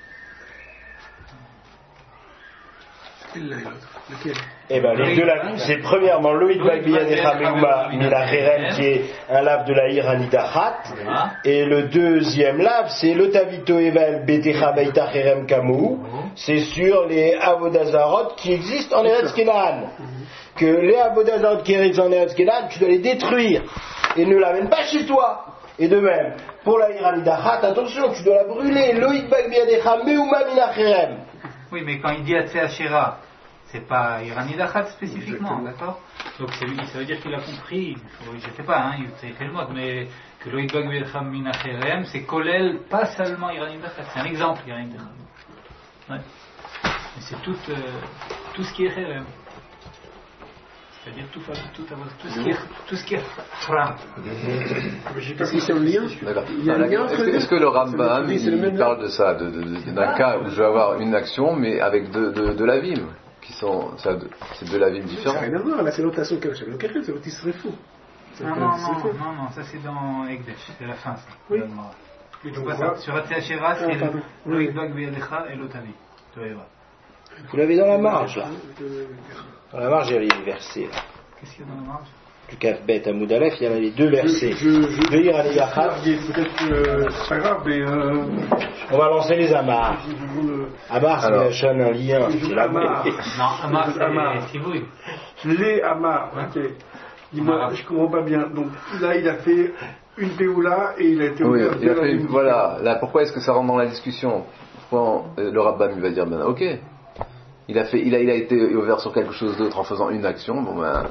E: Eh ben, les deux lavim, c'est premièrement Loïd Bagbiadecha Meuma Minacherem, qui est un lave de la Iranidachat, et le deuxième lave, c'est le Tavito Evel Betecha Beitacherem Kamou, c'est sur les Avodazarot qui existent en Eretz Kenan. Que les Avodazarot qui existent en Eretz Kenan, tu dois les détruire, et ne l'amène pas chez toi. Et de même, pour la Iranidachat, attention, tu dois la brûler, Loïd Bagbiadecha Meuma Minacherem.
C: Oui, mais quand il dit Atzeh Hachera, c'est pas Iranidachat spécifiquement, d'accord? Donc c'est lui, ça veut dire qu'il a compris, je sais pas, hein, il fait le mot, mais que Loïd Bagbiadecha Minacherem, c'est Kolel, pas seulement Iranidachat, c'est un exemple Iranidachat. Ouais. Mais c'est tout, euh, tout ce qui est Cherem. C'est-à-dire tout, tout, tout, tout ce qui est tout ce qui est fra.
H: Parce qu'il y a un lien. Il y a un lien entre
A: est-ce, que, est-ce que le Rambam il, il parle de ça, de, de, de, d'un cas où je vais avoir une action mais avec de, de, de la ville qui sont ça, de, c'est de la ville différente.
H: Ça n'a rien à voir. Là c'est l'otation qu'elle le Kachel, c'est l'autre Isrefou.
C: Non non non non non, ça c'est dans Ekdesh, c'est la fin ça. Oui. Sur Atzeh Hachera, c'est Loïd Bagbiadecha et l'Otavi.
E: Vous l'avez dans la marge là. Dans la marge, il y a les versets. Là.
C: Qu'est-ce qu'il y a dans la marge?
E: Du Kaf-Bet à Amud Aleph, il y a les deux versets.
F: Je, je, je,
E: de Iranidachat.
F: Peut-être que c'est pas grave, mais. Euh,
E: on va lancer les Amars. Amars, c'est la chaîne, un lien.
F: Amars.
C: Non, Amars, c'est Sivouille.
F: Les Amars, ok. Dis-moi, je comprends pas bien. Donc là, il a fait une Péoula et il a été
A: oui, il a fait une, voilà. Là, pourquoi est-ce que ça rentre dans la discussion? Pourquoi euh, le Rabbam il va dire ben ok. Il a fait, il a, il a été ouvert sur quelque chose d'autre en faisant une action. Bon ben,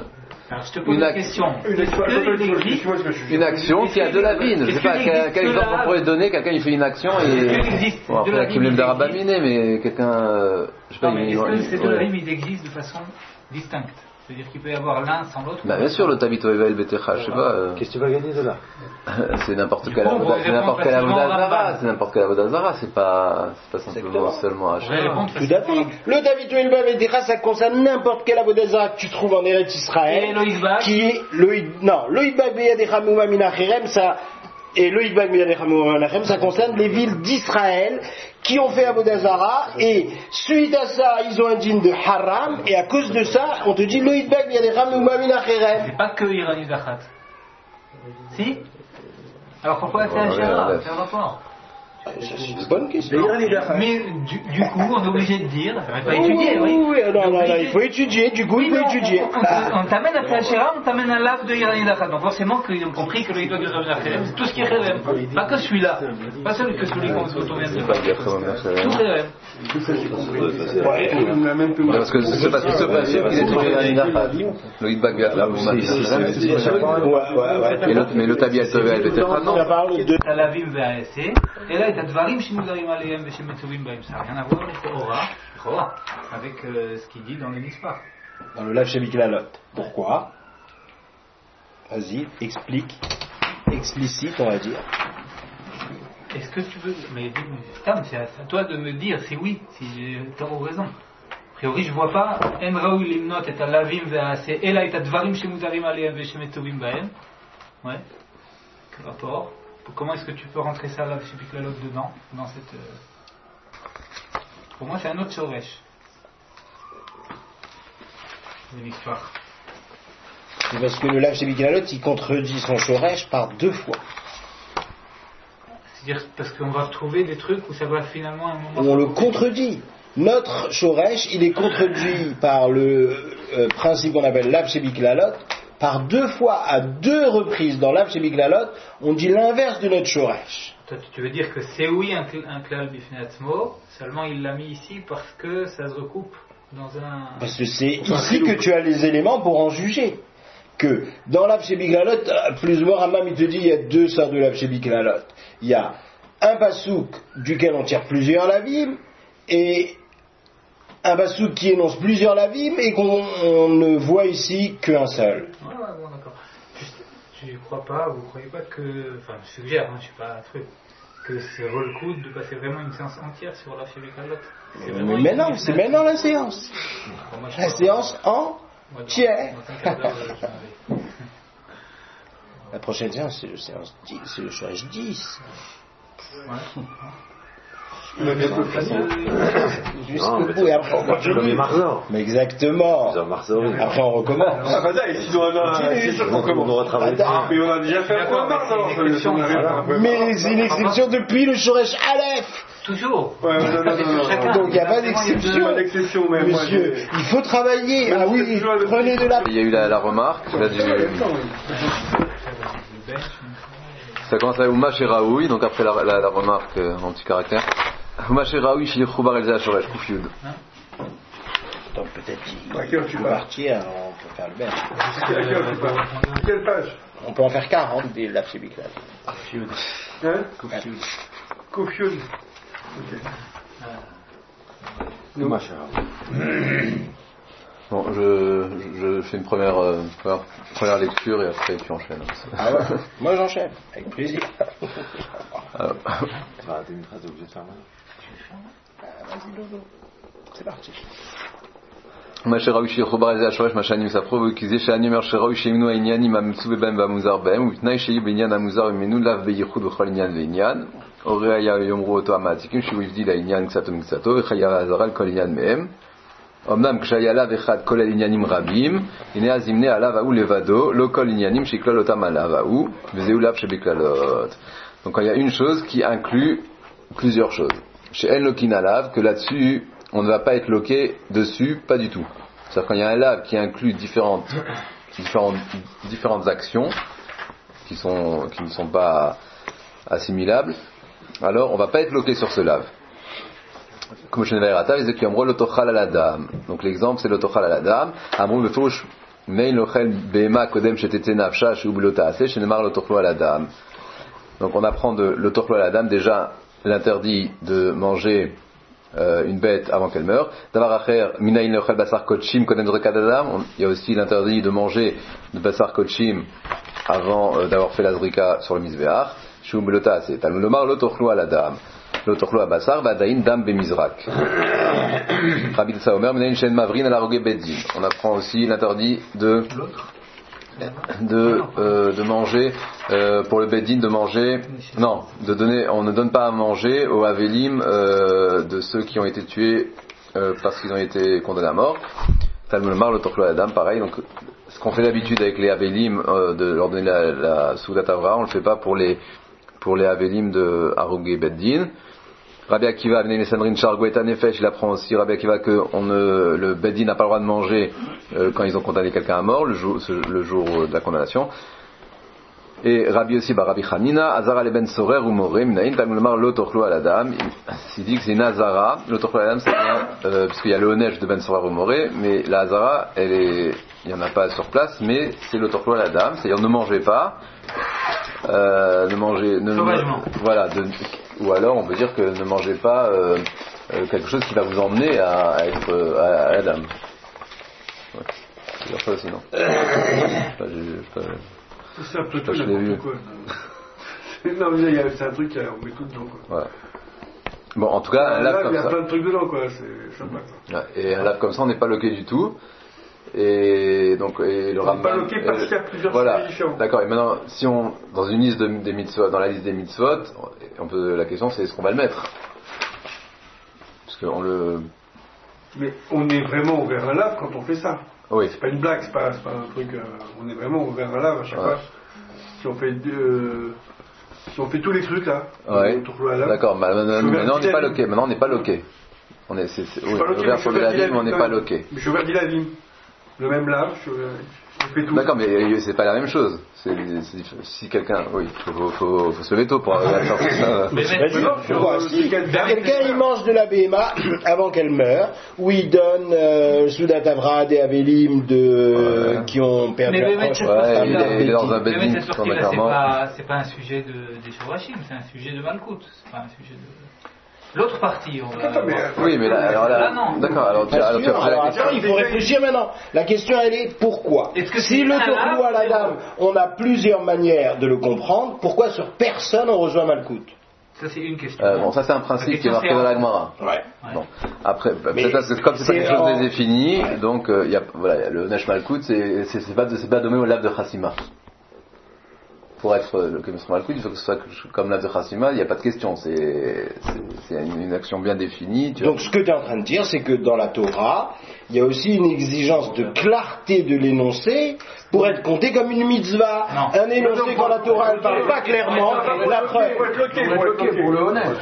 C: Alors, je te pose une, une question.
F: Une,
C: existe,
A: une action qui a de la vie. Je ne sais pas quel, quel exemple on pourrait donner. Quelqu'un il fait une action et. Bon, après, il y a qui me d'arabaminé, mais quelqu'un. Euh, je sais pas,
C: non, mais est-ce que c'est de la vie, mais il existe de façon distincte? C'est-à-dire qu'il peut y avoir l'un sans l'autre.
A: Bah, bien sûr, le tabito evel betecha, je sais pas. Euh...
D: Qu'est-ce que tu vas gagner de là?
A: C'est n'importe quel n'importe quel avodazara, c'est n'importe quel avodazara, c'est pas, c'est pas simplement seulement à chaque.
E: Tout à fait. Le tabito evel betecha, ça concerne n'importe quel avodazara que tu trouves en Eretz Israël. Qui est le non, le Hidbag beyadecha muma min acherem, ça. Et le Hidbag beyadecha muma min acherem, ça concerne les villes d'Israël qui ont fait Avodah Zarah, et suite à ça, ils ont un dîne de haram, et à cause de ça, on te dit le Hidbag beyadecha muma min acherem.
C: C'est pas que Iran Yudachat. Si? Alors pourquoi c'est un Shara? C'est un rapport.
E: C'est une bonne question.
C: Mais du, du coup, on est obligé de dire, on va pas étudier, oui.
E: Oui, non, non, non, il faut étudier, du coup,
C: oui,
E: il faut
C: non,
E: étudier.
C: On, on, on t'amène à Tachera, on t'amène à l'Af de Iran Yudachat. Donc forcément, qu'ils ont compris que le Hidbag beyadecha c'est tout ce qui est Kherem. Pas que celui-là. Pas celui que celui qu'on vient de dire. Tout Kherem.
A: Parce que c'est parce que ce principe qu'il est toujours Iran Yudachat. Le Hidbag beyadecha muma min acherem. Mais le tabiat evel betecha, non.
C: Talavim ve'aseh. Et là, il y a Dvarim Shimudarim Aleim Veshemetzuvim Baim. Ça n'a rien à voir avec Torah, avec euh, ce qu'il dit dans le Mitzvah.
E: Dans le Lav Shebiklalot. Pourquoi? Vas-y, explique. Explicite, on va dire.
C: Est-ce que tu veux. Mais Tam, c'est à toi de me dire si oui, si j'ai tort ou raison. A priori, je ne vois pas. En Raoul Limnot et Talavim ve'aseh. Et là, il y a Dvarim Shimudarim Aleim Veshemetzuvim Baim. Ouais. Quel rapport? Comment est-ce que tu peux rentrer ça là, chez Biklalot dedans, dans cette... Euh... Pour moi, c'est un autre Shoresh. C'est une histoire.
E: C'est parce que le Lav chez Biklalot, il contredit son Shoresh par deux fois.
C: C'est-à-dire parce qu'on va retrouver des trucs où ça va finalement à un moment...
E: Où on le contredit. Notre Shoresh, il est contredit par le euh, principe qu'on appelle Lav chez Biklalot. Par deux fois, à deux reprises dans l'Av chez Biklalot, on dit l'inverse de notre Shoresh.
C: Toi, tu veux dire que c'est oui un, un klal bifneatzmo, seulement il l'a mis ici parce que ça se recoupe dans un...
E: Parce que c'est ici que tu as les éléments pour en juger. Que dans l'Av chez Biklalot, plus ou moins Ramam il te dit il y a deux sortes de l'Av chez Biklalot. Il y a un pasouk duquel on tire plusieurs lavim, et un pasouk qui énonce plusieurs lavim et qu'on ne voit ici qu'un seul.
C: Ouais, ouais, bon, d'accord. Je ne crois pas, vous ne croyez pas que. Enfin, je suggère, hein, je ne suis pas un truc. Que c'est vaut le coup de passer vraiment une séance entière sur la Biklalot.
E: Mais maintenant, c'est maintenant la séance. Bon, moi, la séance entière. La prochaine séance, c'est le séance dix, c'est le Shoresh dix.
C: Ouais.
E: Jusqu'au bout et après on continue. Mais exactement. Après on recommence.
F: Ah bah là, et sinon on recommence. Mais on a déjà fait un point de
E: Mais c'est une exception depuis le Shoresh Aleph.
C: Toujours.
F: Ouais, non, non, non,
E: donc il n'y a pas d'exception. Monsieur, il faut travailler. Ah oui, prenez de la...
A: Il y a eu la, la remarque. Là, du... Ça commence à Uma chez Raoui, donc après la, la, la remarque euh, en petit caractère. Uma chez Raoui, chez Choubar Elza Shoresh Koufioud.
E: Donc peut-être qu'il peut partir, on peut faire le même.
F: Quelle page?
E: On peut en faire quarante des Lav chez Biklalot.
F: Koufioud. Hein? Koufioud. Koufioud. Ok.
D: Uma chez Raoui.
A: Bon, je, je fais une première, euh, première, première lecture et après tu enchaînes.
E: Ah ouais. Moi j'enchaîne, avec plaisir.
A: Alors.
D: Tu vas rater une phrase, t'es obligé de faire mal.
E: Vas-y Dodo, c'est parti.
A: מה שראוי שיחובר על זה השורש מה שאני מספרו וכי זה שאני אומר שראוי שימנו העניינים המצווה בהם והמוזר בהם ובתנאי שיהיה בעניין המוזר ממנו לאו בייחוד בכל עניין ועניין הורי היה יאמרו אותו המעתיקים שהוא הבדיל העניין קצת ומקצתו וחייב העזרה לכל עניין מהם אמנם כשהיה עליו אחד כל העניינים רבים הנה אז ימנה עליו ההוא לבדו לא כל עניינים שיקלל אותם עליו ההוא וזהו לאו שבכללות. Donc il y a une chose qui inclut plusieurs choses chez El Lokin Alav que là-dessus on ne va pas être loqué dessus, pas du tout. C'est-à-dire quand il y a un lave qui inclut différentes, différentes, différentes actions qui, sont, qui ne sont pas assimilables, alors on ne va pas être loqué sur ce lave. Comme je ne vais pas dire, donc l'exemple c'est l'otochal à la dame. Amrou le fouche Mein lochel bema kodem shetete nafsha shubulota ase shenemar lotochlo aladam. Donc on apprend de lotochlo aladam déjà l'interdit de manger euh, une bête avant qu'elle meure. Davar acher minayin lochel basar kodshim kodem zrikadadam. Il y a aussi l'interdit de manger de basar kodshim avant euh, d'avoir fait la zrika sur le misbeach. Shubulota ase. Talmud lomar lotochlo aladam. L'autochlo abasar vadaïn dam bemizrak. Rabbi Tsa Omer menayin shen mavrin al aroge beddin. On apprend aussi l'interdit de de euh, de manger euh, pour le beddin de manger non de donner on ne donne pas à manger aux avelim euh, de ceux qui ont été tués euh, parce qu'ils ont été condamnés à mort. Talmud lomar l'autochlo adam pareil donc ce qu'on fait d'habitude avec les avelim euh, de leur donner la, la soudat avra on le fait pas pour les pour les avelim de aroge beddin. Rabbi Akiva, il apprend aussi Rabbi Akiva que on ne, le Bedin n'a pas le droit de manger euh, quand ils ont condamné quelqu'un à mort, le jour, le jour de la condamnation. Et Rabbi aussi, bah, Rabbi Hanina, Azara le ben Sorer ou Moré, Minaïn, Talmudamar l'otochlo aladam. Il dit que c'est une Azara, l'otochlo aladam, c'est bien, euh, parce qu'il y a le Onej de ben Sorer ou Moré, mais la Azara, elle est, il n'y en a pas sur place, mais c'est l'otochlo aladam, c'est-à-dire ne mangez pas, euh, ne mangez, ne,
C: sauvagement.
A: Voilà, de, ou alors on peut dire que ne mangez pas euh, euh, quelque chose qui va vous emmener à, à être euh, à, à la dame. Ouais. C'est dire ça aussi, non? Enfin, je, je, je,
F: c'est un peu tout n'importe quoi. Non, mais c'est un truc, on met tout dedans, quoi.
A: Voilà. Bon, en tout cas, un lave comme ça.
F: Il y a plein de trucs dedans, quoi. C'est sympa, ça.
A: Ouais, et un lave comme ça, on n'est pas loqué du tout. Et donc, et le Rambam.
F: On n'est pas loqué parce qu'il y a plusieurs
A: voilà.
F: sujets différents.
A: D'accord. Et maintenant, si on, dans une liste de, des mitzvot, dans la liste des mitzvot, on peut, la question c'est est-ce qu'on va le mettre? Parce qu'on le.
F: Mais on est vraiment ouvert à lave quand on fait ça.
A: Oui.
F: C'est pas une blague, c'est pas, c'est pas un truc. Euh, on est vraiment ouvert à lave à chaque ouais. fois. Si on fait euh, si on fait tous les trucs là.
A: Ouais. D'accord. Mais maintenant on n'est pas loqué. Maintenant on n'est pas loqué. On est, c'est, c'est, oui, ouvert sur de la vie, mais on n'est pas loqué.
F: Mais je suis ouvert d'Ilavim. Le même lave, je, je fais tout.
A: D'accord, mais c'est pas la même chose. C'est, c'est, si quelqu'un, oui, il faut, faut, faut se lever tôt pour arriver à faire tout ça.
E: Mais pourquoi si quelqu'un il mange de la B M A avant qu'elle meure, ou il donne euh, Soudat Avra des Avelim de, ouais. qui ont perdu
C: mais
E: un proche.
A: Ouais, il, est, il est dans un bedin.
C: Mais cette sortie-là, c'est pas, c'est pas un sujet de, des Shorashim, c'est un sujet de Malkout. C'est pas un sujet de... L'autre partie, on va...
A: mais, oui, mais là, alors là,
C: là non.
A: D'accord, alors, tu, alors, tu,
E: alors, alors question, il faut réfléchir maintenant. La question, elle est pourquoi? Est-ce que si le tournou à la dame, on a plusieurs manières de le comprendre, pourquoi sur personne on rejoint Malkout?
C: Ça, c'est une question.
A: Euh, bon, ça, c'est un principe qui est marqué dans la Gemara.
E: Ouais. ouais.
A: Bon. Après, peut-être parce que comme c'est pas quelque chose de défini, donc, il euh, y a, voilà, le Nesh Malkout, c'est, c'est, c'est pas, c'est pas donné au lave de Chassima. Pour être le Kemes Malkout, il faut que ce soit comme l'Av de Chassima, il n'y a pas de question, c'est, c'est, c'est une, une action bien définie. Tu
E: Donc
A: vois.
E: Ce que tu es en train de dire, c'est que dans la Torah, il y a aussi une exigence de clarté de l'énoncé pour être compté comme une mitzvah. Non. Un énoncé quand la Torah ne parle pas clairement, la preuve.
F: Il faut être bloqué, il faut être bloqué pour le honnête.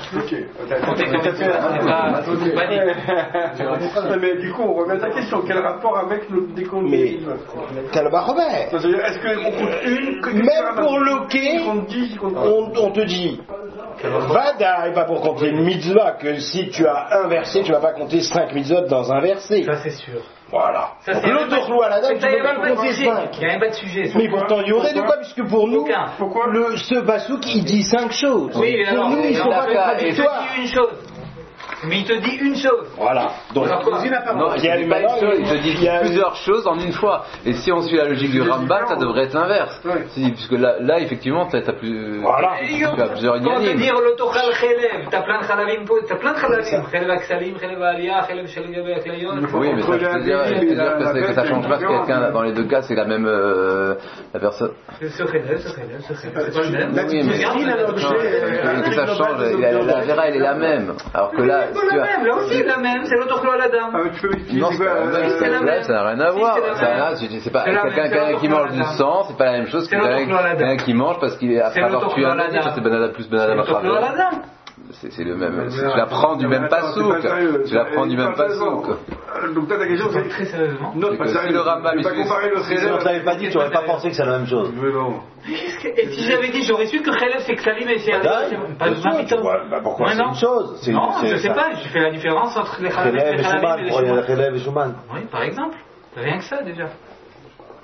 F: Mais du coup, on remet à la question, quel rapport avec le décompte?
E: Mais, quel rapport?
F: Est-ce qu'on compte une?
E: Même pour loquer, on, on te dit, Vada, et pas pour compter une mitzvah, que si tu as un verset, tu vas pas compter cinq mitzvot dans un verset.
C: Ça c'est sûr.
E: Voilà. L'autre à la dame, tu peux pas le compter cinq.
C: Il n'y a même pas de sujet.
E: Mais pourtant il y aurait de quoi, puisque pour nous,
F: pourquoi
E: le, ce basouk il dit cinq choses.
C: Oui,
E: pour alors, nous, ils sont pas contradictoires.
C: Il te dit une chose. Mais il te dit une chose.
E: Voilà. Donc,
A: non, il, il, il, pas une chose, il te dit plusieurs choses en une fois. Et si on suit la logique du Rambam, ça devrait être l'inverse.
F: Ouais.
A: Si, puisque là, là effectivement, tu as plus.
E: Voilà.
A: Tu as plusieurs
C: Quand
A: inanimes.
C: on te dire le tochal chelev, tu as plein de chalavim, tu as plein de chalavim. Chelev aksalim, chelev aliyah, chelev shel aklayon.
A: Oui, mais ça veut dire, dire que ça change pas que quelqu'un, dans les deux cas, c'est la même euh, la personne.
C: Ce chelev, ce chelev, ce chelev. C'est pas le même.
A: Oui, mais que ça change, la vera elle est la même. Alors que là,
C: tu as. C'est la même, c'est l'autochlo à la dame.
F: Ah, tu peux
A: non, c'est pas la même, c'est la même. Ça n'a rien à voir. C'est pas quelqu'un qui mange du sang, c'est pas la même chose que quelqu'un qui mange parce qu'il est après avoir tué un animal. C'est Benadam plus Benadam à travers. C'est, c'est le même. C'est, tu l'apprends du même pasouk. Tu l'apprends du même pasouk.
F: Donc toi ta question c'est
C: très sérieusement.
F: Non, c'est pas sérieux.
A: Le Rambam,
F: pas comparer le
D: Si on t'avait pas dit, tu aurais pas pensé que c'est la même chose.
F: Mais non.
C: Et si j'avais dit, j'aurais su que Khalef c'est Ksalim et c'est
E: pas bah pourquoi c'est une chose?
C: Non, je sais pas. Je fais la différence entre les Khalef et les Ksalim et les Shuman.
D: Khalef et Shuman.
C: Oui, par exemple. Rien que ça déjà.